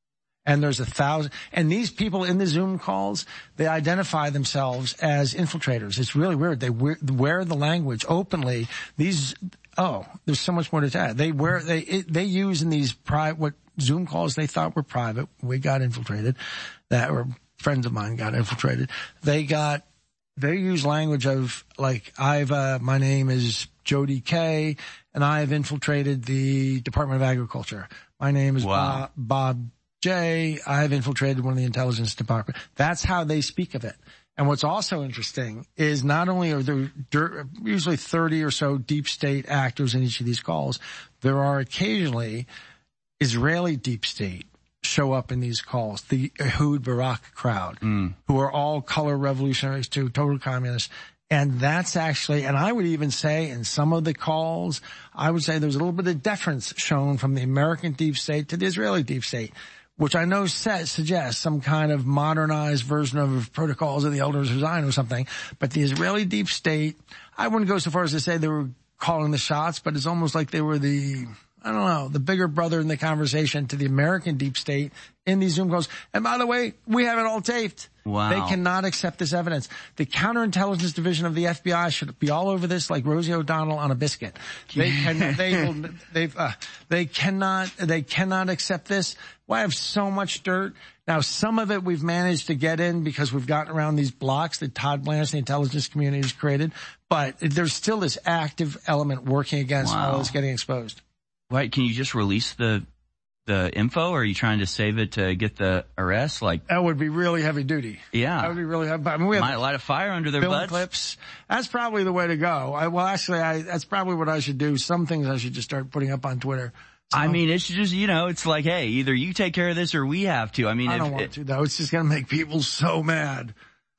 And there's a thousand, and these people in the Zoom calls, they identify themselves as infiltrators. It's really weird. They wear, wear the language openly. These, oh, there's so much more to that. They wear, they, it, they use in these private, what Zoom calls they thought were private. We got infiltrated. That, or friends of mine got infiltrated. They got, they use language of like, I've, uh, my name is Jody Kay, and I have infiltrated the Department of Agriculture. My name is wow. Bob, Bob J. I have infiltrated one of the intelligence department. That's how they speak of it. And what's also interesting is not only are there usually thirty or so deep state actors in each of these calls, there are occasionally Israeli deep state show up in these calls, the Ehud Barak crowd, mm. who are all color revolutionaries too, total communists. And that's actually, and I would even say in some of the calls, I would say there's a little bit of deference shown from the American deep state to the Israeli deep state, which I know says, suggests some kind of modernized version of protocols of the elders of Zion or something. But the Israeli deep state, I wouldn't go so far as to say they were calling the shots, but it's almost like they were the, I don't know, the bigger brother in the conversation to the American deep state in these Zoom calls. And by the way, we have it all taped. Wow. They cannot accept this evidence. The counterintelligence division of the F B I should be all over this like Rosie O'Donnell on a biscuit. They can, they will, they've, uh, they cannot, they cannot accept this. Well, I have so much dirt. Now, some of it we've managed to get in because we've gotten around these blocks that Todd Blanche, the intelligence community, has created. But there's still this active element working against wow. all this getting exposed. Wait, can you just release the the info, or are you trying to save it to get the arrest? Like that would be really heavy duty. Yeah, that would be really heavy. I mean, we have might light a fire under their butts. Clips. That's probably the way to go. I, well, actually, I, that's probably what I should do. Some things I should just start putting up on Twitter. So, I mean, it's just, you know, it's like, hey, either you take care of this or we have to. I mean, I if, don't want it, to though. It's just going to make people so mad.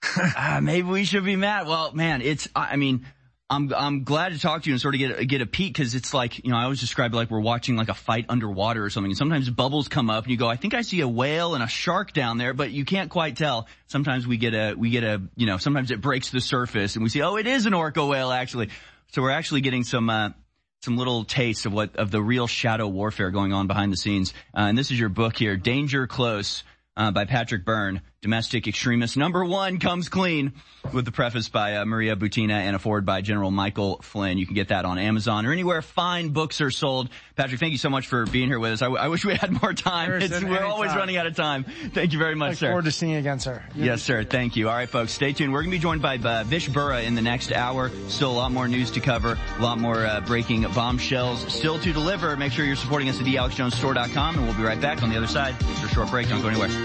uh, maybe we should be mad. Well, man, it's, I mean, I'm, I'm glad to talk to you and sort of get, get a peek, because it's like, you know, I always describe it like we're watching like a fight underwater or something. And sometimes bubbles come up and you go, I think I see a whale and a shark down there, but you can't quite tell. Sometimes we get a, we get a, you know, sometimes it breaks the surface and we see, oh, it is an orca whale actually. So we're actually getting some, uh, some little taste of what, of the real shadow warfare going on behind the scenes. Uh, and this is your book here, Danger Close, uh, by Patrick Byrne. Domestic Extremist Number One Comes Clean, with the preface by uh, Maria Butina and a foreword by General Michael Flynn. You can get that on Amazon or anywhere fine books are sold. Patrick, thank you so much for being here with us. I, w- I wish we had more time. It's, we're always time. running out of time. Thank you very much, Look sir. Look forward to seeing you again, sir. You yes, sir. Thank you. All right, folks, stay tuned. We're going to be joined by uh, Vish Burra in the next hour. Still a lot more news to cover, a lot more uh, breaking bombshells still to deliver. Make sure you're supporting us at the alex jones store dot com, and we'll be right back on the other side. After a short break. Don't go anywhere.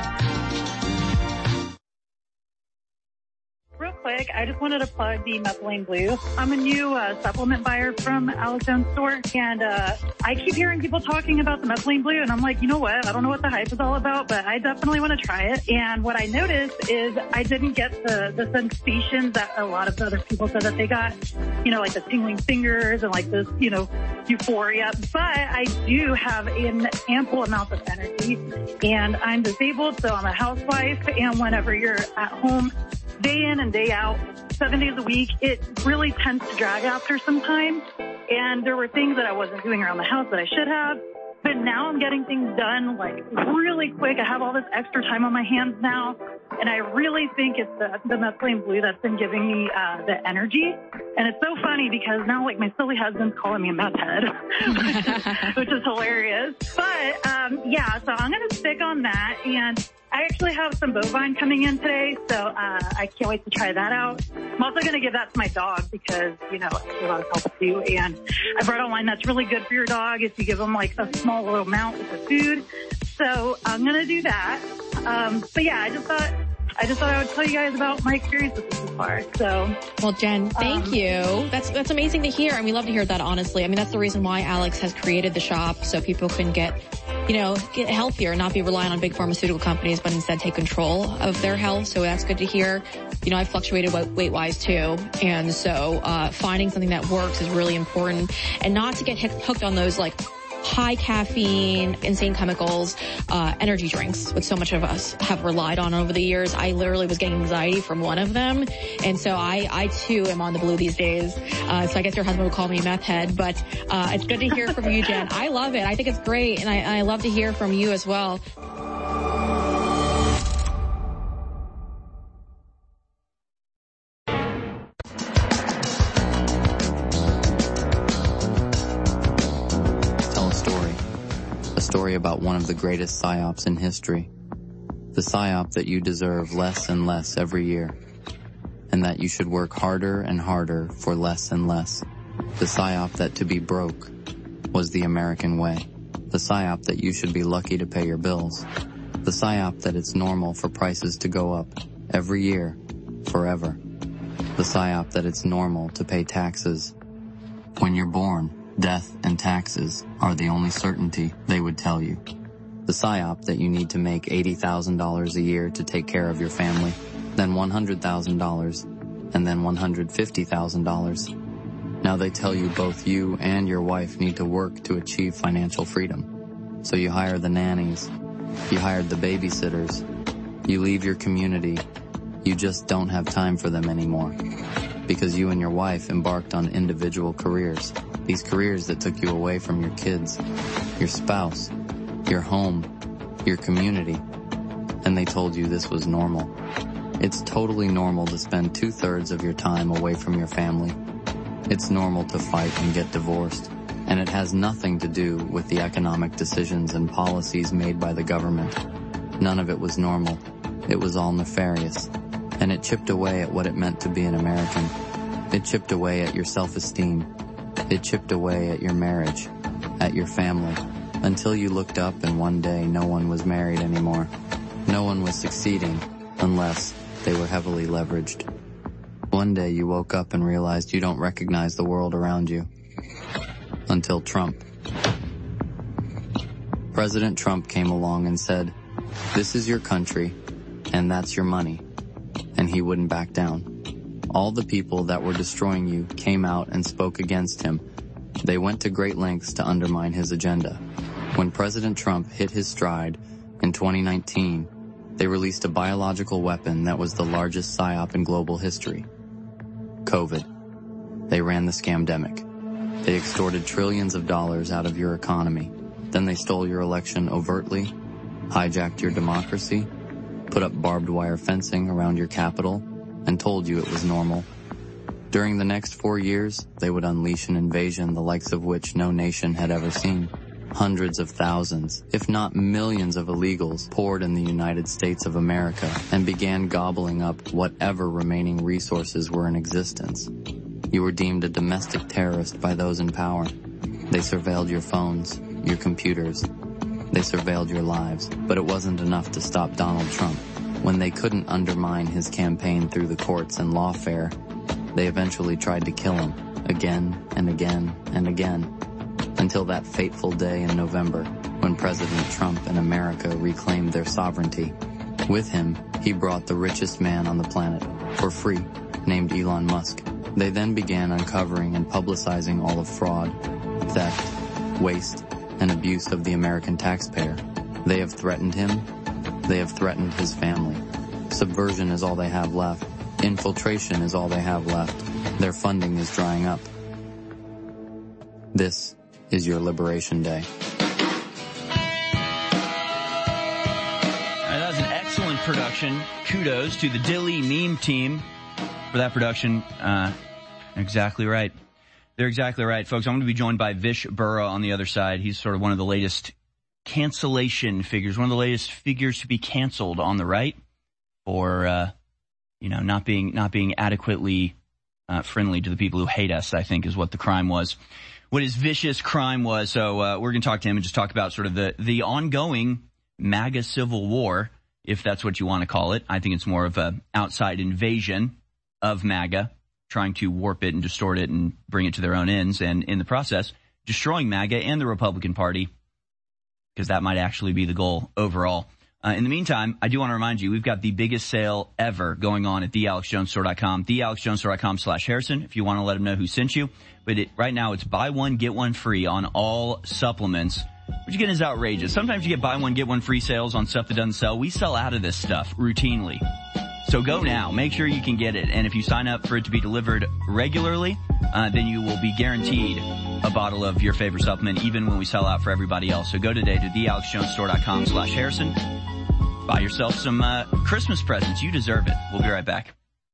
Quick, I just wanted to plug the Methylene Blue. I'm a new uh, supplement buyer from Alex Jones Store, and uh, I keep hearing people talking about the Methylene Blue, and I'm like, you know what? I don't know what the hype is all about, but I definitely want to try it. And what I noticed is I didn't get the, the sensations that a lot of the other people said that they got, you know, like the tingling fingers and like this, you know, euphoria. But I do have an ample amount of energy, and I'm disabled, so I'm a housewife, and whenever you're at home, day in and day out, seven days a week, it really tends to drag after some time. And there were things that I wasn't doing around the house that I should have. But now I'm getting things done like really quick. I have all this extra time on my hands now. And I really think it's the, the Methylene Blue that's been giving me uh, the energy. And it's so funny because now like my silly husband's calling me a meth head, which, is, which is hilarious. But um, yeah, so I'm going to stick on that. And I actually have some bovine coming in today, so uh, I can't wait to try that out. I'm also going to give that to my dog because, you know, it's a lot of health too. And I brought online that's really good for your dog if you give them like a small little amount with the food. So I'm going to do that. Um, but yeah, I just thought I just thought I would tell you guys about my experience with this so far. So, well, Jen, thank um, you. That's that's amazing to hear, and we love to hear that. Honestly, I mean, that's the reason why Alex has created the shop so people can get, you know, get healthier and not be relying on big pharmaceutical companies, but instead take control of their health. So that's good to hear. You know, I fluctuated weight wise too, and so uh finding something that works is really important, and not to get hooked on those like high caffeine, insane chemicals, uh, energy drinks, which so much of us have relied on over the years. I literally was getting anxiety from one of them. And so I, I too am on the blue these days. Uh, so I guess your husband would call me meth head, but, uh, it's good to hear from you, Jen. I love it. I think it's great. And I, I love to hear from you as well. About one of the greatest psyops in history. The psyop that you deserve less and less every year, and that you should work harder and harder for less and less. The psyop that to be broke was the American way. The psyop that you should be lucky to pay your bills. The psyop that it's normal for prices to go up every year, forever. The psyop that it's normal to pay taxes. When you're born, death and taxes are the only certainty they would tell you. The psyop that you need to make eighty thousand dollars a year to take care of your family, then one hundred thousand dollars, and then one hundred fifty thousand dollars. Now they tell you both you and your wife need to work to achieve financial freedom. So you hire the nannies, you hired the babysitters, you leave your community, you just don't have time for them anymore. Because you and your wife embarked on individual careers. These careers that took you away from your kids, your spouse, your home, your community. And they told you this was normal. It's totally normal to spend two-thirds of your time away from your family. It's normal to fight and get divorced. And it has nothing to do with the economic decisions and policies made by the government. None of it was normal. It was all nefarious. And it chipped away at what it meant to be an American. It chipped away at your self-esteem. It chipped away at your marriage, at your family, until you looked up and one day no one was married anymore. No one was succeeding unless they were heavily leveraged. One day you woke up and realized you don't recognize the world around you. Until Trump. President Trump came along and said, "This is your country, and that's your money." And he wouldn't back down. All the people that were destroying you came out and spoke against him. They went to great lengths to undermine his agenda. When President Trump hit his stride in twenty nineteen, they released a biological weapon that was the largest psyop in global history. COVID. They ran the scamdemic. They extorted trillions of dollars out of your economy. Then they stole your election overtly, hijacked your democracy, put up barbed wire fencing around your capital, and told you it was normal. During the next four years, they would unleash an invasion the likes of which no nation had ever seen. Hundreds of thousands, if not millions of illegals poured in the United States of America and began gobbling up whatever remaining resources were in existence. You were deemed a domestic terrorist by those in power. They surveilled your phones, your computers. They surveilled your lives, but it wasn't enough to stop Donald Trump. When they couldn't undermine his campaign through the courts and lawfare, they eventually tried to kill him again and again and again, until that fateful day in November when President Trump and America reclaimed their sovereignty. With him, he brought the richest man on the planet, for free, named Elon Musk. They then began uncovering and publicizing all of fraud, theft, waste, and abuse of the American taxpayer. They have threatened him. They have threatened his family. Subversion is all they have left. Infiltration is all they have left. Their funding is drying up. This is your Liberation Day. All right, that was an excellent production. Kudos to the Dilly meme team for that production. Uh, exactly right. They're exactly right, folks. I'm going to be joined by Vish Burra on the other side. He's sort of one of the latest cancellation figures, one of the latest figures to be canceled on the right for, uh, you know, not being, not being adequately uh, friendly to the people who hate us, I think is what the crime was. What his vicious crime was. So, uh, we're going to talk to him and just talk about sort of the, the ongoing MAGA civil war, if that's what you want to call it. I think it's more of an outside invasion of MAGA, trying to warp it and distort it and bring it to their own ends, and in the process, destroying MAGA and the Republican Party, because that might actually be the goal overall. Uh, in the meantime, I do want to remind you, we've got the biggest sale ever going on at the alex jones store dot com, the alex jones store dot com slash Harrison, if you want to let them know who sent you. But it, right now, it's buy one, get one free on all supplements, which again is outrageous. Sometimes you get buy one, get one free sales on stuff that doesn't sell. We sell out of this stuff routinely. So go now. Make sure you can get it. And if you sign up for it to be delivered regularly, uh, then you will be guaranteed a bottle of your favorite supplement, even when we sell out for everybody else. So go today to the alex jones store dot com slash Harrison. Buy yourself some uh, Christmas presents. You deserve it. We'll be right back.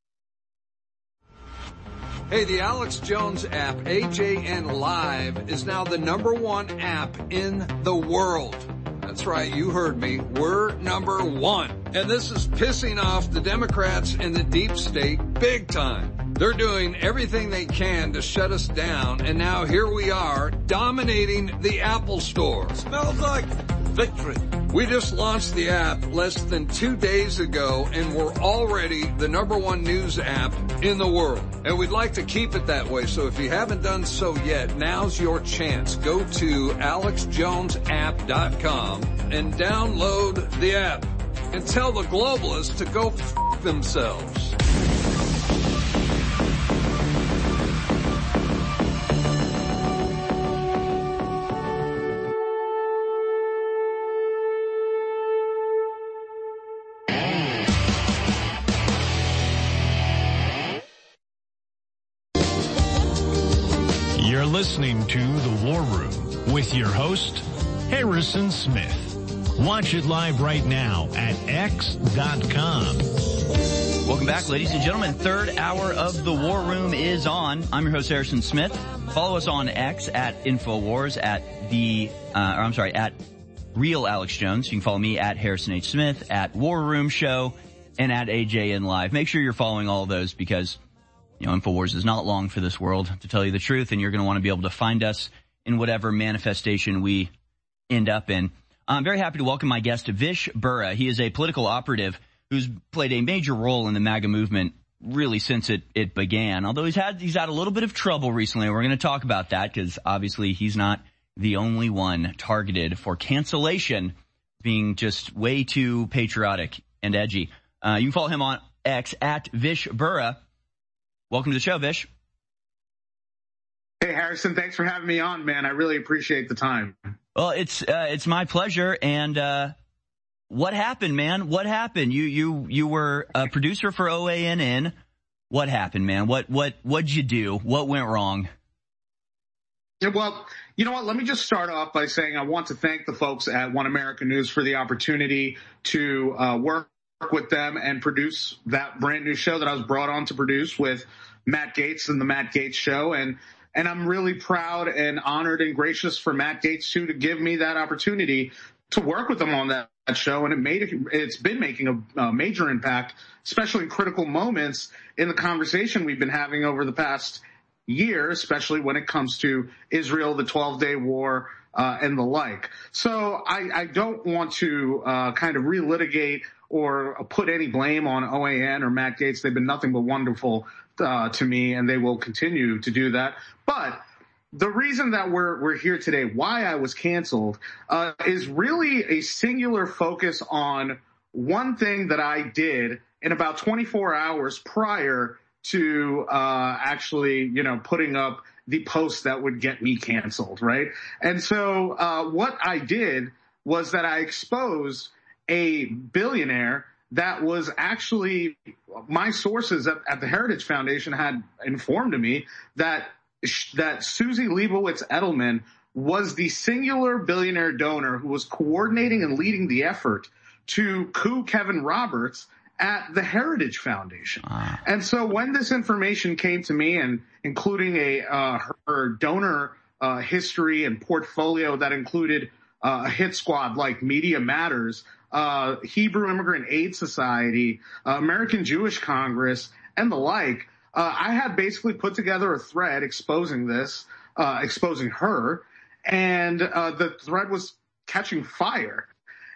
Hey, the Alex Jones app, A J N Live, is now the number one app in the world. That's right, you heard me. We're number one. And this is pissing off the Democrats in the deep state big time. They're doing everything they can to shut us down, and now here we are, dominating the Apple Store. Smells like victory. We just launched the app less than two days ago, and we're already the number one news app in the world. And we'd like to keep it that way, so if you haven't done so yet, now's your chance. Go to alex jones app dot com and download the app. And tell the globalists to go f*** themselves. You're listening to The War Room with your host, Harrison Smith. Watch it live right now at x dot com. Welcome back, ladies and gentlemen. Third hour of The War Room is on. I'm your host, Harrison Smith. Follow us on X at InfoWars, at the, uh, or I'm sorry, at Real Alex Jones. You can follow me at Harrison H. Smith, at War Room Show, and at A J N Live. Make sure you're following all of those because, you know, InfoWars is not long for this world, to tell you the truth, and you're going to want to be able to find us in whatever manifestation we end up in. I'm very happy to welcome my guest, Vish Burra. He is a political operative who's played a major role in the MAGA movement really since it, it began. Although he's had, he's had a little bit of trouble recently. We're going to talk about that because obviously he's not the only one targeted for cancellation, being just way too patriotic and edgy. Uh, you can follow him on X at Vish Burra. Welcome to the show, Vish. Hey, Harrison, thanks for having me on, man. I really appreciate the time. Well, it's uh, it's my pleasure. And uh, what happened, man? What happened? You you you were a producer for O A N N. What happened, man? What what what'd you do? What went wrong? Yeah, well, you know what? Let me just start off by saying I want to thank the folks at One American News for the opportunity to uh, work with them and produce that brand new show that I was brought on to produce with Matt Gaetz and the Matt Gaetz Show. And And I'm really proud and honored and gracious for Matt Gaetz, too, to give me that opportunity to work with him on that, that show. And it made it, it's been making a, a major impact, especially in critical moments in the conversation we've been having over the past year, especially when it comes to Israel, the twelve-day war, uh, and the like. So I, I don't want to uh, kind of relitigate or put any blame on O A N or Matt Gaetz. They've been nothing but wonderful Uh, to me, and they will continue to do that. But the reason that we're we're here today, why I was canceled, uh, is really a singular focus on one thing that I did in about twenty-four hours prior to uh, actually, you know, putting up the post that would get me canceled, right? And so uh, what I did was that I exposed a billionaire that was actually, my sources at, at the Heritage Foundation had informed to me that that Susie Leibowitz Edelman was the singular billionaire donor who was coordinating and leading the effort to coup Kevin Roberts at the Heritage Foundation. Ah. And so when this information came to me, and including a uh, her donor uh, history and portfolio that included uh, a hit squad like Media Matters, uh, Hebrew Immigrant Aid Society, uh, American Jewish Congress, and the like. Uh, I had basically put together a thread exposing this, uh, exposing her, and uh, the thread was catching fire.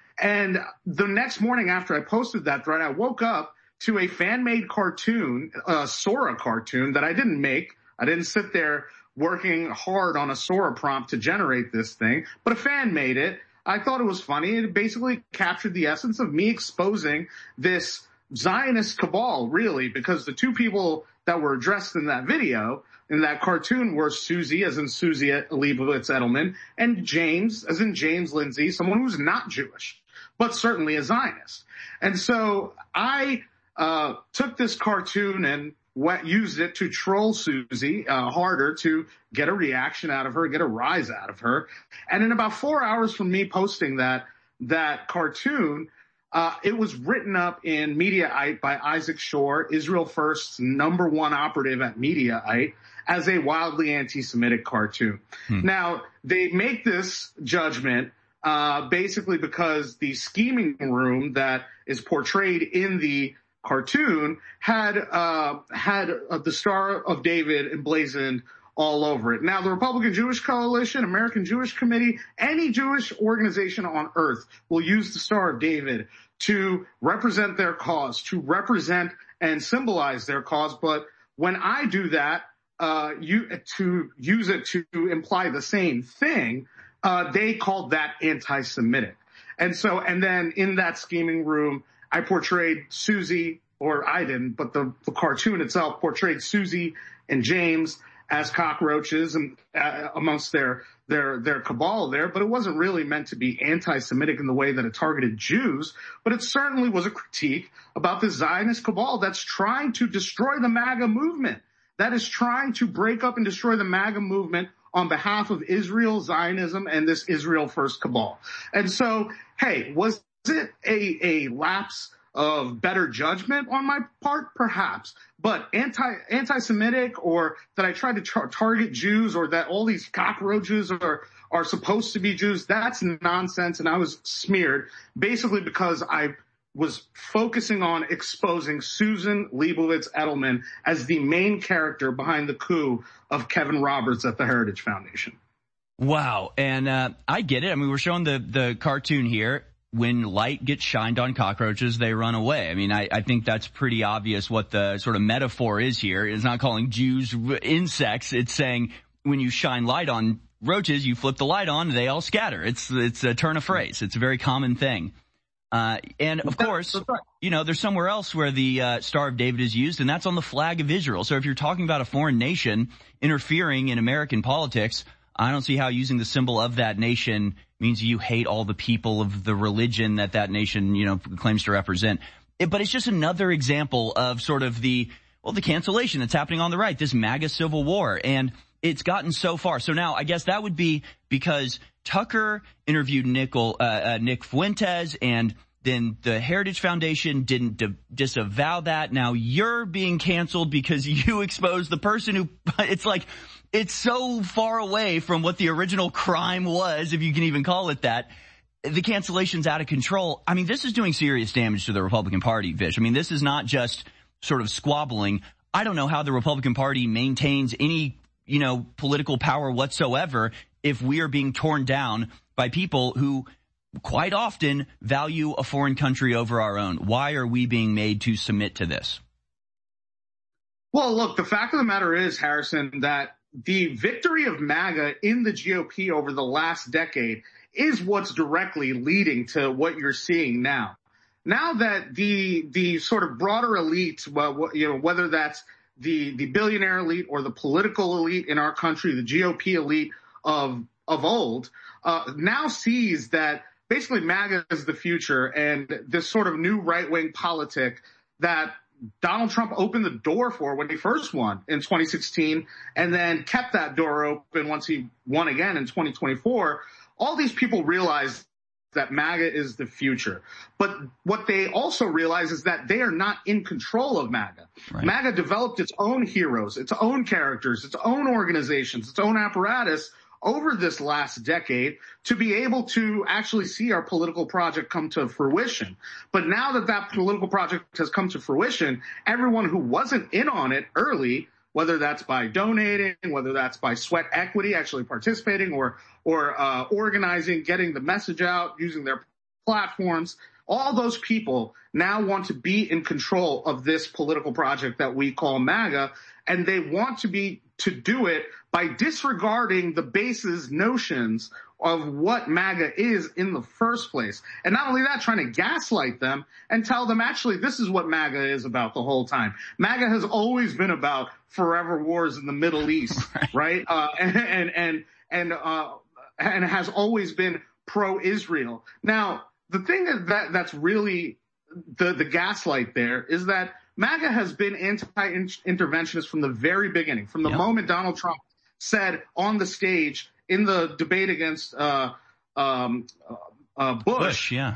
And the next morning after I posted that thread, I woke up to a fan-made cartoon, a Sora cartoon that I didn't make. I didn't sit there working hard on a Sora prompt to generate this thing, but a fan made it. I thought it was funny. It basically captured the essence of me exposing this Zionist cabal, really, because the two people that were addressed in that video, in that cartoon, were Susie, as in Susie Leibowitz Edelman, and James, as in James Lindsay, someone who's not Jewish, but certainly a Zionist. And so I uh took this cartoon and used it to troll Susie uh, harder, to get a reaction out of her, get a rise out of her. And in about four hours from me posting that that cartoon, uh, it was written up in Mediaite by Isaac Shore, Israel First's number one operative at Mediaite, as a wildly anti-Semitic cartoon. Hmm. Now, they make this judgment uh basically because the scheming room that is portrayed in the cartoon had uh had uh, the Star of David emblazoned all over it. Now, the Republican Jewish Coalition, American Jewish Committee, any Jewish organization on earth will use the Star of David to represent their cause, to represent and symbolize their cause. But when I do that, uh you to use it to imply the same thing, uh they called that anti-Semitic. And so, and then in that scheming room, I portrayed Susie, or I didn't, but the, the cartoon itself portrayed Susie and James as cockroaches and uh, amongst their their their cabal there. But it wasn't really meant to be anti-Semitic in the way that it targeted Jews. But it certainly was a critique about the Zionist cabal that's trying to destroy the MAGA movement, that is trying to break up and destroy the MAGA movement on behalf of Israel, Zionism, and this Israel First cabal. And so, hey, was it a, a lapse of better judgment on my part? Perhaps. But anti, anti-Semitic, or that I tried to tar- target Jews, or that all these cockroaches are, are supposed to be Jews, that's nonsense. And I was smeared basically because I was focusing on exposing Susan Leibowitz Edelman as the main character behind the coup of Kevin Roberts at the Heritage Foundation. Wow. And uh, I get it. I mean, we're showing the, the cartoon here. When light gets shined on cockroaches, they run away. I mean, I, I think that's pretty obvious what the sort of metaphor is here. It's not calling Jews insects. It's saying when you shine light on roaches, you flip the light on, they all scatter. It's, it's a turn of phrase. It's a very common thing. Uh, and of course, you know, there's somewhere else where the uh, Star of David is used, and that's on the flag of Israel. So if you're talking about a foreign nation interfering in American politics, I don't see how using the symbol of that nation means you hate all the people of the religion that that nation, you know, claims to represent. It, but it's just another example of sort of the, well, the cancellation that's happening on the right, this MAGA civil war. And it's gotten so far. So now I guess that would be because Tucker interviewed Nickel, uh, uh, Nick Fuentes, and then the Heritage Foundation didn't di- disavow that. Now you're being canceled because you exposed the person who, it's like, it's so far away from what the original crime was, if you can even call it that. The cancellation's out of control. I mean, this is doing serious damage to the Republican Party, Vish. I mean, this is not just sort of squabbling. I don't know how the Republican Party maintains any, you know, political power whatsoever if we are being torn down by people who quite often value a foreign country over our own. Why are we being made to submit to this? Well, look, the fact of the matter is, Harrison, that the victory of MAGA in the G O P over the last decade is what's directly leading to what you're seeing now. Now that the the sort of broader elite, well, you know, whether that's the the billionaire elite or the political elite in our country, the G O P elite of of old, uh, now sees that basically MAGA is the future, and this sort of new right-wing politic that Donald Trump opened the door for when he first won in twenty sixteen, and then kept that door open once he won again in twenty twenty-four. All these people realize that MAGA is the future. But what they also realize is that they are not in control of MAGA. Right. MAGA developed its own heroes, its own characters, its own organizations, its own apparatus over this last decade to be able to actually see our political project come to fruition. But now that that political project has come to fruition, everyone who wasn't in on it early, whether that's by donating, whether that's by sweat equity, actually participating or, or, uh, organizing, getting the message out, using their platforms, all those people now want to be in control of this political project that we call MAGA, and they want to be to do it by disregarding the base's notions of what MAGA is in the first place. And not only that, trying to gaslight them and tell them, actually, this is what MAGA is about the whole time. MAGA has always been about forever wars in the Middle East, right? Uh, and, and, and, and, uh, and has always been pro-Israel. Now, the thing that, that's really the, the gaslight there is that MAGA has been anti-interventionist from the very beginning, from the yep. moment Donald Trump said on the stage in the debate against uh, um, uh, Bush. Bush, yeah.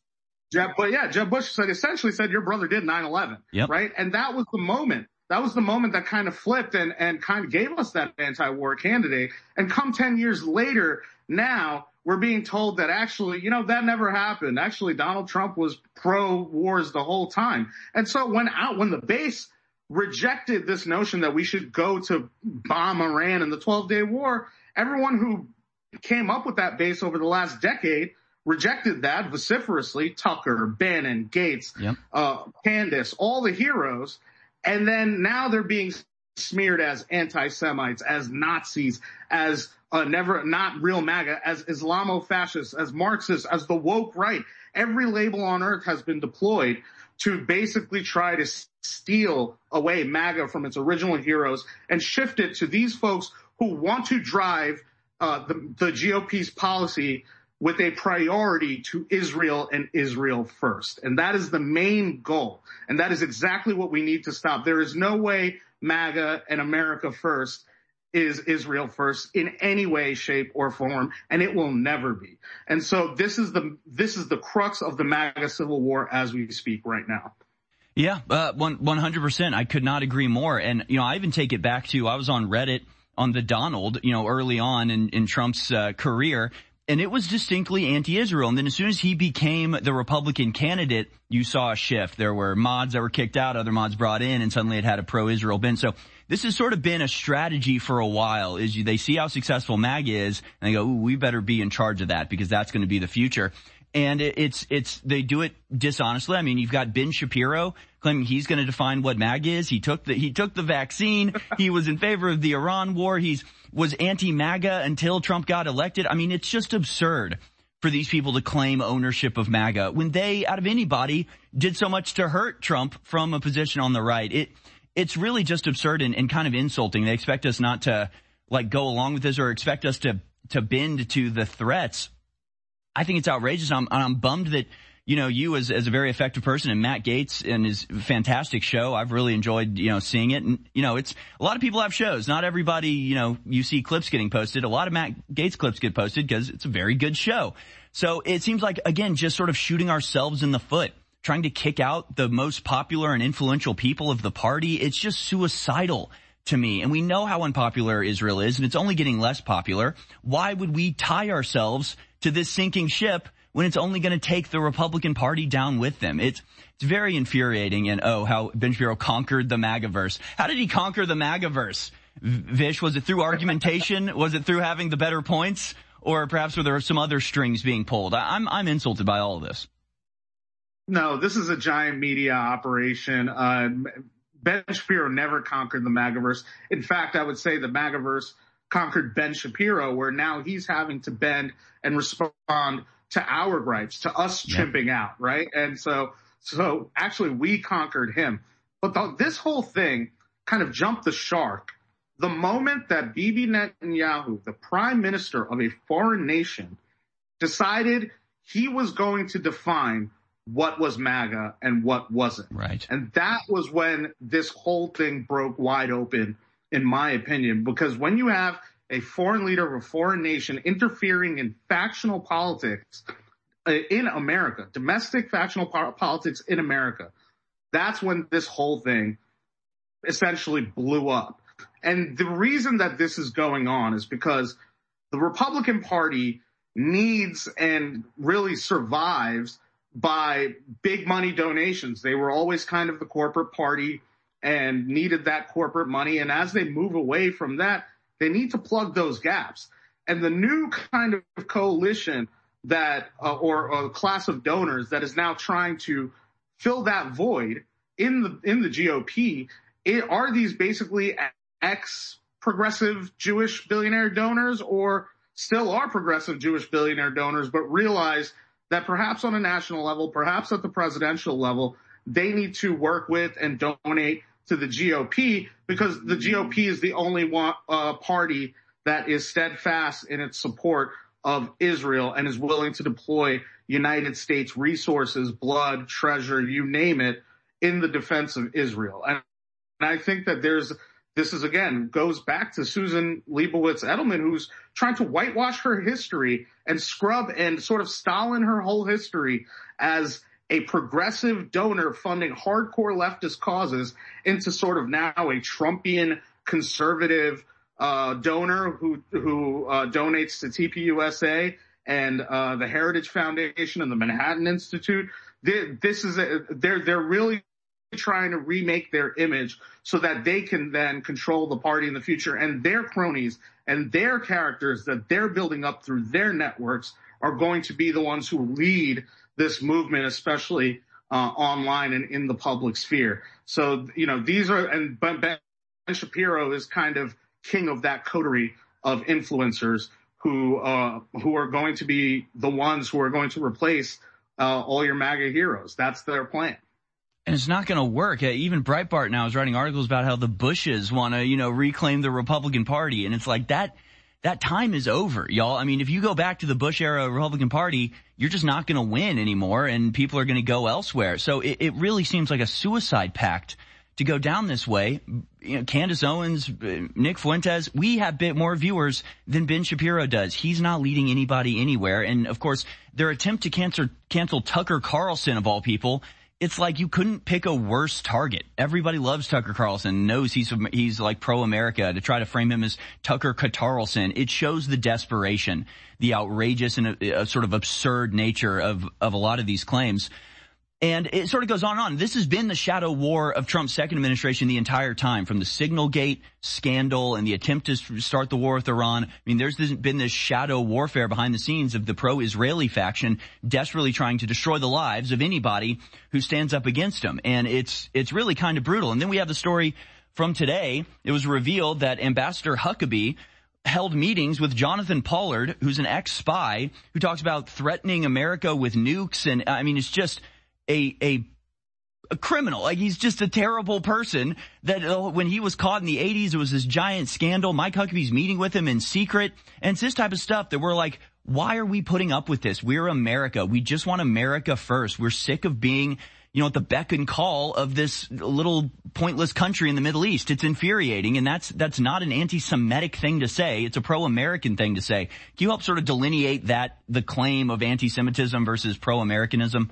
Jeb, but yeah, Jeb Bush said essentially said your brother did nine eleven, yep. right? And that was the moment. That was the moment that kind of flipped and, and kind of gave us that anti-war candidate. And come ten years later, now we're being told that actually, you know, that never happened. Actually, Donald Trump was pro-wars the whole time. And so when out, when the base rejected this notion that we should go to bomb Iran in the twelve-day war, everyone who came up with that base over the last decade rejected that vociferously. Tucker, Bannon, Gates, yep. uh, Candace, all the heroes. And then now they're being smeared as anti-Semites, as Nazis, as uh, never, not real MAGA, as Islamo-fascists, as Marxists, as the woke right. Every label on earth has been deployed to basically try to steal away MAGA from its original heroes and shift it to these folks who want to drive uh, the, the G O P's policy with a priority to Israel and Israel first. And that is the main goal. And that is exactly what we need to stop. There is no way MAGA and America first is Israel first in any way, shape, or form, and it will never be. And so this is the this is the crux of the MAGA civil war as we speak right now. Yeah, uh, one one hundred percent. I could not agree more. And you know, I even take it back to I was on Reddit on the Donald, you know, early on in in Trump's uh, career. And it was distinctly anti-Israel. And then as soon as he became the Republican candidate, you saw a shift. There were mods that were kicked out, other mods brought in, and suddenly it had a pro-Israel bent. So this has sort of been a strategy for a while, is you, they see how successful MAGA is, and they go, ooh, we better be in charge of that because that's going to be the future. And it, it's, it's, they do it dishonestly. I mean, you've got Ben Shapiro claiming he's going to define what MAGA is. He took the, he took the vaccine. He was in favor of the Iran war. He's, was anti-MAGA until Trump got elected. I mean, it's just absurd for these people to claim ownership of MAGA when they, out of anybody, did so much to hurt Trump from a position on the right. It, it's really just absurd and, and kind of insulting. They expect us not to, like, go along with this or expect us to, to bend to the threats. I think it's outrageous. I'm, I'm bummed that, you know, you as, as a very effective person and Matt Gaetz and his fantastic show, I've really enjoyed, you know, seeing it. And, you know, it's a lot of people have shows. Not everybody, you know, you see clips getting posted. A lot of Matt Gaetz clips get posted because it's a very good show. So it seems like, again, just sort of shooting ourselves in the foot, trying to kick out the most popular and influential people of the party. It's just suicidal to me. And we know how unpopular Israel is, and it's only getting less popular. Why would we tie ourselves to this sinking ship when it's only going to take the Republican Party down with them? It's it's very infuriating. And, oh, how Ben Shapiro conquered the MAGAverse. How did he conquer the MAGAverse? Vish, was it through argumentation? Was it through having the better points? Or perhaps were there some other strings being pulled? I'm I'm insulted by all of this. No, this is a giant media operation. Uh, Ben Shapiro never conquered the MAGAverse. In fact, I would say the MAGAverse conquered Ben Shapiro, where now he's having to bend and respond to our gripes, to us chimping yep. out, right? And so, so actually we conquered him. But the, this whole thing kind of jumped the shark the moment that Bibi Netanyahu, the prime minister of a foreign nation, decided he was going to define what was MAGA and what wasn't. Right. And that was when this whole thing broke wide open, in my opinion, because when you have a foreign leader of a foreign nation interfering in factional politics in America, domestic factional politics in America, that's when this whole thing essentially blew up. And the reason that this is going on is because the Republican Party needs and really survives by big money donations. They were always kind of the corporate party and needed that corporate money. And as they move away from that, they need to plug those gaps. And the new kind of coalition that, uh, or, or class of donors that is now trying to fill that void in the, in the G O P, it, are these basically ex-progressive Jewish billionaire donors, or still are progressive Jewish billionaire donors, but realize that perhaps on a national level, perhaps at the presidential level, they need to work with and donate to the G O P, because the G O P is the only one, uh, party that is steadfast in its support of Israel and is willing to deploy United States resources, blood, treasure, you name it, in the defense of Israel. And, and I think that there's, this is again, goes back to Susan Leibowitz Edelman, who's trying to whitewash her history and scrub and sort of Stalin her whole history as a progressive donor funding hardcore leftist causes into sort of now a Trumpian conservative uh donor who who uh donates to T P U S A and uh the Heritage Foundation and the Manhattan Institute. This is a, they're they're really trying to remake their image so that they can then control the party in the future, and their cronies and their characters that they're building up through their networks are going to be the ones who lead this movement, especially uh online and in the public sphere. So, you know, these are, and Ben Shapiro is kind of king of that coterie of influencers who uh who are going to be the ones who are going to replace uh all your MAGA heroes. That's their plan. And it's not going to work. Even Breitbart now is writing articles about how the Bushes want to, you know, reclaim the Republican Party. And it's like that, that time is over, y'all. I mean, if you go back to the Bush era Republican Party, you're just not going to win anymore, and people are going to go elsewhere. So it, it really seems like a suicide pact to go down this way. You know, Candace Owens, Nick Fuentes, we have a bit more viewers than Ben Shapiro does. He's not leading anybody anywhere. And of course, their attempt to cancel, cancel Tucker Carlson of all people, it's like you couldn't pick a worse target. Everybody loves Tucker Carlson, knows he's he's like pro-America. To try to frame him as Tucker Carlson, it shows the desperation, the outrageous and a, a sort of absurd nature of of a lot of these claims. And it sort of goes on and on. This has been the shadow war of Trump's second administration the entire time, from the Signalgate scandal and the attempt to start the war with Iran. I mean, there's been this shadow warfare behind the scenes of the pro-Israeli faction desperately trying to destroy the lives of anybody who stands up against them. And it's, it's really kind of brutal. And then we have the story from today. It was revealed that Ambassador Huckabee held meetings with Jonathan Pollard, who's an ex-spy, who talks about threatening America with nukes. And I mean, it's just A, a, a criminal. Like, he's just a terrible person that uh, when he was caught in the eighties, it was this giant scandal. Mike Huckabee's meeting with him in secret. And it's this type of stuff that we're like, why are we putting up with this? We're America. We just want America first. We're sick of being, you know, at the beck and call of this little pointless country in the Middle East. It's infuriating. And that's, that's not an anti-Semitic thing to say. It's a pro-American thing to say. Can you help sort of delineate that, the claim of anti-Semitism versus pro-Americanism?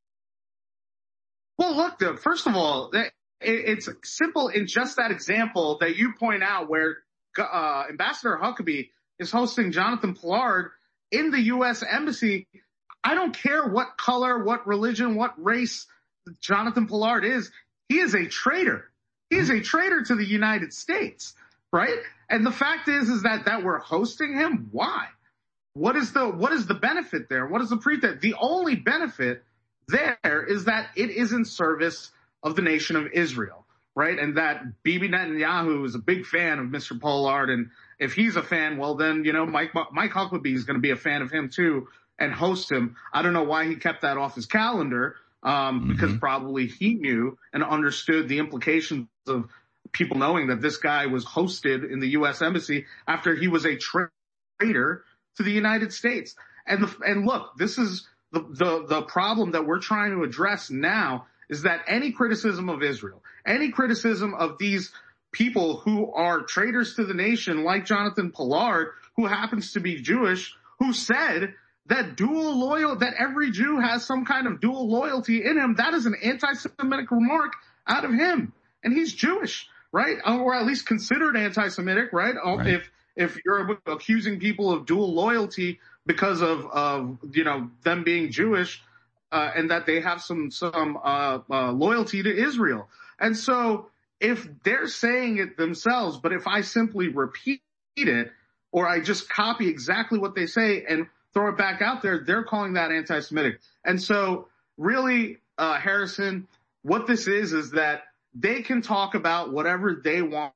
Well, look, first of all, it's simple in just that example that you point out where uh, Ambassador Huckabee is hosting Jonathan Pollard in the U S Embassy. I don't care what color, what religion, what race Jonathan Pollard is. He is a traitor. He is a traitor to the United States, right? And the fact is, is that, that we're hosting him. Why? What is the, what is the benefit there? What is the pretext? The only benefit there is that it is in service of the nation of Israel, right? And that Bibi Netanyahu is a big fan of Mister Pollard. And if he's a fan, well, then, you know, Mike, Mike Huckabee is going to be a fan of him too and host him. I don't know why he kept that off his calendar, um, mm-hmm. because probably he knew and understood the implications of people knowing that this guy was hosted in the U S Embassy after he was a traitor to the United States. And the, and look, this is, The, the, the problem that we're trying to address now is that any criticism of Israel, any criticism of these people who are traitors to the nation, like Jonathan Pollard, who happens to be Jewish, who said that dual loyal, that every Jew has some kind of dual loyalty in him, that is an anti-Semitic remark out of him. And he's Jewish, right? Or at least considered anti-Semitic, right? right. If, if you're accusing people of dual loyalty because of, of you know, them being Jewish, uh, and that they have some, some, uh, uh, loyalty to Israel. And so if they're saying it themselves, but if I simply repeat it, or I just copy exactly what they say and throw it back out there, they're calling that anti-Semitic. And so really, uh, Harrison, what this is, is that they can talk about whatever they want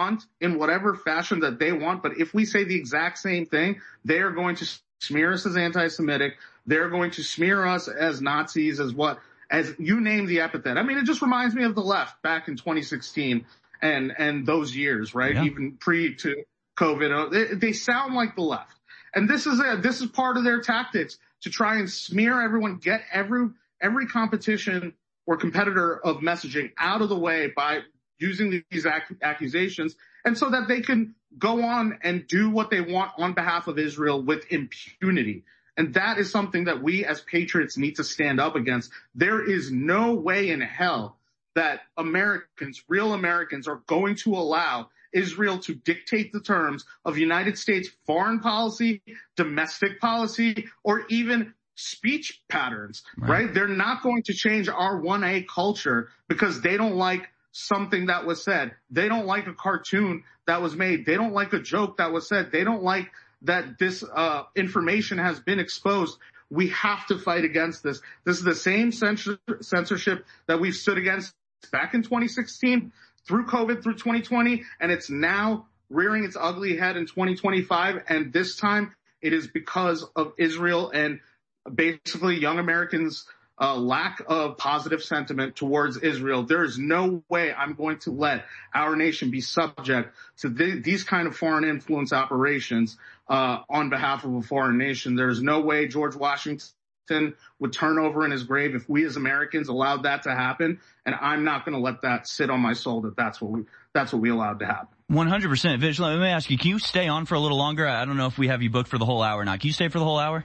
in whatever fashion that they want. But if we say the exact same thing, they are going to smear us as anti-Semitic. They're going to smear us as Nazis, as what, as you name the epithet. I mean, it just reminds me of the left back in twenty sixteen and, and those years, right? Yeah. Even pre to COVID, they, they sound like the left. And this is a, this is part of their tactics to try and smear everyone, get every, every competition or competitor of messaging out of the way by using these ac- accusations, and so that they can go on and do what they want on behalf of Israel with impunity. And that is something that we as patriots need to stand up against. There is no way in hell that Americans, real Americans, are going to allow Israel to dictate the terms of United States foreign policy, domestic policy, or even speech patterns, right? right? They're not going to change our one A culture because they don't like something that was said. They don't like a cartoon that was made. They don't like a joke that was said. They don't like that this uh information has been exposed. We have to fight against this. This is the same censor- censorship that we've stood against back in twenty sixteen, through COVID, through twenty twenty, and it's now rearing its ugly head in twenty twenty-five. And this time it is because of Israel and basically young Americans' uh, lack of positive sentiment towards Israel. There is no way I'm going to let our nation be subject to th- these kind of foreign influence operations uh, on behalf of a foreign nation. There is no way George Washington would turn over in his grave if we as Americans allowed that to happen. And I'm not going to let that sit on my soul that that's what we, that's what we allowed to happen. one hundred percent. Vish, let me ask you, can you stay on for a little longer? I don't know if we have you booked for the whole hour or not. Can you stay for the whole hour?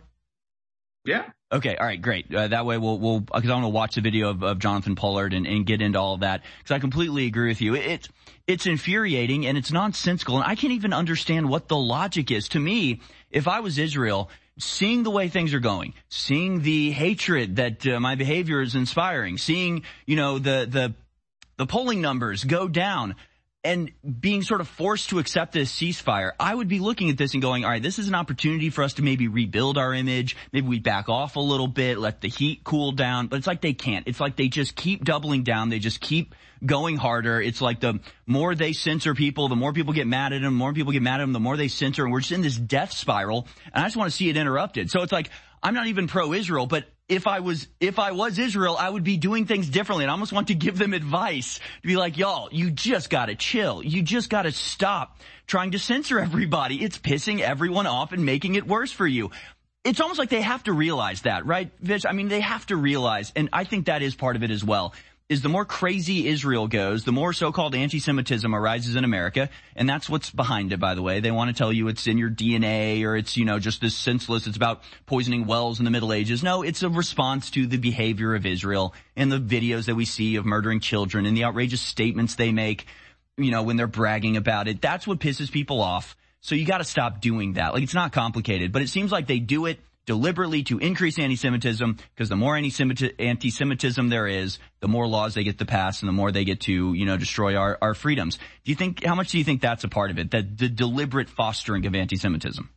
Yeah. Okay. All right. Great. Uh, that way we'll, we'll, cause I want to watch the video of, of Jonathan Pollard and, and get into all of that. Cause I completely agree with you. It, it's, it's infuriating and it's nonsensical. And I can't even understand what the logic is. To me, if I was Israel, seeing the way things are going, seeing the hatred that uh, my behavior is inspiring, seeing, you know, the, the, the polling numbers go down, and being sort of forced to accept this ceasefire, I would be looking at this and going, all right, this is an opportunity for us to maybe rebuild our image. Maybe we back off a little bit, let the heat cool down. But it's like they can't. It's like they just keep doubling down. They just keep going harder. It's like the more they censor people, the more people get mad at them. The more people get mad at them, the more they censor. And we're just in this death spiral. And I just want to see it interrupted. So it's like, I'm not even pro-Israel, but if I was, if I was Israel, I would be doing things differently. And I almost want to give them advice to be like, y'all, you just gotta chill. You just gotta stop trying to censor everybody. It's pissing everyone off and making it worse for you. It's almost like they have to realize that, right, Vish? I mean, they have to realize, and I think that is part of it as well, is the more crazy Israel goes, the more so-called anti-Semitism arises in America. And that's what's behind it, by the way. They want to tell you it's in your D N A or it's, you know, just this senseless, it's about poisoning wells in the Middle Ages. No, it's a response to the behavior of Israel and the videos that we see of murdering children and the outrageous statements they make, you know, when they're bragging about it. That's what pisses people off. So you got to stop doing that. Like, it's not complicated, but it seems like they do it deliberately to increase anti-Semitism, because the more anti-Semitism there is, the more laws they get to pass and the more they get to, you know, destroy our, our freedoms. Do you think, how much do you think that's a part of it, that the deliberate fostering of anti-Semitism?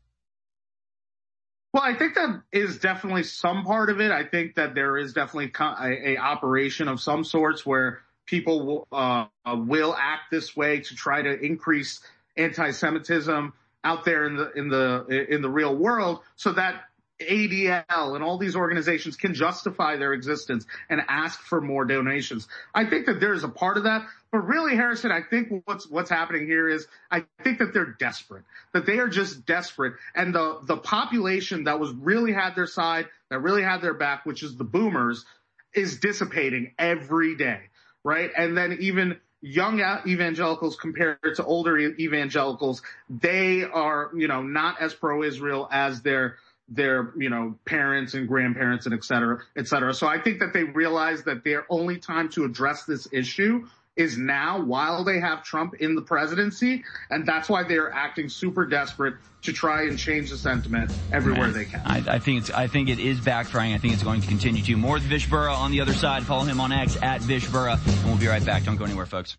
Well, I think that is definitely some part of it. I think that there is definitely a, a operation of some sorts where people will, uh, will act this way to try to increase anti-Semitism out there in the, in the, in the real world, so that A D L and all these organizations can justify their existence and ask for more donations. I think that there is a part of that, but really, Harrison, I think what's what's happening here is I think that they're desperate, that they are just desperate, and the the population that was really had their side, that really had their back, which is the boomers, is dissipating every day, right? And then even young evangelicals compared to older evangelicals, they are, you know, not as pro-Israel as their their, you know, parents and grandparents and et cetera, et cetera. So I think that they realize that their only time to address this issue is now while they have Trump in the presidency, and that's why they're acting super desperate to try and change the sentiment everywhere Man, they can. I, I think it's, I think it is backfiring. I think it's going to continue to. More with Vish Burra on the other side. Follow him on X at Vish Burra, and we'll be right back. Don't go anywhere, folks.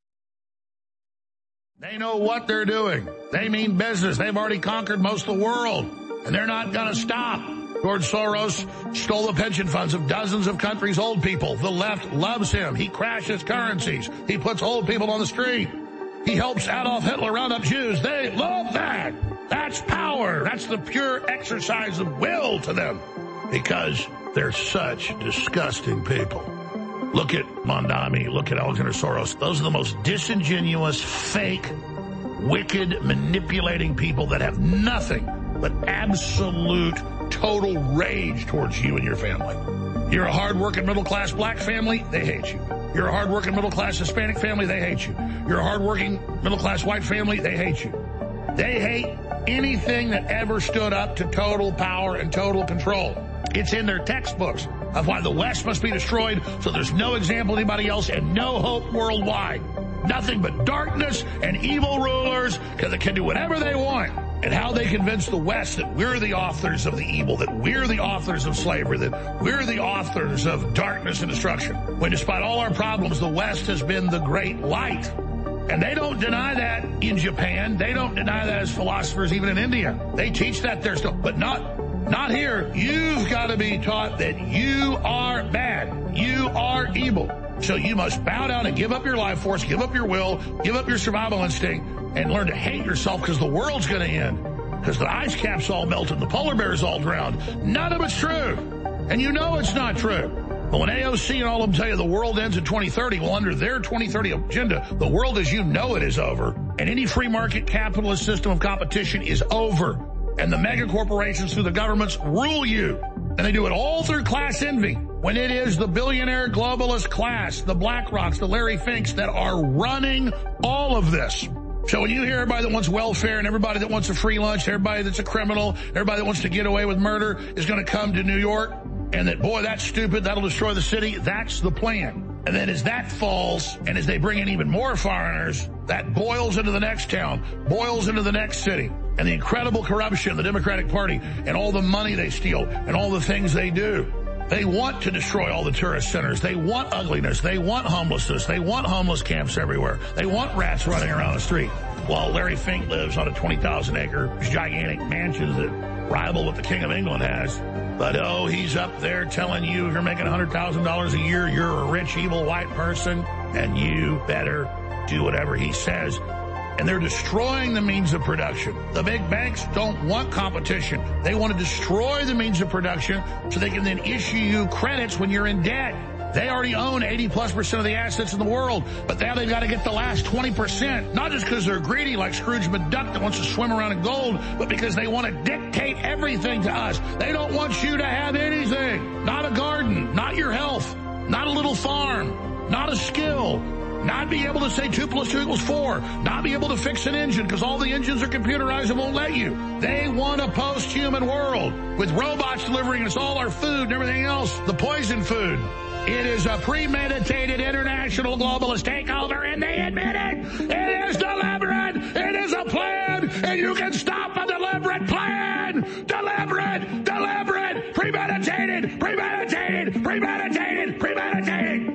They know what they're doing. They mean business. They've already conquered most of the world, and they're not going to stop. George Soros stole the pension funds of dozens of countries' old people. The left loves him. He crashes currencies. He puts old people on the street. He helps Adolf Hitler round up Jews. They love that. That's power. That's the pure exercise of will to them, because they're such disgusting people. Look at Mondami. Look at Alexander Soros. Those are the most disingenuous, fake, wicked, manipulating people that have nothing but absolute, total rage towards you and your family. You're a hard-working middle-class black family, they hate you. You're a hard-working middle-class Hispanic family, they hate you. You're a hard-working middle-class white family, they hate you. They hate anything that ever stood up to total power and total control. It's in their textbooks of why the West must be destroyed, so there's no example of anybody else and no hope worldwide. Nothing but darkness and evil rulers that can do whatever they want. And how they convince the West that we're the authors of the evil, that we're the authors of slavery, that we're the authors of darkness and destruction. When despite all our problems, the West has been the great light. And they don't deny that in Japan. They don't deny that as philosophers even in India. They teach that there still, but not, not here. You've got to be taught that you are bad. You are evil. So you must bow down and give up your life force, give up your will, give up your survival instinct, and learn to hate yourself, because the world's going to end. Because the ice cap's all melted, the polar bear's all drowned. None of it's true. And you know it's not true. But when A O C and all of them tell you the world ends in twenty thirty, well, under their twenty thirty agenda, the world as you know it is over. And any free market capitalist system of competition is over. And the mega corporations through the governments rule you. And they do it all through class envy. When it is the billionaire globalist class, the BlackRocks, the Larry Finks that are running all of this. So when you hear everybody that wants welfare and everybody that wants a free lunch, everybody that's a criminal, everybody that wants to get away with murder is going to come to New York, and that, boy, that's stupid, that'll destroy the city, that's the plan. And then as that falls, and as they bring in even more foreigners, that boils into the next town, boils into the next city. And the incredible corruption of the Democratic Party and all the money they steal and all the things they do. They want to destroy all the tourist centers. They want ugliness. They want homelessness. They want homeless camps everywhere. They want rats running around the street. While Larry Fink lives on a twenty thousand acre gigantic mansion that rival what the King of England has. But, oh, he's up there telling you if you're making one hundred thousand dollars a year, you're a rich, evil white person, and you better do whatever he says. And they're destroying the means of production. The big banks don't want competition. They want to destroy the means of production so they can then issue you credits when you're in debt. They already own eighty plus percent of the assets in the world, but now they've got to get the last twenty percent, not just because they're greedy like Scrooge McDuck that wants to swim around in gold, but because they want to dictate everything to us. They don't want you to have anything. Not a garden, not your health, not a little farm, not a skill. Not be able to say two plus two equals four. Not be able to fix an engine because all the engines are computerized and won't let you. They want a post-human world with robots delivering us all our food and everything else, the poison food. It is a premeditated international globalist takeover, and they admit it. It is deliberate. It is a plan, and you can stop a deliberate plan. Deliberate, deliberate, premeditated, premeditated, premeditated, premeditated.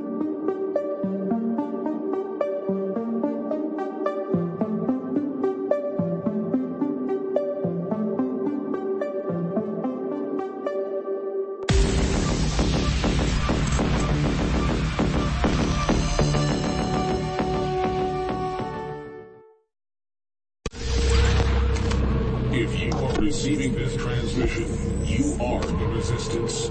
If you are receiving this transmission, you are the resistance.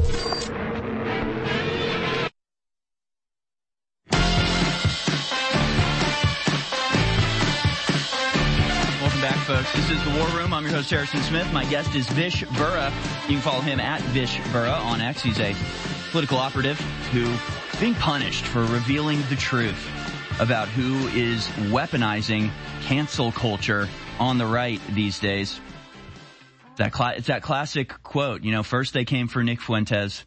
Welcome back, folks. This is The War Room. I'm your host, Harrison Smith. My guest is Vish Burra. You can follow him at Vish Burra on X. He's a political operative who is being punished for revealing the truth about who is weaponizing cancel culture on the right these days. That cl- it's that classic quote, you know, first they came for Nick Fuentes,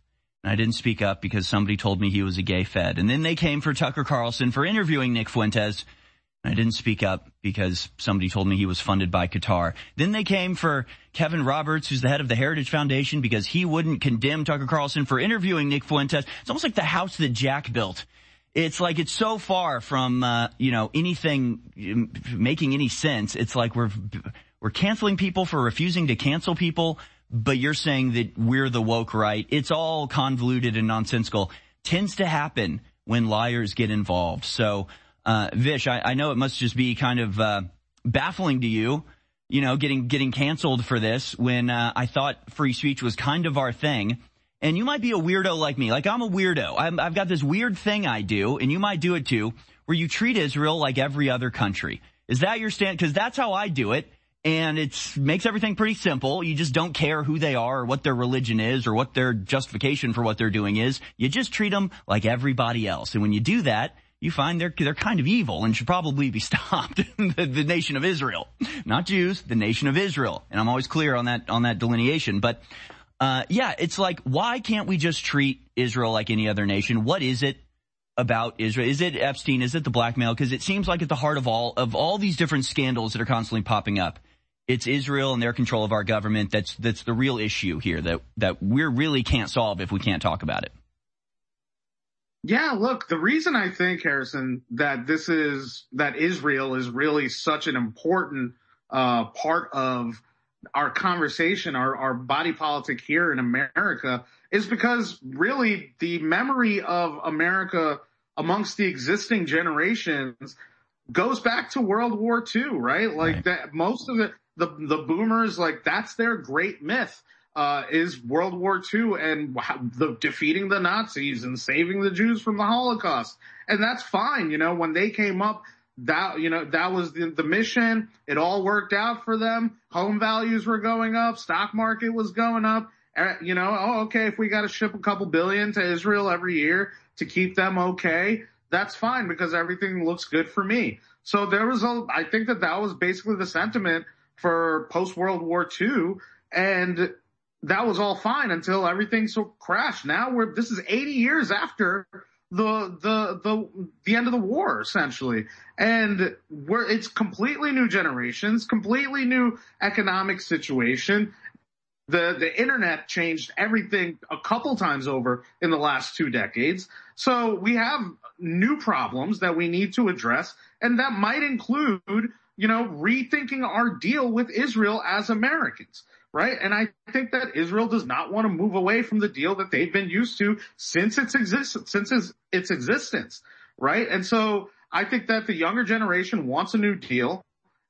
I didn't speak up because somebody told me he was a gay Fed. And then they came for Tucker Carlson for interviewing Nick Fuentes. I didn't speak up because somebody told me he was funded by Qatar. Then they came for Kevin Roberts, who's the head of the Heritage Foundation, because he wouldn't condemn Tucker Carlson for interviewing Nick Fuentes. It's almost like the house that Jack built. It's like it's so far from, uh, you know, anything making any sense. It's like we're, we're canceling people for refusing to cancel people, but you're saying that we're the woke right. It's all convoluted and nonsensical. Tends to happen when liars get involved. So, uh, Vish, I, I know it must just be kind of, uh, baffling to you, you know, getting, getting canceled for this when, uh, I thought free speech was kind of our thing. And you might be a weirdo like me. Like, I'm a weirdo. I'm, I've got this weird thing I do, and you might do it too, where you treat Israel like every other country. Is that your stand? Because that's how I do it, and it makes everything pretty simple. You just don't care who they are or what their religion is or what their justification for what they're doing is. You just treat them like everybody else. And when you do that, you find they're they're kind of evil and should probably be stopped. the, the nation of Israel. Not Jews, the nation of Israel. And I'm always clear on that on that delineation. But Uh, yeah, it's like, why can't we just treat Israel like any other nation? What is it about Israel? Is it Epstein? Is it the blackmail? Because it seems like at the heart of all, of all these different scandals that are constantly popping up, it's Israel and their control of our government. That's, that's the real issue here that, that we really can't solve if we can't talk about it. Yeah, look, the reason I think, Harrison, that this is, that Israel is really such an important, uh, part of our conversation, our, our body politic here in America, is because really the memory of America amongst the existing generations goes back to World War Two, right? Like right. that, most of it, the, the boomers, like that's their great myth, uh, is World War Two and the defeating the Nazis and saving the Jews from the Holocaust. And that's fine. You know, when they came up, that, you know, that was the, the mission. It all worked out for them. Home values were going up. Stock market was going up. Uh, you know, oh, okay, if we got to ship a couple billion to Israel every year to keep them okay, that's fine because everything looks good for me. So there was a, I think that that was basically the sentiment for post-World War Two. And that was all fine until everything so crashed. Now we're, this is eighty years after the, the, the, the end of the war, essentially. And we're, it's completely new generations, completely new economic situation. The, the internet changed everything a couple times over in the last two decades. So we have new problems that we need to address. And that might include, you know, rethinking our deal with Israel as Americans. Right. And I think that Israel does not want to move away from the deal that they've been used to since its existence, since its, its existence. Right. And so I think that the younger generation wants a new deal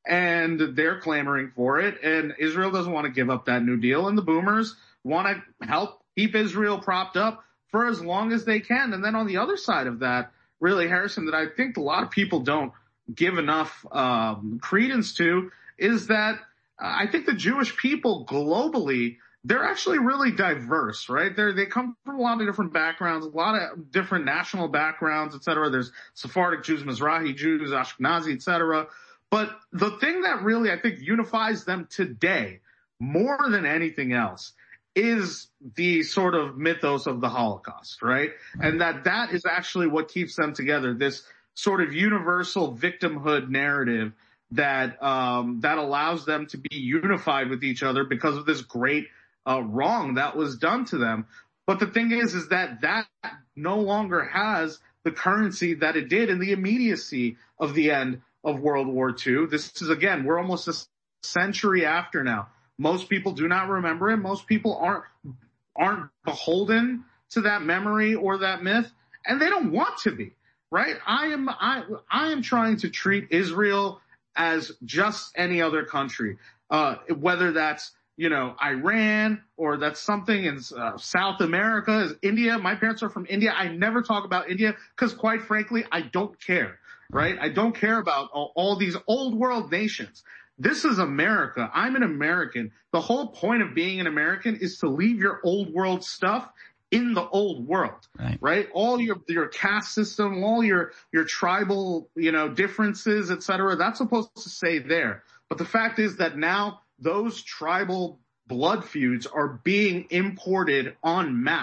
and they're clamoring for it. And Israel doesn't want to give up that new deal. And the boomers want to help keep Israel propped up for as long as they can. And then on the other side of that, really, Harrison, that I think a lot of people don't give enough um, credence to is that I think the Jewish people globally, they're actually really diverse, right? They're, they come from a lot of different backgrounds, a lot of different national backgrounds, et cetera. There's Sephardic Jews, Mizrahi Jews, Ashkenazi, et cetera. But the thing that really, I think, unifies them today more than anything else is the sort of mythos of the Holocaust, right? And that that is actually what keeps them together, this sort of universal victimhood narrative that um that allows them to be unified with each other because of this great uh wrong that was done to them. But the thing is, is that that no longer has the currency that it did in the immediacy of the end of World War Two. This is, again, we're almost a century after now. Most people do not remember it. Most people aren't aren't beholden to that memory or that myth, and they don't want to be, right? I am I I am trying to treat Israel as just any other country, uh, whether that's, you know, Iran or that's something in uh, South America, is India. My parents are from India. I never talk about India because, quite frankly, I don't care, right? I don't care about all, all these old world nations. This is America. I'm an American. The whole point of being an American is to leave your old world stuff in the old world, right? right? All your, your caste system, all your, your tribal, you know, differences, et cetera, that's supposed to stay there. But the fact is that now those tribal blood feuds are being imported en masse.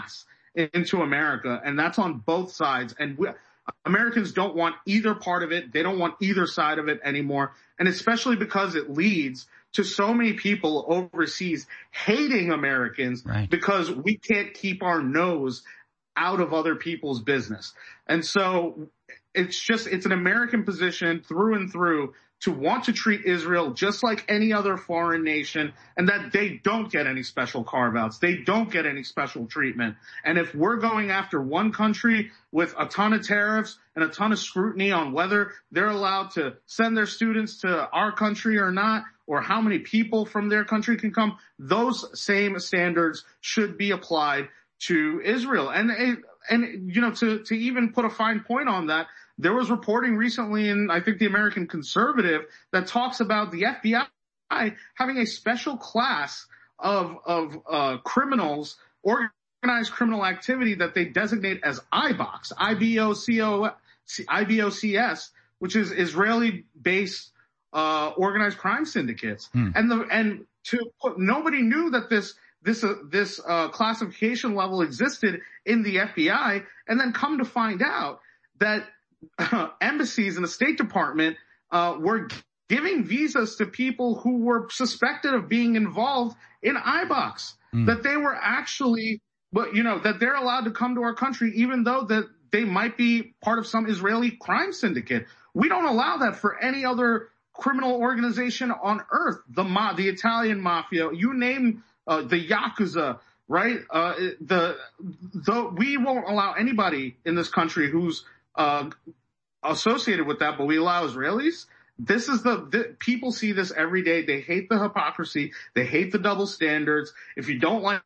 into America, and that's on both sides. And we, Americans don't want either part of it. They don't want either side of it anymore. And especially because it leads to so many people overseas hating Americans right. because we can't keep our nose out of other people's business. And so it's just, it's an American position through and through to want to treat Israel just like any other foreign nation, and that they don't get any special carve-outs. They don't get any special treatment. And if we're going after one country with a ton of tariffs and a ton of scrutiny on whether they're allowed to send their students to our country or not, or how many people from their country can come, those same standards should be applied to Israel. And, and you know, to, to even put a fine point on that, there was reporting recently in, I think, the American Conservative that talks about the F B I having a special class of, of, uh, criminals, organized criminal activity that they designate as I BOCs, I B O C O, I B O C S, which is Israeli-based, uh, organized crime syndicates. Hmm. And the, and to put, nobody knew that this, this, uh, this, uh, classification level existed in the F B I, and then come to find out that Uh, embassies and the State Department uh, were giving visas to people who were suspected of being involved in I BOCs. Mm. That they were actually, but you know, that they're allowed to come to our country even though that they might be part of some Israeli crime syndicate. We don't allow that for any other criminal organization on earth. The ma- the Italian mafia, you name uh, the Yakuza, right? Uh, the the we won't allow anybody in this country who's Uh, associated with that, but we allow Israelis. This is the, the, people see this every day. They hate the hypocrisy. They hate the double standards. If you don't like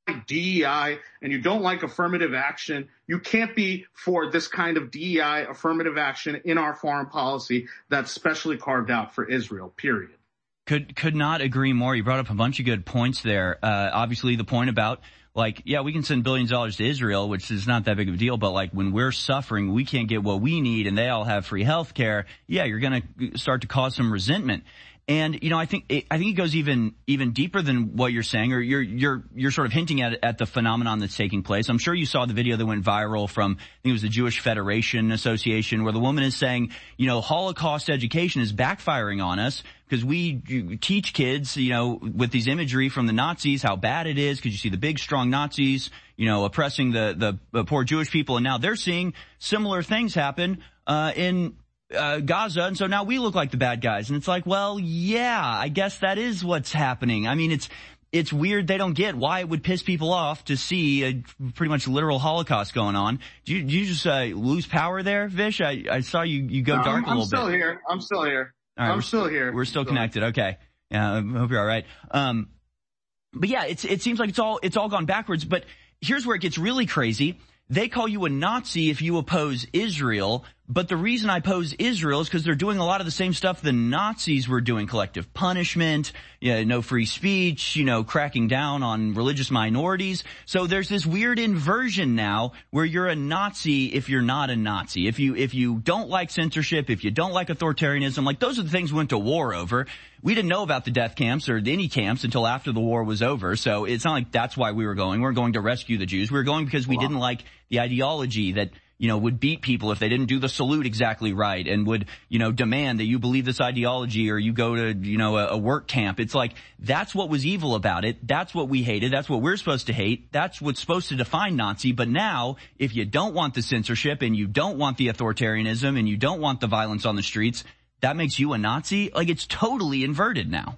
D E I and you don't like affirmative action, you can't be for this kind of D E I affirmative action in our foreign policy that's specially carved out for Israel, period. Could, could not agree more. You brought up a bunch of good points there. Uh, obviously the point about, like, yeah, we can send billions of dollars to Israel, which is not that big of a deal, but like when we're suffering, we can't get what we need and they all have free health care. Yeah, you're going to start to cause some resentment. And, you know, I think, it, I think it goes even, even deeper than what you're saying, or you're, you're, you're sort of hinting at, at the phenomenon that's taking place. I'm sure you saw the video that went viral from, I think it was the Jewish Federation Association, where the woman is saying, you know, Holocaust education is backfiring on us because we teach kids, you know, with these imagery from the Nazis, how bad it is because you see the big, strong Nazis, you know, oppressing the, the, the poor Jewish people. And now they're seeing similar things happen, uh, in, Uh, Gaza, and so now we look like the bad guys. And it's like, well, yeah, I guess that is what's happening. I mean, it's it's weird they don't get why it would piss people off to see a pretty much literal Holocaust going on. Do you, do you just uh, lose power there, Vish? I, I saw you, you go no, dark I'm, a little I'm still bit. Here. I'm still here. All right, I'm still here. We're still still connected. Here. Okay. Yeah, I hope you're all right. Um, but yeah, it's it seems like it's all it's all gone backwards. But here's where it gets really crazy. They call you a Nazi if you oppose Israel, but the reason I oppose Israel is because they're doing a lot of the same stuff the Nazis were doing: collective punishment, yeah, no free speech, you know, cracking down on religious minorities. So there's this weird inversion now where you're a Nazi if you're not a Nazi. If you, if you don't like censorship, if you don't like authoritarianism, like those are the things we went to war over. We didn't know about the death camps or any camps until after the war was over. So it's not like that's why we were going. We we're going to rescue the Jews. We were going because we didn't like the ideology that, you know, would beat people if they didn't do the salute exactly right and would, you know, demand that you believe this ideology or you go to, you know, a, a work camp. It's like, that's what was evil about it. That's what we hated. That's what we're supposed to hate. That's what's supposed to define Nazi. But now, if you don't want the censorship and you don't want the authoritarianism and you don't want the violence on the streets, that makes you a Nazi? Like, it's totally inverted now.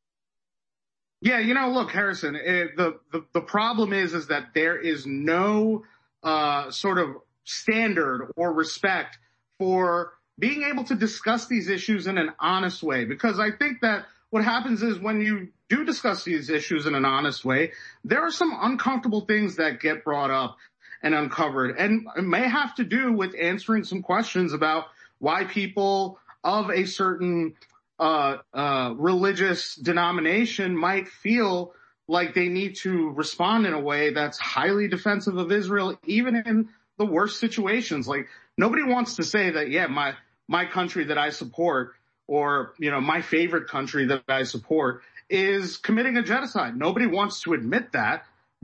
Yeah, you know, look, Harrison, it, the, the, the problem is, is that there is no, uh, sort of standard or respect for being able to discuss these issues in an honest way. Because I think that what happens is when you do discuss these issues in an honest way, there are some uncomfortable things that get brought up and uncovered. And it may have to do with answering some questions about why people of a certain uh, uh, religious denomination might feel like they need to respond in a way that's highly defensive of Israel, even in the worst situations. Like, nobody wants to say that, yeah, my, my country that I support, or, you know, my favorite country that I support is committing a genocide. Nobody wants to admit that, but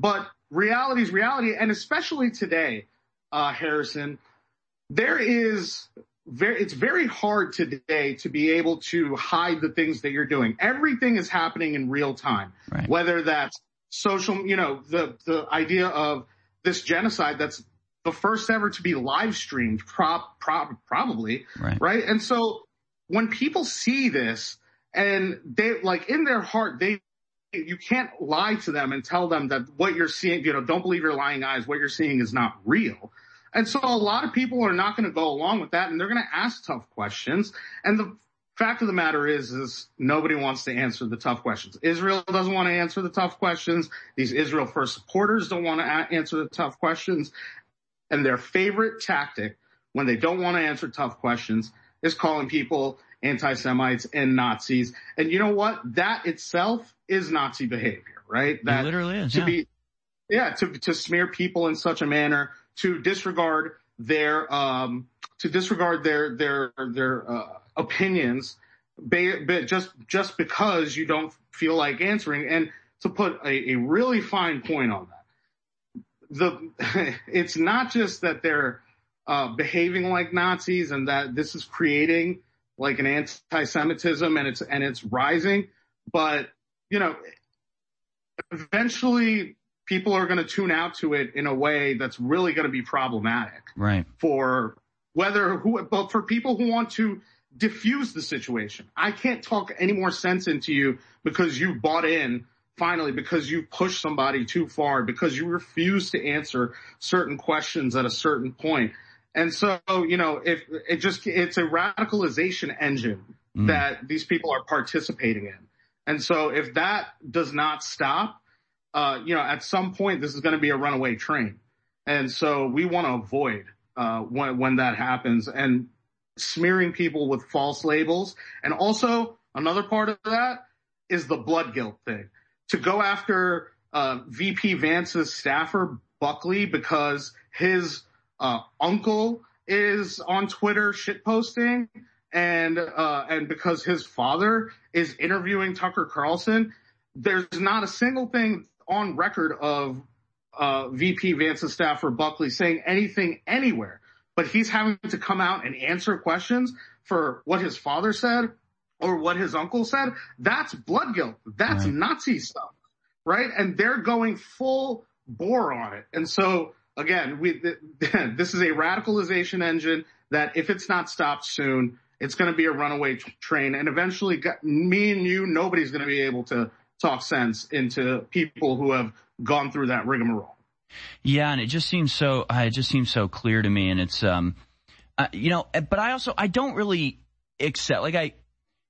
reality is reality. And especially today, uh, Harrison, there is very, it's very hard today to be able to hide the things that you're doing. Everything is happening in real time, right. Whether that's social, you know, the, the idea of this genocide that's the first ever to be live streamed, prop, prop, probably, right. right? And so when people see this and they like in their heart, they, you can't lie to them and tell them that what you're seeing, you know, don't believe your lying eyes. What you're seeing is not real. And so a lot of people are not going to go along with that, and they're going to ask tough questions. And the fact of the matter is, is nobody wants to answer the tough questions. Israel doesn't want to answer the tough questions. These Israel First supporters don't want to a- answer the tough questions. And their favorite tactic when they don't want to answer tough questions is calling people anti-Semites and Nazis. And you know what? That itself is Nazi behavior, right? That it literally is, to yeah. be, yeah, to, to smear people in such a manner, to disregard their, um, to disregard their, their, their, uh, opinions, ba- ba- just, just because you don't feel like answering. And to put a, a really fine point on that, the, it's not just that they're, uh, behaving like Nazis and that this is creating like an anti-Semitism and it's, and it's rising, but, you know, eventually people are going to tune out to it in a way that's really going to be problematic. Right. For whether who, but for people who want to diffuse the situation. I can't talk any more sense into you because you bought in finally, because you pushed somebody too far, because you refuse to answer certain questions at a certain point. And so, you know, if it just, it's a radicalization engine mm. that these people are participating in. And so if that does not stop, uh, you know, at some point, this is going to be a runaway train. And so we want to avoid, uh, when, when that happens and smearing people with false labels. And also another part of that is the blood guilt thing. To go after, uh, V P Vance's staffer, Buckley, because his, uh, uncle is on Twitter shitposting and, uh, and because his father is interviewing Tucker Carlson, there's not a single thing on record of, uh, V P Vance's staffer, Buckley, saying anything anywhere, but he's having to come out and answer questions for what his father said or what his uncle said. That's blood guilt. That's right. Nazi stuff, right? And they're going full bore on it. And so, again, we, this is a radicalization engine that if it's not stopped soon, it's going to be a runaway t- train. And eventually, me and you, nobody's going to be able to talk sense into people who have gone through that rigmarole. Yeah, and it just seems so, uh, it just seems so clear to me. And it's, um, uh, you know, but I also, I don't really accept, like I,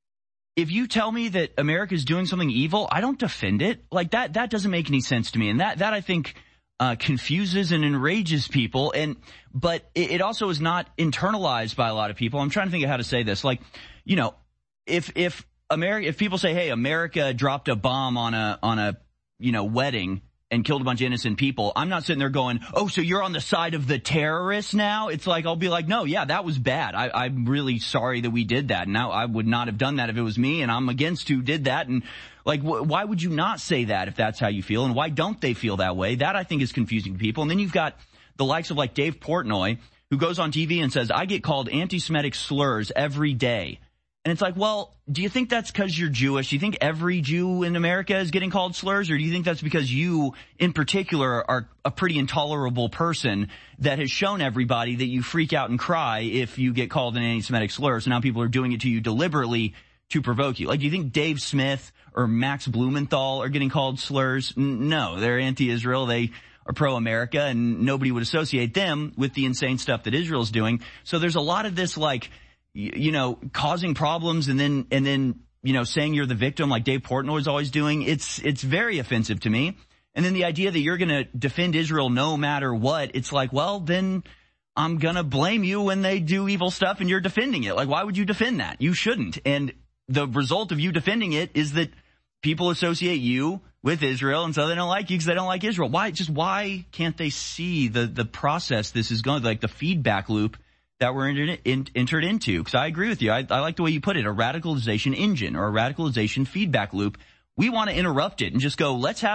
if you tell me that America is doing something evil, I don't defend it. Like that, that doesn't make any sense to me. And that, that I think, uh, confuses and enrages people. And, but it, it also is not internalized by a lot of people. I'm trying to think of how to say this. Like, you know, if, if America, if people say, hey, America dropped a bomb on a, on a, you know, wedding and killed a bunch of innocent people, I'm not sitting there going, oh, so you're on the side of the terrorists now? It's like, I'll be like, no, yeah, that was bad. I, I'm really sorry that we did that. Now, I would not have done that if it was me, and I'm against who did that. And like, wh- why would you not say that if that's how you feel? And why don't they feel that way? That I think is confusing to people. And then you've got the likes of like Dave Portnoy, who goes on T V and says, I get called anti-Semitic slurs every day. And it's like, well, do you think that's because you're Jewish? Do you think every Jew in America is getting called slurs? Or do you think that's because you, in particular, are a pretty intolerable person that has shown everybody that you freak out and cry if you get called an anti-Semitic slur? So now people are doing it to you deliberately to provoke you. Like, do you think Dave Smith or Max Blumenthal are getting called slurs? N- no, they're anti-Israel. They are pro-America, and nobody would associate them with the insane stuff that Israel's doing. So there's a lot of this, like, you know, causing problems and then, and then, you know, saying you're the victim like Dave Portnoy is always doing. It's, it's very offensive to me. And then the idea that you're going to defend Israel no matter what, it's like, well, then I'm going to blame you when they do evil stuff and you're defending it. Like, why would you defend that? You shouldn't. And the result of you defending it is that people associate you with Israel, and so they don't like you because they don't like Israel. Why, just why can't they see the, the process this is going, like the feedback loop that we're entered, in, entered into? Because I agree with you. I, I like the way you put it, a radicalization engine or a radicalization feedback loop. We want to interrupt it and just go, let's have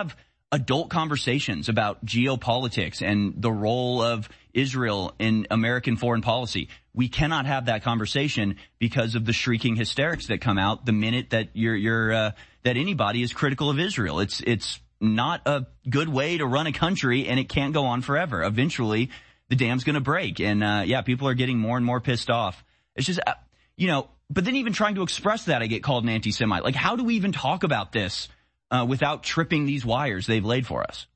adult conversations about geopolitics and the role of Israel in American foreign policy. We cannot have that conversation because of the shrieking hysterics that come out the minute that you're, you're, uh, that anybody is critical of Israel. It's, it's not a good way to run a country, and it can't go on forever. Eventually, the dam's going to break. And, uh, yeah, people are getting more and more pissed off. It's just, uh, you know, but then even trying to express that, I get called an anti-Semite. Like, how do we even talk about this uh, without tripping these wires they've laid for us?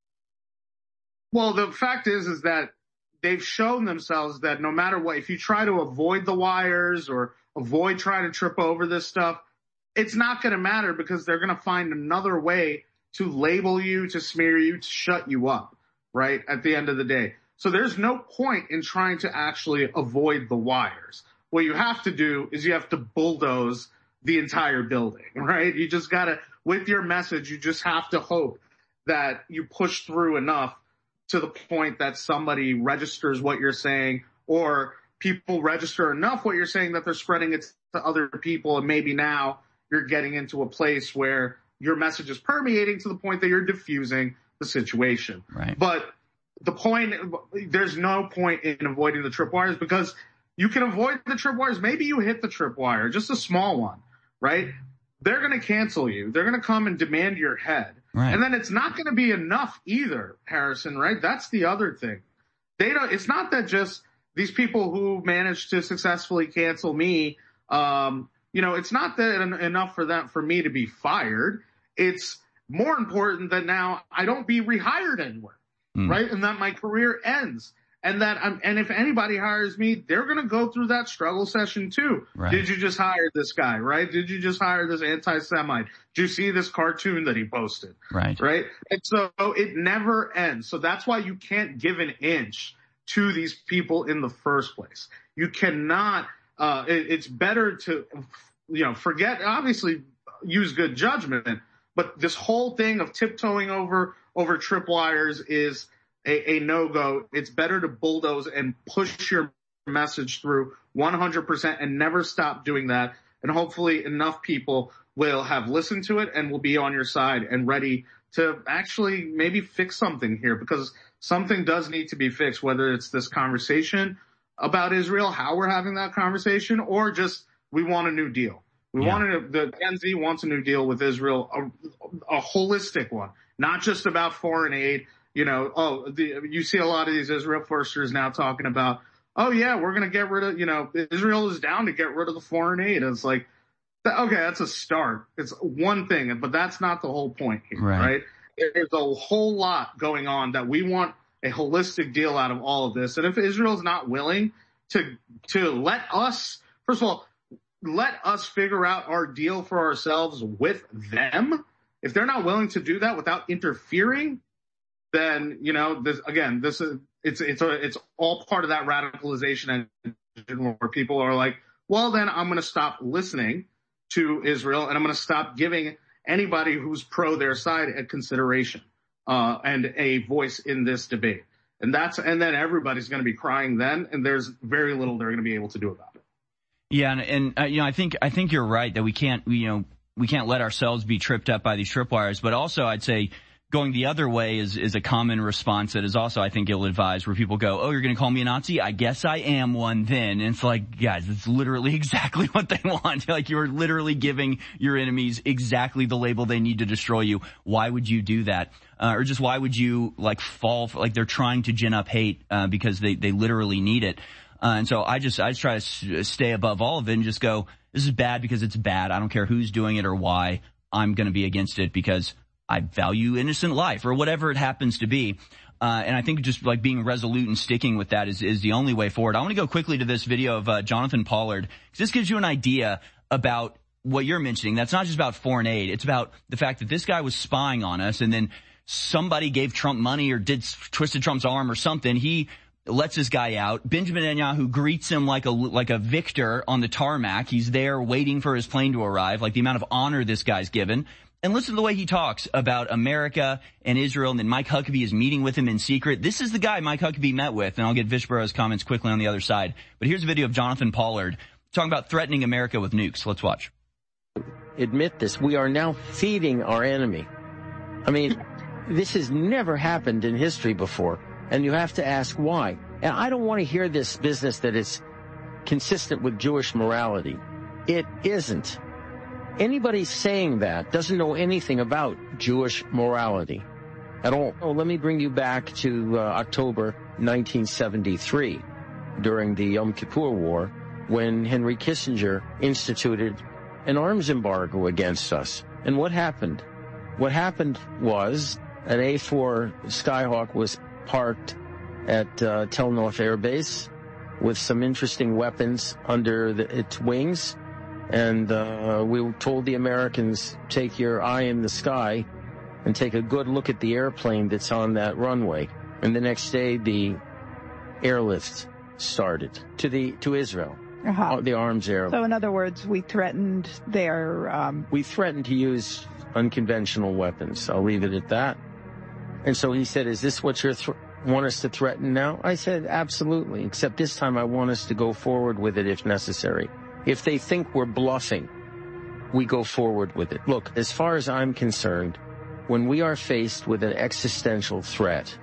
Well, the fact is, is that they've shown themselves that no matter what, if you try to avoid the wires or avoid trying to trip over this stuff, it's not going to matter because they're going to find another way to label you, to smear you, to shut you up, right, at the end of the day. So there's no point in trying to actually avoid the wires. What you have to do is you have to bulldoze the entire building, right? You just got to, with your message, you just have to hope that you push through enough to the point that somebody registers what you're saying, or people register enough what you're saying that they're spreading it to other people, and maybe now you're getting into a place where your message is permeating to the point that you're diffusing the situation. Right. But the point, there's no point in avoiding the tripwires, because you can avoid the tripwires. Maybe you hit the tripwire, just a small one, right? They're going to cancel you. They're going to come and demand your head. Right. And then it's not going to be enough either, Harrison, right? That's the other thing. They don't, it's not that just these people who managed to successfully cancel me, um, you know, it's not that en- enough for that, for me to be fired. It's more important that now I don't be rehired anywhere, mm. right? And that my career ends. And that I'm, and if anybody hires me, they're going to go through that struggle session too. Right. Did you just hire this guy, right? Did you just hire this anti-Semite? Did you see this cartoon that he posted? Right. Right. And so it never ends. So that's why you can't give an inch to these people in the first place. You cannot, uh, it, it's better to, you know, forget, obviously use good judgment, but this whole thing of tiptoeing over, over tripwires is A, a no-go. It's better to bulldoze and push your message through one hundred percent and never stop doing that. And hopefully enough people will have listened to it and will be on your side and ready to actually maybe fix something here, because something does need to be fixed, whether it's this conversation about Israel, how we're having that conversation, or just we want a new deal. We Yeah. wanted a, the Gen Z wants a new deal with Israel, a, a holistic one, not just about foreign aid. You know, oh, the, you see a lot of these Israel firsters now talking about, oh yeah, we're going to get rid of, you know, Israel is down to get rid of the foreign aid. It's like, okay, that's a start. It's one thing, but that's not the whole point here, Right. right? There's a whole lot going on that we want a holistic deal out of all of this. And if Israel's not willing to, to let us, first of all, let us figure out our deal for ourselves with them, if they're not willing to do that without interfering, then, you know, this, again, this is, it's, it's, a, it's all part of that radicalization engine where people are like, well, then I'm going to stop listening to Israel and I'm going to stop giving anybody who's pro their side a consideration, uh, and a voice in this debate. And that's, and then everybody's going to be crying then, and there's very little they're going to be able to do about it. Yeah. And, and uh, you know, I think, I think you're right that we can't, you know, we can't let ourselves be tripped up by these tripwires, but also I'd say, going the other way is, is a common response that is also, I think, ill-advised, where people go, oh, you're going to call me a Nazi? I guess I am one then. And it's like, guys, it's literally exactly what they want. Like, you're literally giving your enemies exactly the label they need to destroy you. Why would you do that? Uh, or just why would you, like, fall for, like, they're trying to gin up hate, uh, because they, they literally need it. Uh, and so I just, I just try to s- stay above all of it and just go, this is bad because it's bad. I don't care who's doing it or why. I'm going to be against it because I value innocent life or whatever it happens to be. Uh, and I think just like being resolute and sticking with that is, is the only way forward. I want to go quickly to this video of uh, Jonathan Pollard, because this gives you an idea about what you're mentioning. That's not just about foreign aid. It's about the fact that this guy was spying on us, and then somebody gave Trump money or did twisted Trump's arm or something. He lets this guy out. Benjamin Netanyahu greets him like a, like a victor on the tarmac. He's there waiting for his plane to arrive, like the amount of honor this guy's given. And listen to the way he talks about America and Israel, and then Mike Huckabee is meeting with him in secret. This is the guy Mike Huckabee met with, and I'll get Vishboro's comments quickly on the other side. But here's a video of Jonathan Pollard talking about threatening America with nukes. Let's watch. Admit this. We are now feeding our enemy. I mean, This has never happened in history before, and you have to ask why. And I don't want to hear this business that it's consistent with Jewish morality. It isn't. Anybody saying that doesn't know anything about Jewish morality at all. Oh, let me bring you back to uh, October nineteen seventy-three, during the Yom Kippur War, when Henry Kissinger instituted an arms embargo against us. And what happened? What happened was an A four Skyhawk was parked at uh, Tel Nof Air Base with some interesting weapons under the, its wings. And uh, we told the Americans, take your eye in the sky and take a good look at the airplane that's on that runway. And the next day, the airlift started to the to Israel, uh-huh. the arms air. So in other words, we threatened their... Um... We threatened to use unconventional weapons. I'll leave it at that. And so he said, is this what you th- want us to threaten now? I said, absolutely, except this time I want us to go forward with it if necessary. If they think we're bluffing, we go forward with it. Look, as far as I'm concerned, when we are faced with an existential threat,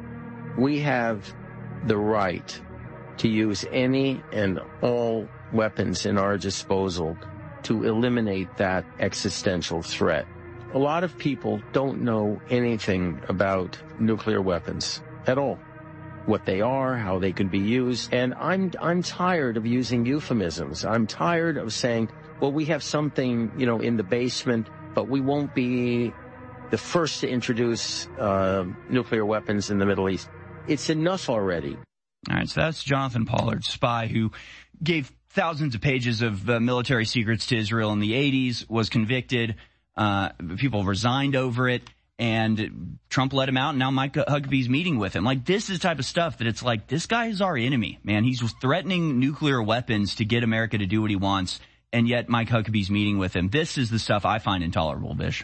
we have the right to use any and all weapons in our disposal to eliminate that existential threat. A lot of people don't know anything about nuclear weapons at all. What they are, how they can be used. And I'm I'm tired of using euphemisms. I'm tired of saying, well, we have something, you know, in the basement, but we won't be the first to introduce uh, nuclear weapons in the Middle East. It's enough already. All right, so that's Jonathan Pollard, spy who gave thousands of pages of uh, military secrets to Israel in the eighties, was convicted. Uh, people resigned over it. And Trump let him out, and now Mike Huckabee's meeting with him. Like, this is the type of stuff that it's like, this guy is our enemy, man. He's threatening nuclear weapons to get America to do what he wants, and yet Mike Huckabee's meeting with him. This is the stuff I find intolerable, Bish.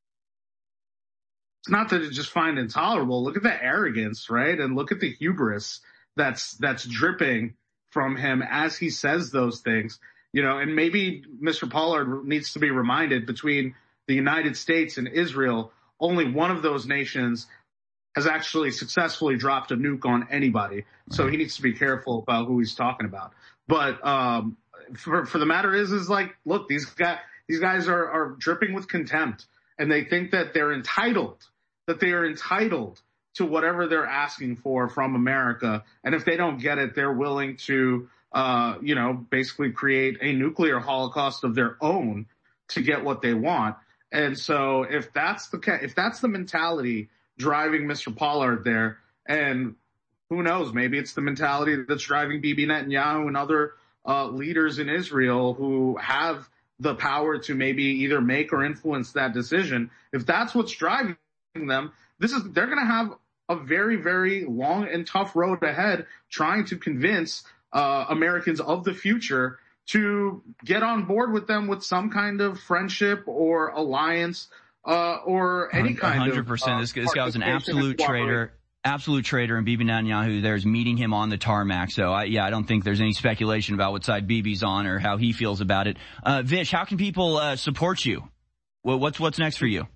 It's not that it's just find intolerable. Look at the arrogance, right? And look at the hubris that's that's dripping from him as he says those things. You know, and maybe Mister Pollard needs to be reminded, between the United States and Israel, only one of those nations has actually successfully dropped a nuke on anybody. So he needs to be careful about who he's talking about. But um, for, for the matter is, is like, look, these guys, these guys are, are dripping with contempt, and they think that they're entitled, that they are entitled to whatever they're asking for from America. And if they don't get it, they're willing to, uh, you know, basically create a nuclear holocaust of their own to get what they want. And so if that's the if that's the mentality driving Mister Pollard there, and who knows, maybe it's the mentality that's driving Bibi Netanyahu and other uh, leaders in Israel who have the power to maybe either make or influence that decision. If that's what's driving them, this is they're going to have a very, very long and tough road ahead trying to convince uh, Americans of the future to get on board with them with some kind of friendship or alliance, uh, or any kind one hundred percent. of... one hundred percent. Uh, this, this guy was an absolute traitor, absolute traitor, and Bibi Netanyahu there's meeting him on the tarmac. So, I, yeah, I don't think there's any speculation about what side Bibi's on or how he feels about it. Uh, Vish, how can people uh, support you? Well, what's what's next for you?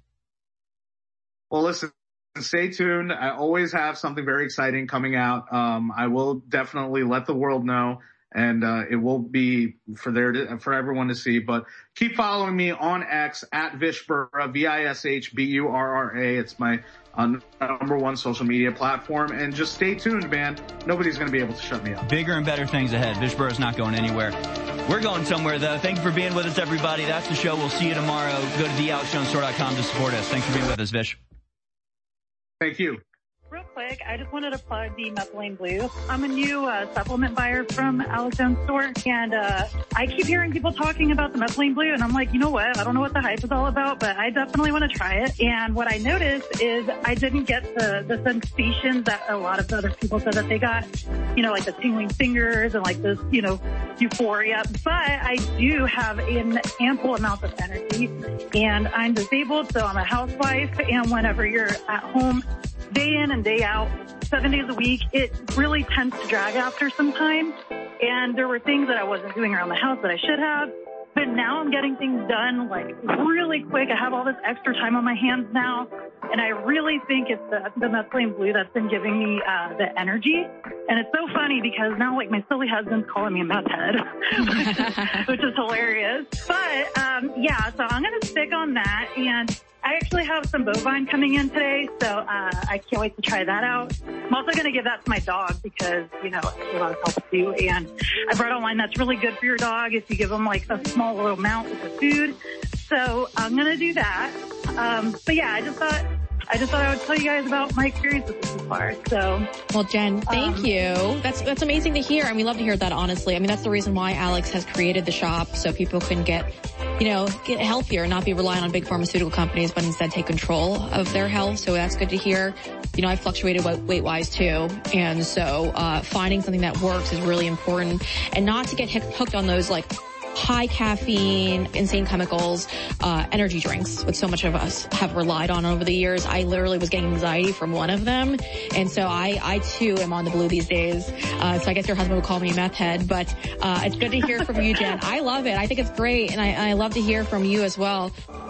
Well, listen, stay tuned. I always have something very exciting coming out. Um, I will definitely let the world know. And, uh, it will be for there to, for everyone to see, but keep following me on X at Vishburra, V I S H B U R R A. It's my uh, number one social media platform, and just stay tuned, man. Nobody's going to be able to shut me up. Bigger and better things ahead. Vishburra's not going anywhere. We're going somewhere though. Thank you for being with us, everybody. That's the show. We'll see you tomorrow. Go to the alex jones store dot com to support us. Thanks for being with us, Vish. Thank you. Real quick, I just wanted to plug the Methylene Blue. I'm a new uh, supplement buyer from Alex Jones Store, and uh, I keep hearing people talking about the Methylene Blue, and I'm like, you know what? I don't know what the hype is all about, but I definitely want to try it. And what I noticed is I didn't get the, the sensation that a lot of other people said that they got, you know, like the tingling fingers and like this, you know, euphoria. But I do have an ample amount of energy, and I'm disabled, so I'm a housewife, and whenever you're at home, day in and day out, seven days a week, it really tends to drag after some time. And there were things that I wasn't doing around the house that I should have. But now I'm getting things done like really quick. I have all this extra time on my hands now. And I really think it's the, the methylene blue that's been giving me uh, the energy. And it's so funny because now like my silly husband's calling me a meth head, which, is, which is hilarious. But um, yeah, so I'm going to stick on that. And I actually have some bovine coming in today, so uh, I can't wait to try that out. I'm also going to give that to my dog because, you know, it's a lot of health too. And I've read online that's really good for your dog if you give them like a small little amount with the food. So I'm going to do that. Um, but yeah, I just thought I just thought I would tell you guys about my experience with this so far. So, well, Jen, thank um, you. That's that's amazing to hear, and we love to hear that. Honestly, I mean, that's the reason why Alex has created the shop so people can get, you know, get healthier and not be reliant on big pharmaceutical companies, but instead take control of their health. So that's good to hear. You know, I fluctuated weight-wise too, and so uh finding something that works is really important, and not to get hooked on those like high caffeine, insane chemicals, uh, energy drinks, which so much of us have relied on over the years. I literally was getting anxiety from one of them. And so I, I too am on the blue these days. Uh, so I guess your husband would call me a meth head, but, uh, it's good to hear from you, Jen. I love it. I think it's great. And I, I love to hear from you as well.